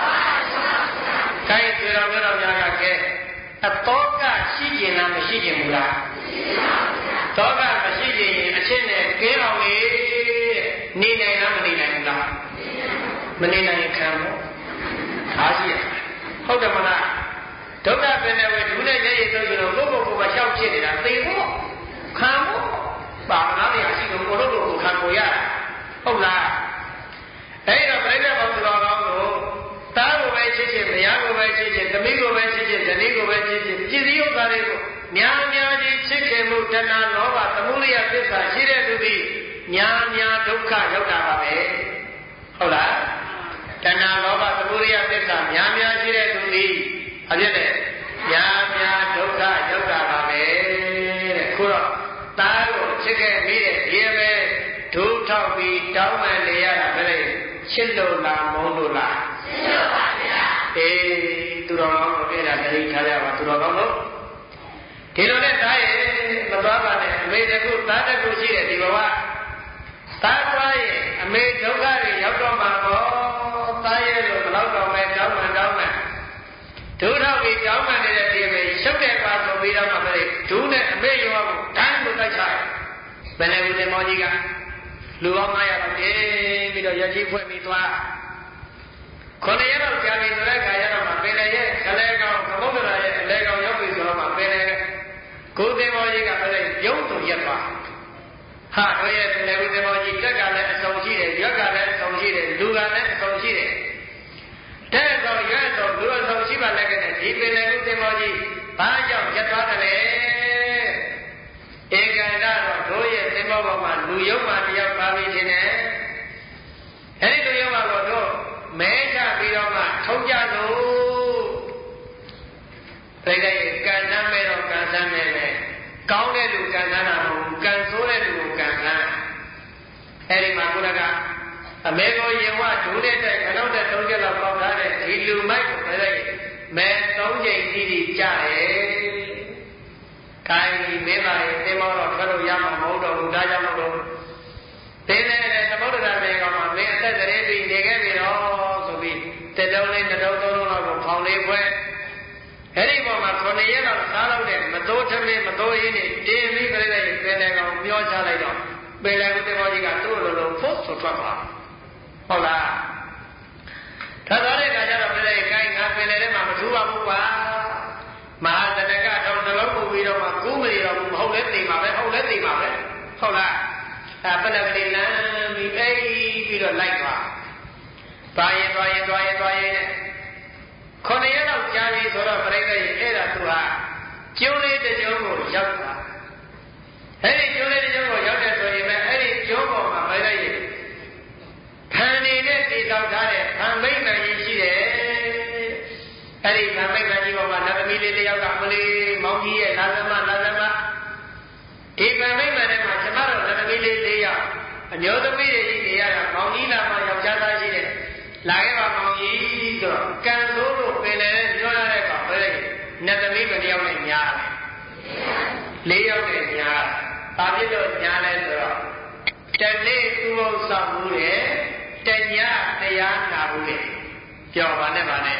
S1: ခိုင်းကြတော်ကြတော်များကကဲအတောကရှိကျင်လားမရှိကျင်ဘူးလားတောကမရှိကျင်ရင်အဖြစ်နဲ့ကင်းအောင်လေနေနိုင်လားမနေနိုင်ဘူးလားမနေနိုင်ခံဖို့အားရှိရဟုတ်တယ်မလားဒုက္ခပင်လည်းဝေဒုနဲ့ရဲ့ရဲ့တော့ဆိုတော့ကိုယ့်ကိုယ်ကိုယ်ကရှောက်ဖြစ်နေတာသိဖို့ခံဖို့ပါမလားတရားရှိလို့ကိုလိုလိုကိုခံကိုရဟုတ်လားအဲ့တော့ပြိဿဘောင်တော်ကောင်းတို့သားကိုပဲချစ်ချစ်မယားကိုပဲချစ်ချစ်သမီးကိုပဲချစ်ချစ်ဇနီးကိုပဲချစ်ချစ်ပြည်စည်းဥစ္စာတွေကိုများများကြီးချစ်ခင်မှုတဏှာလောဘသမုဒိယသစ္စာရှိတဲ့သူသည်များများဒုက္ခရောက်တာပါပဲဟုတ်လားတဏှာလောဘသမုဒိယသစ္စာများများရှိတဲ့သူသည်အဖြစ်နဲ့များများဒုက္ခရောက်တာပါပဲတဲ့ခုတော့သားကိုချစ်ခဲ့ပြီးတဲ့ဒီပဲဒုထောက်ပြီးတောင်းပန်နေရတာပဲလေချစ်လို့လားမုန်းလို့လားချစ်လို့ပါဗျာအေးသူတော်ကောင်းတို့အဲ့ဒါတတိထားကြပါသူတော်ကောင်းတို့ဒီလိုနဲ့သားရဲ့မသွားပါနဲ့အမေတခုသားတခုရှိတဲ့ဒီဘဝသားသွားရဲ့အမေဒုက္ခတွေရောက်တော့မှာပေါ့သားရဲ့လို့ဘယ်တော့တော့ပဲတောင်းပန်တောင်းပန်ဒုထောက်ပြီးတောင်းပန်နေတဲ့ဒီပဲရှုပ်တဲ့ပါဆိုပြီးတော့မှပဲဒုနဲ့အမေရောကိုတန်းလို့တိုက်ချတယ်ဘယ်နဲ့ဦးတင်မောကြီးကလူပေါင်း၅ရာလောက်တည်းပြီးတော့ရကြီးဖွဲ့ပြီးသွားခုနှစ်ရက်လောက်ကြာပြီဆိုတဲ့အခါကျတော့မှပင်လေရဲ့ခလဲကောင်သမုဒ္ဒရာရဲ့အလဲကောင်ရောက်ပြီဆိုတော့မှပင်လေကိုတင်မောကြီးကလည်းရုံးသူရက်သွားဟာတို့ရဲ့ပင်လေကိုတင်မောကြီးတက်ကလည်းအဆုံရှိတယ်ရွက်ကလည်းအဆုံရှိတယ်လူကလည်းအဆုံရှိတယ်တဲ့ကောင်ရွက်ဆောင်လူအဆုံရှိပါလည်းကဲဒီပင်လေကိုတင်မောကြီးဘာကြောင့်ရက်သွားတယ်လဲဧကန္တတော့တို့ရဲ့သင်္ဘောပေါ်မှာလူယုံမှတယောက်ပါပြီထင်တယ်အဲဒီလူယုံမှတော့တို့မဲချပြီးတော့မှထုံးကြလို့ပြိတ္တရဲ့ကံဆန်းမဲ့တော့ကံဆန်းမဲ့ပဲကောင်းတဲ့လူကံဆန်းတာမဟုတ်ဘူးကံဆိုးတဲ့လူကိုကံဆန်းအဲဒီမှာကိုယ်ကအမေကိုရင်ဝဒူးတဲ့တဲ့ခဏတဲ့သုံးချက်လောက်ပေါက်ထားတဲ့ဒီလူမိုက်ကိုပြိတ္တရဲ့မဲသုံးချိန်ကြီးကြီးကြားတယ်ခိုင်းပြီးမင်းသားရဲ့သင်္ဘောတော့ထွက်လို့ရမှာမဟုတ်တော့ဘူးဒါကြောင့်မို့လို့သင်တဲ့သမုဒ္ဒရာပြေကောင်မှာမင်းအသက်တည်းပြီးနေခဲ့ပြီတော့ဆိုပြီးတစ်တုံးလေးတစ်တုံးသုံးလုံးလောက်ကိုဖောင်လေးဖွဲအဲ့ဒီပေါ်မှာခုနှစ်ရက်လောက်စားလို့တဲ့မတိုးထမင်းမတိုးရင်းနဲ့တင်းပြီးပြိတ္တရဲ့ပင်လယ်ကောင်မျောချလိုက်တော့ပင်လယ်ကသင်္ဘောကြီးကသူ့လိုလိုဖို့ဆိုထွက်သွားဟုတ်လားထွက်သွားတဲ့အခါကျတော့ပြိတ္တရဲ့ကိုင်းငါပင်လယ်ထဲမှာမထူးပါဘူးကွာမဟာတဏကထောင်နှလုံးပို့ပြီးတော့မှကူးမနေတော့ဘူးမဟုတ်လဲသိမှာပဲဟုတ်လဲသိမှာပဲဟုတ်လားအဲပဏကတိလမ်းပြီးအိပြီးတော့လိုက်သွားသွားရင်သွားရင်သွားရင်သွားရင်ခုနှစ်ရက်လောက်ကြာပြီဆိုတော့ပြိတ္တရဲ့အဲ့ဒါသူဟာကျိုးလေးတစ်ကျုံးကိုရောက်သွားအဲ့ဒီကျိုးလေးတစ်ကျုံးကိုရောက်တဲ့ဆိုရင်ပဲအဲ့ဒီကျိုးပေါ်မှာပြိတ္တရဲ့ဖန်နေတဲ့တည်ဆောက်ထားတဲ့ဖန်မိတ်မှန်ကြီးရှိတယ်အဲ့ဒီဗာမိတ်ကကြီးပေါ်မှာနတ်သမီးလေးတယောက်ကမလေးမောင်ကြီးရဲ့လာသမလာသမဒီဗာမိတ်မှန်ထဲမှာကျမတို့နတ်သမီးလေးလေးယောက်အမျိုးသမီးတွေကြီးနေရတာမောင်ကြီးလာမှယောက်ျားသားရှိတယ်လာခဲ့ပါမောင်ကြီးဆိုတော့ကံဆိုးလို့ပင်လည်းညွှန်းရတဲ့ကောင်ပဲနတ်သမီးမတယောက်နဲ့ညားတယ်လေးယောက်နဲ့ညားဘာဖြစ်လို့ညားလဲဆိုတော့တနေ့သူ့ဘုဆောင်မှုတယ်တညတရားနာမှုတယ်ပြောပါနဲ့ပါနဲ့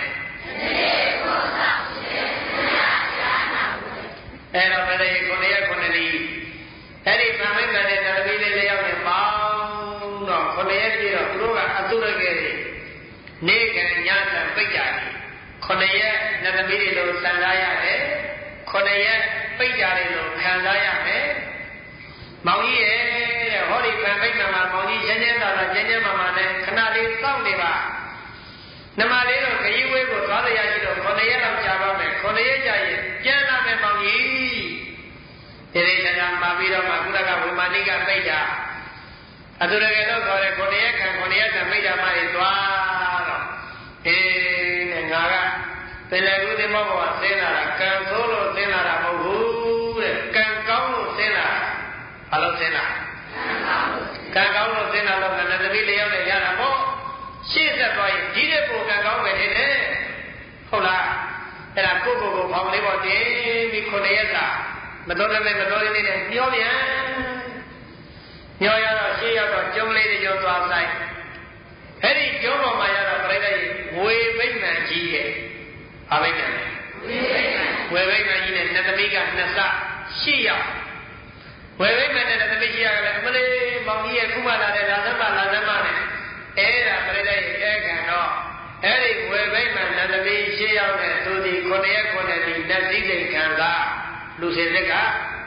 S1: အဲ့တော့ဘယ်လိုခုနှစ်ရက်ခုနှစ်လီအဲ့ဒီဗာမိတ်တဲ့တရပိလေးလေးယောက်နဲ့ပေါင်းတော့ခုနှစ်ရက်ပြည့်တော့သူတို့ကအတုရကဲတွေနေကံညဆံပိတ်ကြတယ်ခုနှစ်ရက်နတ်သမီးတွေလို့စံစားရတယ်ခုနှစ်ရက်ပိတ်ကြတယ်လို့ခံစားရမယ်မောင်ကြီးရဲ့တဲ့ဟောဒီဗာမိတ်မှာမောင်ကြီးရင်းရင်းသာသာကျင်းကျင်းမာမာနဲ့ခဏလေးစောင့်နေပါနမလေးတော့ခရီးဝေးကိုသွားရရှိတော့ခုနှစ်ရက်လောက်ကြာပါမယ်ခုနှစ်ရက်ကြာရင်ပြန်လာမယ်မောင်ကြီးဒီနေ့ကမှာပြီးတော့မှကုလကဝိမာနိကပိတ်တာအတူတကယ်တော့ခေါ်တယ်ခုနှစ်ရက်ခံခုနှစ်ရက်ခံမိတ်တာမှတွေသွားတော့အေးနဲ့ငါကပင်လယ်ကူးသင်္ဘောပေါ်ဆင်းလာတာကံဆိုးလို့ဆင်းလာတာမဟုတ်ဘူးတဲ့ကံကောင်းလို့ဆင်းလာတာဘာလို့ဆင်းလာကံကောင်းလို့ကံကောင်းလို့သင်္နာတော့ကနသမီးလေးယောက်နဲ့ရတာပေါ့ရှေ့ဆက်သွားရင်ဒီတဲ့ပုံကံကောင်းပဲထင်တယ်ဟုတ်လားအဲ့ဒါကိုကိုကိုဖောင်းလေးပေါ်တင်ပြီးခုနှစ်ရက်စာမတော်တဲ့မတော်တဲ့နဲ့မျောပြန်မျောရတော့ရှေ့ရောက်တော့ကျုံလေးတွေကျော်သွားဆိုင်အဲ့ဒီကျုံပေါ်မှာရတော့ပြိတ္တိဝေဘိမှန်ကြီးရဲ့ဘာဘိမှန်လဲဝေဘိမှန်ကြီးနဲ့နတ်သမီးကနှစ်ဆရှေ့ရောက်ဝေဘိမှန်နဲ့နတ်သမီးရှေ့ရောက်ကလည်းအမလေးမောင်ကြီးရဲ့ခုမှလာတဲ့လာသမလာသမနဲ့အဲ့ဒါပြိတ္တိအဲခံတော့အဲ့ဒီဝေဘိမှန်နတ်သမီးရှေ့ရောက်တဲ့သူဒီခုနှစ်ရက်ခုနှစ်ဒီနတ်စည်းစိမ်ခံစားလူစင်စက်က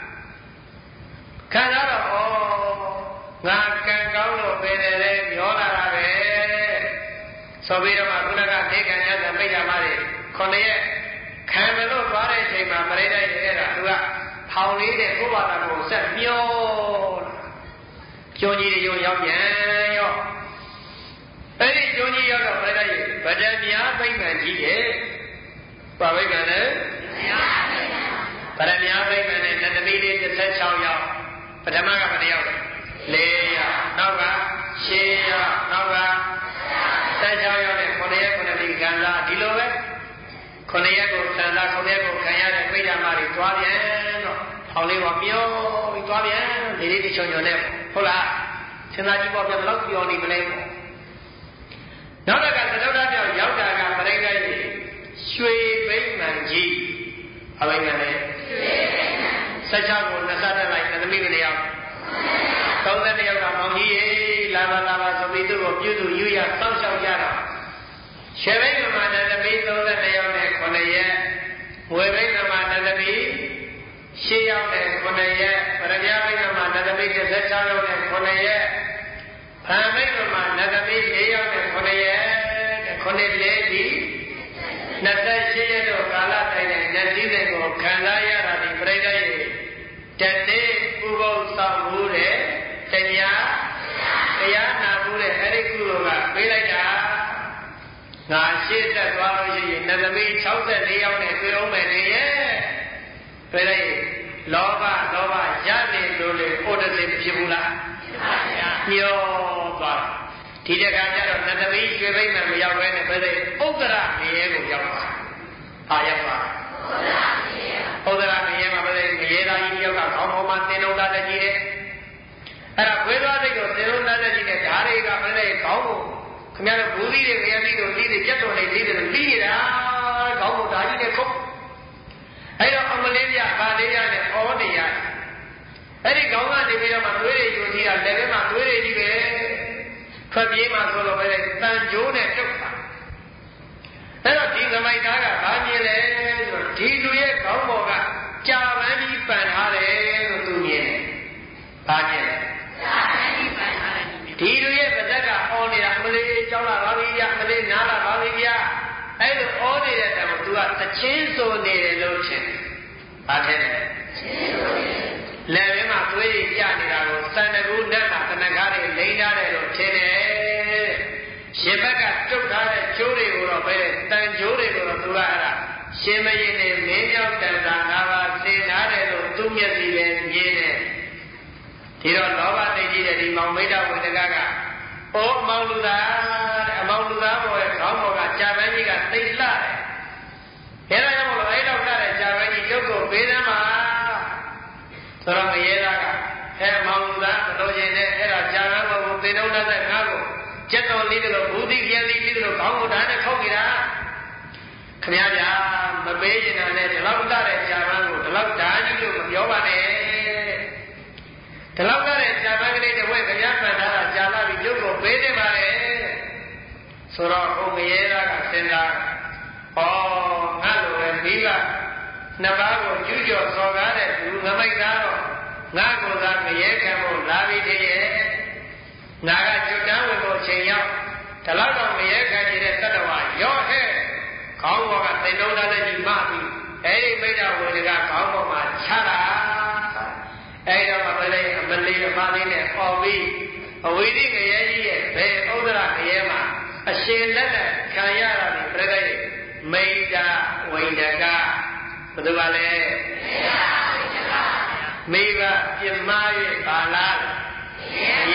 S1: ခံစားတော့ဩငါကံကောင်းလို့ပဲလေမျောလာတာပဲဆိုပြီးတော့မှခုနကနေကံရတဲ့မိတ်ဓမ္မတွေခုနှစ်ရက်ခံမလို့သွားတဲ့အချိန်မှာပြိတ္တိရဲ့အဲ့ဒါသူကဖောင်လေးတဲ့ကိုယ်ဘာသာကိုဆက်မျောကျုံကြီးတွေရောက်ပြန်ရောအဲ့ဒီကျုံကြီးရောက်တော့ပြိတ္တိဗဒမြာဗိမှန်ကြီးရဲ့ပါဗိမှန်နဲ့ဗဒမြာဗိမှန်နဲ့နတ်သမီးလေးတစ်ဆယ်၆ယောက်ပထမကဘယ်ယောက်လဲလေးယောက်နောက်ကရှစ်ယောက်နောက်ကဆယ်၆ယောက်နဲ့ခုနှစ်ရက်ခုနှစ်ဒီကံစားဒီလိုပဲခုနှစ်ရက်ကိုဆန္ဒခုနှစ်ရက်ကိုခံရတဲ့ပိဋကမတွေသွားပြန်တော့ဖောင်လေးကမျောပြီးသွားပြန်လေးလေးတစ်ချုံချုံနဲ့ဟုတ်လားစဉ်းစားကြည့်ပေါ့ပြန်ဘယ်လောက်ပြောနေမလဲပေါ့နောက်တစ်ခါသဒ္ဒမြောက်ရောက်တာကပြိတ္တိရွှေဘိမှန်ကြီးအဘိမှန်နဲ့ရွှေဘိမှန်ဆက်ချကိုနှစ်ဆတက်လိုက်သမီးကလေးယောက်သုံးဆယ်ယောက်ကမောင်ကြီးရေလာပါလာပါဆိုပြီးသူ့ကိုပြုစုယူရစောင့်ရှောက်ကြတော့ရွှေဘိမှန်နဲ့သမီးသုံးဆယ်ယောက်နဲ့ခုနှစ်ရက်ဝေဘိမှန်နဲ့သမီးရှစ်ယောက်နဲ့ခုနှစ်ရက်ပရမယဘိမှန်နဲ့သမီးတစ်ဆယ်၆ယောက်နဲ့ခုနှစ်ရက်ဖန်ဘိမှန်နဲ့သမီးလေးယောက်နဲ့ခုနှစ်ရက်ခုနှစ်လေးဒီနှစ်သက်ရှစ်ရက်တို့ကာလတိုင်းနဲ့နတ်စည်းစိမ်ကိုခံစားရတာဒီပြိတ္တိတနေ့ဥပုသ်ဆောင်မှုတဲ့တရားတရားနာမှုတဲ့အဲ့ဒီကုသိုလ်ကပေးလိုက်တာငါရှေ့သက်သွားလို့ရှိရင်နတ်သမီး၆၄ယောက်နဲ့တွေ့အောင်မယ်နေရဲ့ပြိတ္တိလောဘလောဘရနေလို့လေဩတစိမဖြစ်ဘူးလားဖြစ်ပါဗျာညောသွားဒီတခါကျတော့နတ်သမီးရွှေဘိမှန်မရောက်ဘဲနဲ့ပြိတ္တိဥဒ္ဒရနေရဲ့ကိုရောက်သွားအာရောက်သွားဥဒ္ဒရနေရဲ့မှာပြိတ္တိငရေသားကြီးတယောက်ကခေါင်းပေါ်မှာသင်လုံးသားတကြီးတဲ့အဲ့ဒါခွေးသွားစိတ်ကိုသင်လုံးသားတကြီးတဲ့ဓာတွေကပြိတ္တိခေါင်းကိုခင်ဗျားတို့ဘူးသီးတွေခရမ်းသီးတို့သီးတွေကြက်တော်နေသီးတွေပြီးနေတာခေါင်းကိုဓာကြီးနဲ့ခုတ်အဲ့တော့အမလေးပြဗာလေးရနဲ့ဩနေရအဲ့ဒီခေါင်းကနေပြီးတော့မှသွေးတွေယူကြီးတာလည်းပဲမှသွေးတွေကြီးပဲထွက်ပြေးမှဆိုတော့ပဲတန်ကြိုးနဲ့တုတ်တာအဲ့တော့ဒီသမိုက်သားကဘာမြင်လဲဆိုတော့ဒီလူရဲ့ခေါင်းပေါ်ကကြာပန်းကြီးပန်ထားတယ်လို့သူမြင်တယ်ဘာမြင်လဲကြာပန်းကြီးပန်ထားတယ်ဒီလူရဲ့ပါဇက်ကအော်နေတာအမလေးကြောက်လာပါပြီဗျအမလေးနားလာပါပြီဗျအဲ့လိုအော်နေတဲ့တည်းကသူကသချင်းဆိုနေတယ်လို့ထင်တယ်ဘာထင်လဲချင်းဆိုနေတယ်လက်ထဲမှာသွေးတွေပြနေတာကိုစံတကူနဲ့မှာတဏ္ဍာတွေလိမ့်ထားတယ်လို့ထင်တယ်ရှင်ဘက်ကတုတ်ထားတဲ့ကျိုးတွေကိုတော့ပဲတန်ကျိုးတွေကိုတော့သူကအဲ့ဒါရှင်မရင်နဲ့မင်းရောက်တန်တာငါးပါးသင်ထားတယ်လို့သူ့မျက်စိနဲ့မြင်တယ်ဒီတော့လောဘသိကြီးတဲ့ဒီမောင်မိတ်တော်ဝိတကကအိုးအမောင်လူသားတဲ့အမောင်လူသားပေါ်ရဲ့ခေါင်းပေါ်ကကြာပန်းကြီးကသိလှတယ်အဲဒါကြောင့်မလို့အဲ့တော့ကတဲ့ကြာပန်းကြီးကျုပ်ကိုပေးသမ်းပါဆိုတော့ငရဲသားကအဲမောင်လူသားမတော်ရင်နဲ့အဲ့ဒါကြာပန်းပေါ်ကိုသေတော့တဲ့ငါ့ကိုကျက်တော်လေးတို့ဘူးတိကျန်သည်ပြီးတို့ခေါင်းကိုဓာတ်နဲ့ခောက်နေတာခမရဗျာမပေးရင်လည်းဒီလောက်တတဲ့ကြာပန်းကိုဒီလောက်ဓာကြီးလို့မပြောပါနဲ့ဒီလောက်တဲ့ကြာပန်းကလေးတစ်ဝက်ခမရပန်ထားတာကြာလာပြီးရုပ်ကိုပေးနေပါလေဆိုတော့ဟိုငရဲသားကစဉ်းစားဩငါလိုပဲမိဘနှစ်ပါးကိုကျူးကျော်စော်ကားတဲ့လူငမိတ်သားတော့ငါကိုယ်သာငရဲခံဖို့လာပြီးတည်းရဲ့ငါကကျွတ်တန်းဝင်ဖို့အချိန်ရောက်ဒီလောက်တော့ငရဲခံနေတဲ့တတ္တဝါရော့ဟဲ့ခေါင်းပေါ်ကသင်္တုံးသားတဲ့ကြီးမှပြီးအဲ့ဒီမိတ္တဝေဒကခေါင်းပေါ်မှာချတာအဲ့တော့မလေးအမလေးအမလေးနဲ့ဟောပြီးအဝိဓိငရဲကြီးရဲ့ဘယ်ဥဒ္ဒရငရဲမှာအရှင်လက်နဲ့ခံရတာဒီပြိတ္တိမိတ္တဝိဒကဘယ်သူကလဲမိဘပြမ၍ပါလားရဲကို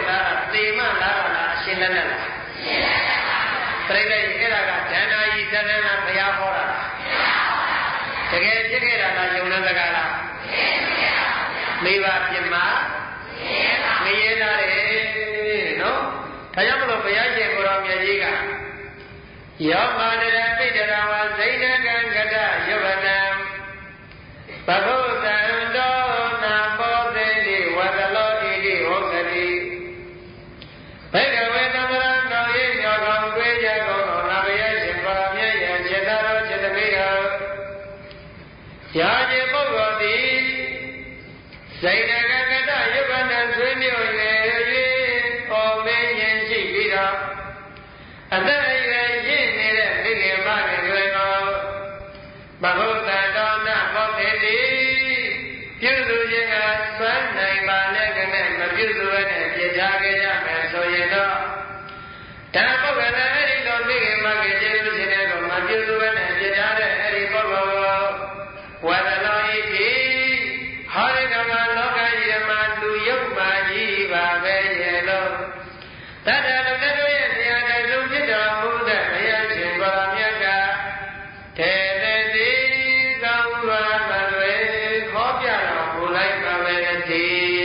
S1: လို့လားသေမလားလားအရှင်းလက်နဲ့လားရှင်းလက်နဲ့ပါပြိဋိအဲ့ဒါကဒန္နာကြီးတဏ္ဍနာဘုရားဟောတာလားတကယ်ဖြစ်ခဲ့တာလားယုံတဲ့စကားလားမိဘပြင်မှာမရဲတာတယ်နော်ဒါကြောင့်မလို့ဘုရားရှင်ကိုယ်တော်မြတ်ကြီးကယောမာတရပိတရဝဇိဏကံကတယုဗနံဘဂုသံတောနာမောသေတိဝတလောဣတိဟောကတိဘိကဝေသမရတော်၏မြော်ကောင်တွေးကြကုန်တော်နာဘုရားရှင်ကိုယ်တော်မြတ်ရဲ့စေတတော်စေတမိတော်ရာဇေပုဂ္ဂိုလ်သည်ဇိဏကကတယုဗနံဆွေးမြေ့၍ဩမေရင်ရှိပြီးတော့အသက်အရွယ်ရင့်နေတဲ့မိခင်မခင်တွေကိုဘဂုတံတော်နာမောတေတိပြုစုခြင်းကစွမ်းနိုင်ပါနဲ့ကနဲ့မပြုစုရတဲ့ပြစ်ထားခဲ့ရမယ်ဆိုရင်တော့ဒါပုဂ္ဂိုလ်နဲ့အဲ့ဒီလိုမိခင်မခင်ကျေးဇူးရှင်တဲ့ကိုမပြုစုရတဲ့ပြစ်ထားတဲ့အဲ့ဒီပုဂ္ဂိုလ်ကိုဝတ္တလောဣတိဟောဒီကမလောကကြီးမှာလူယုတ်ပါကြီးပါပဲရဲ့လို့တတ္တလူတို့ရဲ့တရားတော်ဆုံးဖြစ်တော်မူတဲ့ဘုရားရှင်ကိုယ်တော်မြတ်ကထေသေတိကောင်းစွာမလွယ်ခေါ်ပြတော်မူလိုက်ပါပဲတည်း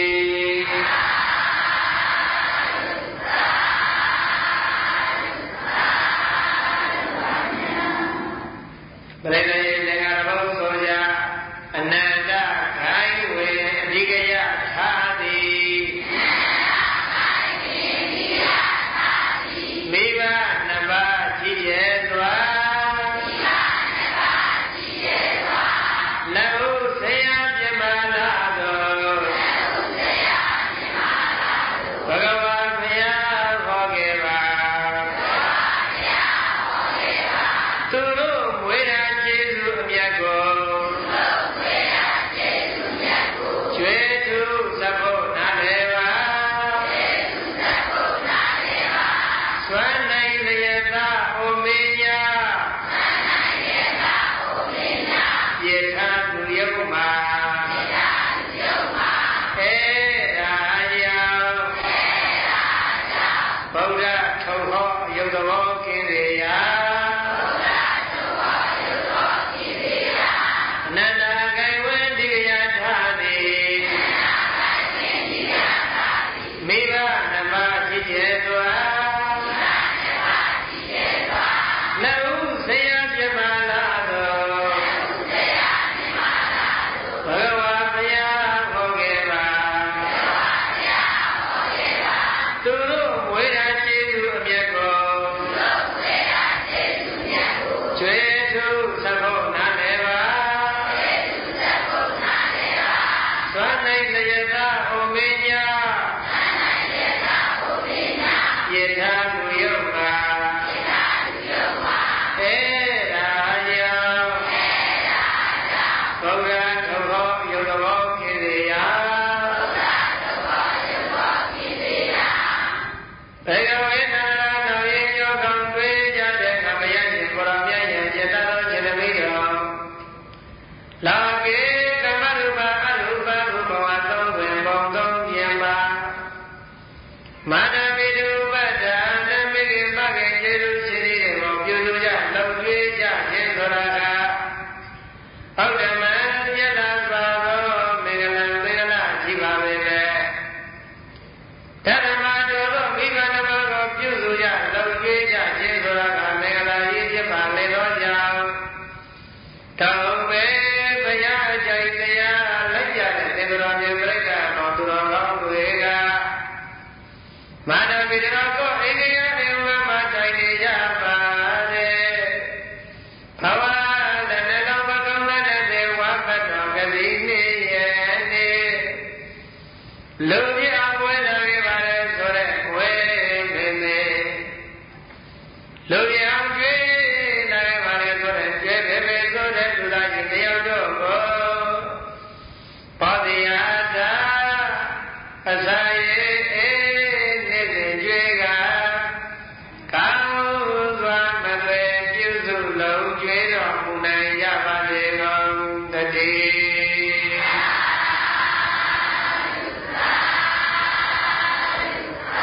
S1: ပရိသေယသင်္ဃာရဘုဆိုကြအနန္တခိုင်းဝေအဓိကယသာတိမိဘနှစ်ပါးကြည်ရဲ့စွာလက်ဟုဆရာပြမလာတော်ဘဂဝါဘုရားဟောခဲ့ပါသူတို့မွေးရာကျေးဇူးအမြတ်ကိုကျွေးထူးသဖို့နားလေပါစွမ်းနိုင်လျက်သာအိုမင်းညာပြေထားသူယုံမှာအဲဒါကြောင့်ဗုဒ္ဓထုံဟောယုတ်တော်ကင်းရေရာအနန္တဂိဝေတိကယထာတိမိဘနှမဖြစ်ရဲ့စွာလက်ဟုဆရာပြမလာတော်ဘဂဝါဘုရားဟောခဲ့ပါသူတို့ဝေဒကျေးဇူးအမြတ်ကိုကျွေးထူးသဖို့နားလည်ပါစွမ်းနိုင်လျက်သာအိုမင်းညာပြေထားသူယုံမှာအဲဒါကြောင့်ဘုရားထုံဟောယုတ်တော်ကိရိယာဘေကဝေနာတော်ရင်ညောကောင်းတွေးကြတဲ့ခမယရှင်ကိုရောမြတ်ရဲ့စေတတော်စေတမိတော်လာကေကမရူပအရူပဘုဘဝသုံးတွင်ပုံသုံးပြန်ပါမာနမိတုပတ္တာနမိကိမကေကျေလူရှိသည်ကိုပြုစုကြလုံကျွေးကြခြင်းဆိုတာကဟုတ်တယ်မမြတ်လာစွာသောမင်္ဂလာမင်္ဂလာရှိပါပဲလေဓမ္မတော်သောမိဘတစ်ပါးကိုပြုစုကြလုံကျွေးကြခြင်းဆိုတာကမင်္ဂလာကြီးဖြစ်ပါလေသောကြောင့်တောပဲဘုရားအကြိုက်တရားလက်ကြတဲ့သင်္ကြန်မြေပြိဋ္ဌာတော်သူတော်ကောင်းတွေကမာနမိတော်ကိုအိန္ဒိယဒေဝမှာတိုင်နေကြပါတယ်ဘဝလည်းလည်းတော့ဘကုံလည်းဒေဝဘတ်တော်ကတိနေရဲ့နေလူပြအပွဲတော်ခဲ့ပါတယ်ဆိုတဲ့ဝဲမေမေလူပြအောင်ကျွေးလာခဲ့ပါတယ်ဆိုတဲ့ကျွေးပေပေဆိုတဲ့သူသားကြီးတယောက်တို့ကိုပါတိယတာအစာရဲ့ကောင်းစွာမလွယ်ပြုစုလုံးကျွေးတော်မူနိုင်ကြပါစေကုန်တည်း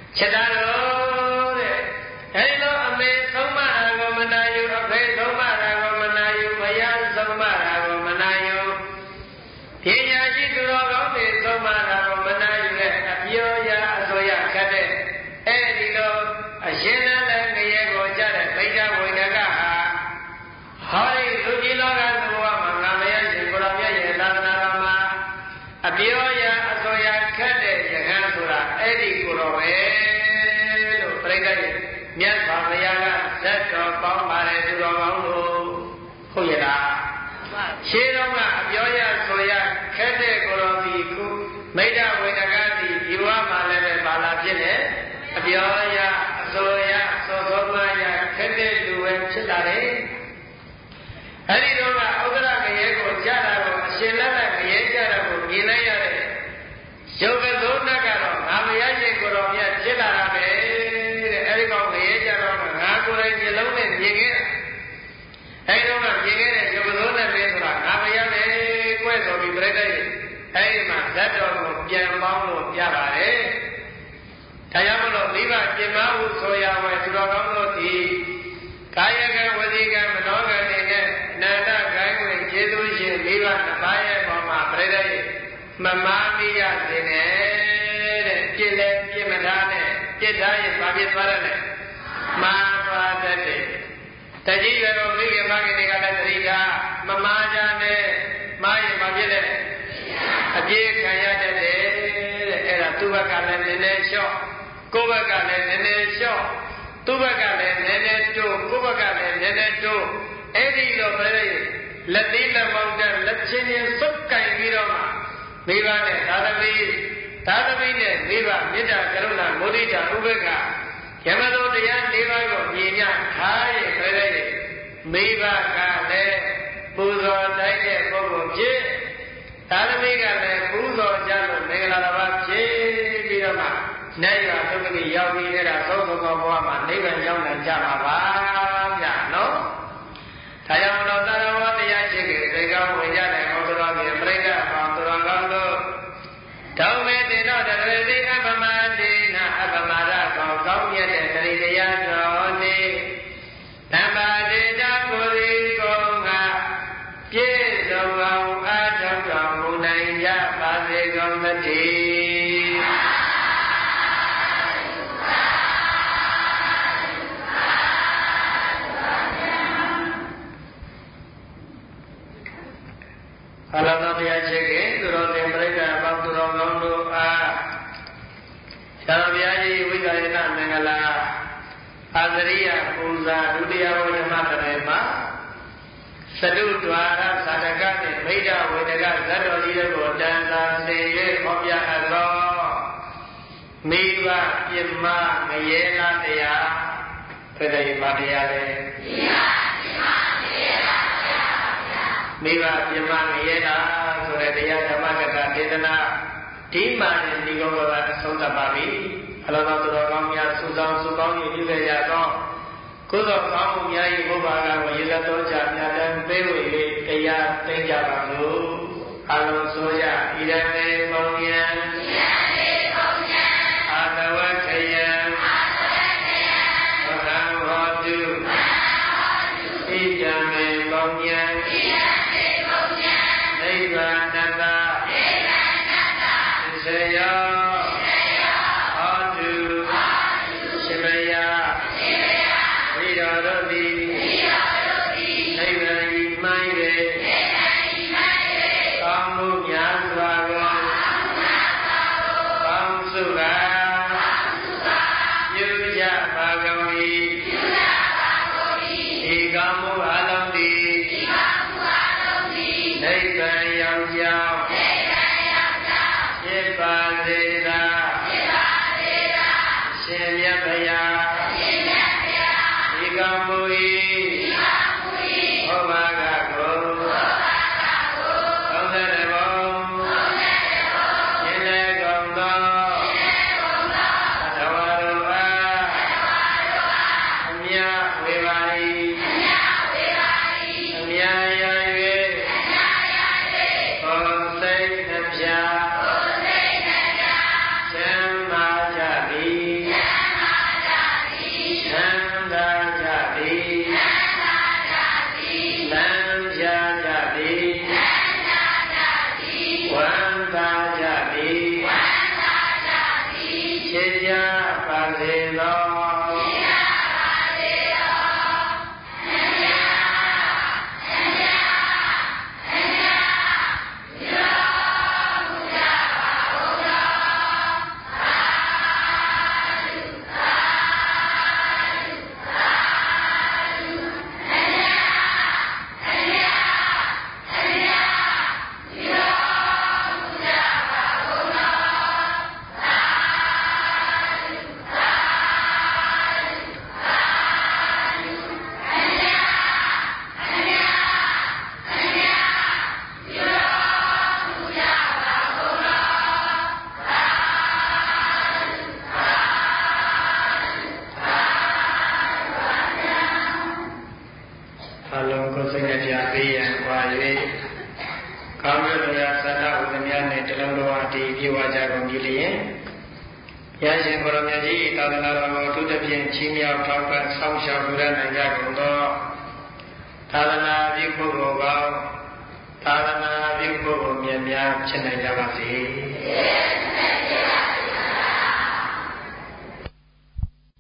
S1: ချက်သားလို့တဲ့အဲဒီလိုအမေဆုံးမတာကိုမနာယူအဖေဆုံးမတာကိုမနာယူဘုရားဆုံးမတာကိုမနာယူပညာရှိသူတော်ကောင်းတွေဆုံးမတာကိုမနာယူတဲ့အပြောရအဆိုရခတ်တဲ့အဲဒီလိုအရှင်လန်းတဲ့ငရဲကိုကြားတဲ့ဗိဓဝိဒကဟာဟောဒီလူကြီးလောကသဘောမှာငါမရရှင်ကိုရောမြတ်ရဲ့သာသနာတော်မှာအပြောရအဆိုရခတ်တဲ့ယဟန်ဆိုတာအဲ့ဒီကိုတော့ပဲလို့ပြိဋ္ဌာရဲ့မြတ်စွာဘုရားကဇတ်တော်ပေါင်းပါတယ်သူတော်ကောင်းတို့ဟုတ်ရဲ့လားရှင်းတော့ကအပြောရဆိုရခက်တဲ့ကိုရောဒီခုမိဒ္ဓဝေဒကတိဒီဘဝမှာလည်းပဲဘာလာဖြစ်လဲအပြောရအဆိုရသောသောမရခက်တဲ့လူပဲဖြစ်လာတယ်အဲဒီတော့ကဥဒ္ဒရငရဲကိုကြားတာကိုအရှင်လက်လက်ငရဲကြားတာကိုမြင်လိုက်ရတဲ့ယောဂသောနတ်ကတော့ငါမရရှင်ကိုတော်မြတ်ဖြစ်လာတာပဲတဲ့အဲဒီကောင်ငရဲကြားတော့ငါကိုယ်တိုင်မျိုးလုံးနဲ့မြင်ခဲ့အဲဒီတော့ကမြင်ခဲ့တဲ့ယောဂသောနတ်ပဲဆိုတာငါမရနဲ့ကွဲ့ဆိုပြီးပြိတ္တိအဲဒီမှာဇတ်တော်ကိုပြန်ပေါင်းလို့ပြပါတယ်ဒါကြောင့်မလို့မိဘပြင်မဟုဆိုရဝဲသူတော်ကောင်းတို့ဒီကာယကံဝစီကံမနောကံတွေနဲ့အနန္တဂိုင်းဝင်ကျေးဇူးရှင်မိဘနှစ်ပါးရဲ့ပေါ်မှာပြိတ္တိမမာမိရစေနဲ့တဲ့ပြစ်လဲပြစ်မထားနဲ့ပြစ်ထားရင်ဘာဖြစ်သွားရလဲမာသွားတတ်တယ်တကြီးရတော်မိခင်မခင်တွေကလည်းသတိထားမမာကြနဲ့မာရင်ဘာဖြစ်လဲအပြေခံရတတ်တယ်တဲ့အဲ့ဒါသူ့ဘက်ကလည်းနည်းနည်းလျှော့ကိုယ့်ဘက်ကလည်းနည်းနည်းလျှော့သူ့ဘက်ကလည်းနည်းနည်းတိုးကိုယ့်ဘက်ကလည်းနည်းနည်းတိုးအဲ့ဒီလိုပဲလက်သေးလက်ပေါင်းတဲ့လက်ချင်းချင်းစုပ်ကင်ပြီးတော့မှမိဘနဲ့သာသမီသာသမီနဲ့မိဘမေတ္တာကရုဏာမုဒိတာဥပေက္ခယမသောတရား၄ပါးကိုမြင်ညထားရဲ့ပဲလေမိဘကလည်းပူဇော်တိုက်တဲ့ပုဂ္ဂိုလ်ဖြစ်သာသမီကလည်းပူဇော်ကြလို့မင်္ဂလာတစ်ပါးဖြစ်ပြီးတော့မှနိုင်ရသုခတိရောက်ပြီးတဲ့ဒါသုံးသုံးသောဘဝမှာနိဗ္ဗာန်ရောက်နိုင်ကြပါပါဗျာနော်ဒါကြောင့်တော့တရားဝတရားရှိကြသေကောင်းဝင်ကြတဲ့ဘုရားတော်ကြီးပြိဋ္ဌာပေါင်းသူတော်ကောင်းတို့ဓမ္မေတေနောတရေတိအပမတေနအပမရကောကောင်းမြတ်တဲ့တရိတရားတော်နေဓမ္မတေတာကိုယ်စီကိုယ်ကပြည့်စုံအောင်အားထုတ်တော်မူနိုင်ကြပါစေကုန်သတည်းအလောတော်တရားရှိခင်သူတော်တင်ပြိဋ္ဌာပေါင်းသူတော်ကောင်းတို့အားသာဘုရားကြီးဝိကာယနာမင်္ဂလာအာသရိယပူဇာဒုတိယဝိဓမတရေမှာသတုဒွါရသာဓကနှင့်မိဒ္ဓဝေဒကဇတ်တော်ကြီးတို့ကိုတန်သာစေ၍ဟောပြအပ်သောမိဘပြမငရဲလားတရားဖိတ်တယ်ပါတရားလေမိဘပြမငရဲလားဆိုတဲ့တရားဓမ္မကတာဒေသနာဒီမှာနဲ့ဒီကောကအဆုံးသတ်ပါပြီအလောတော်သူတော်ကောင်းများစုဆောင်စုပေါင်းယူပြုခဲ့ကြသောကုသိုလ်ကောင်းမှုများ၏ဘုရားကဝေလတော်ကြမြတ်တမ်းပေးဝေ၍တရားသိကြပါစို့အလုံးဆိုရဣရမေပုံယံဣရမေပုံယံအာတဝခယံအာတဝခယံဝဟံဟောတုဝဟံဟောတုဣရမေပုံယံဣရမေပုံယံနိဗ္ဗာနတ္တနိဗ္ဗာနတ္တသေယောသေယောဟောတုဟောတုရှင်မယရှင်မယဝိရောဓတိဝိရောဓတိနိဗ္ဗာန်ဤမှန်၍နိဗ္ဗာန်ဤမှန်၍ကောင်းမှုများစွာကိုဖြစ်ကြပါစေသောသာသနာပြုဖို့မြတ်များဖြစ်နိုင်ကြပါစေ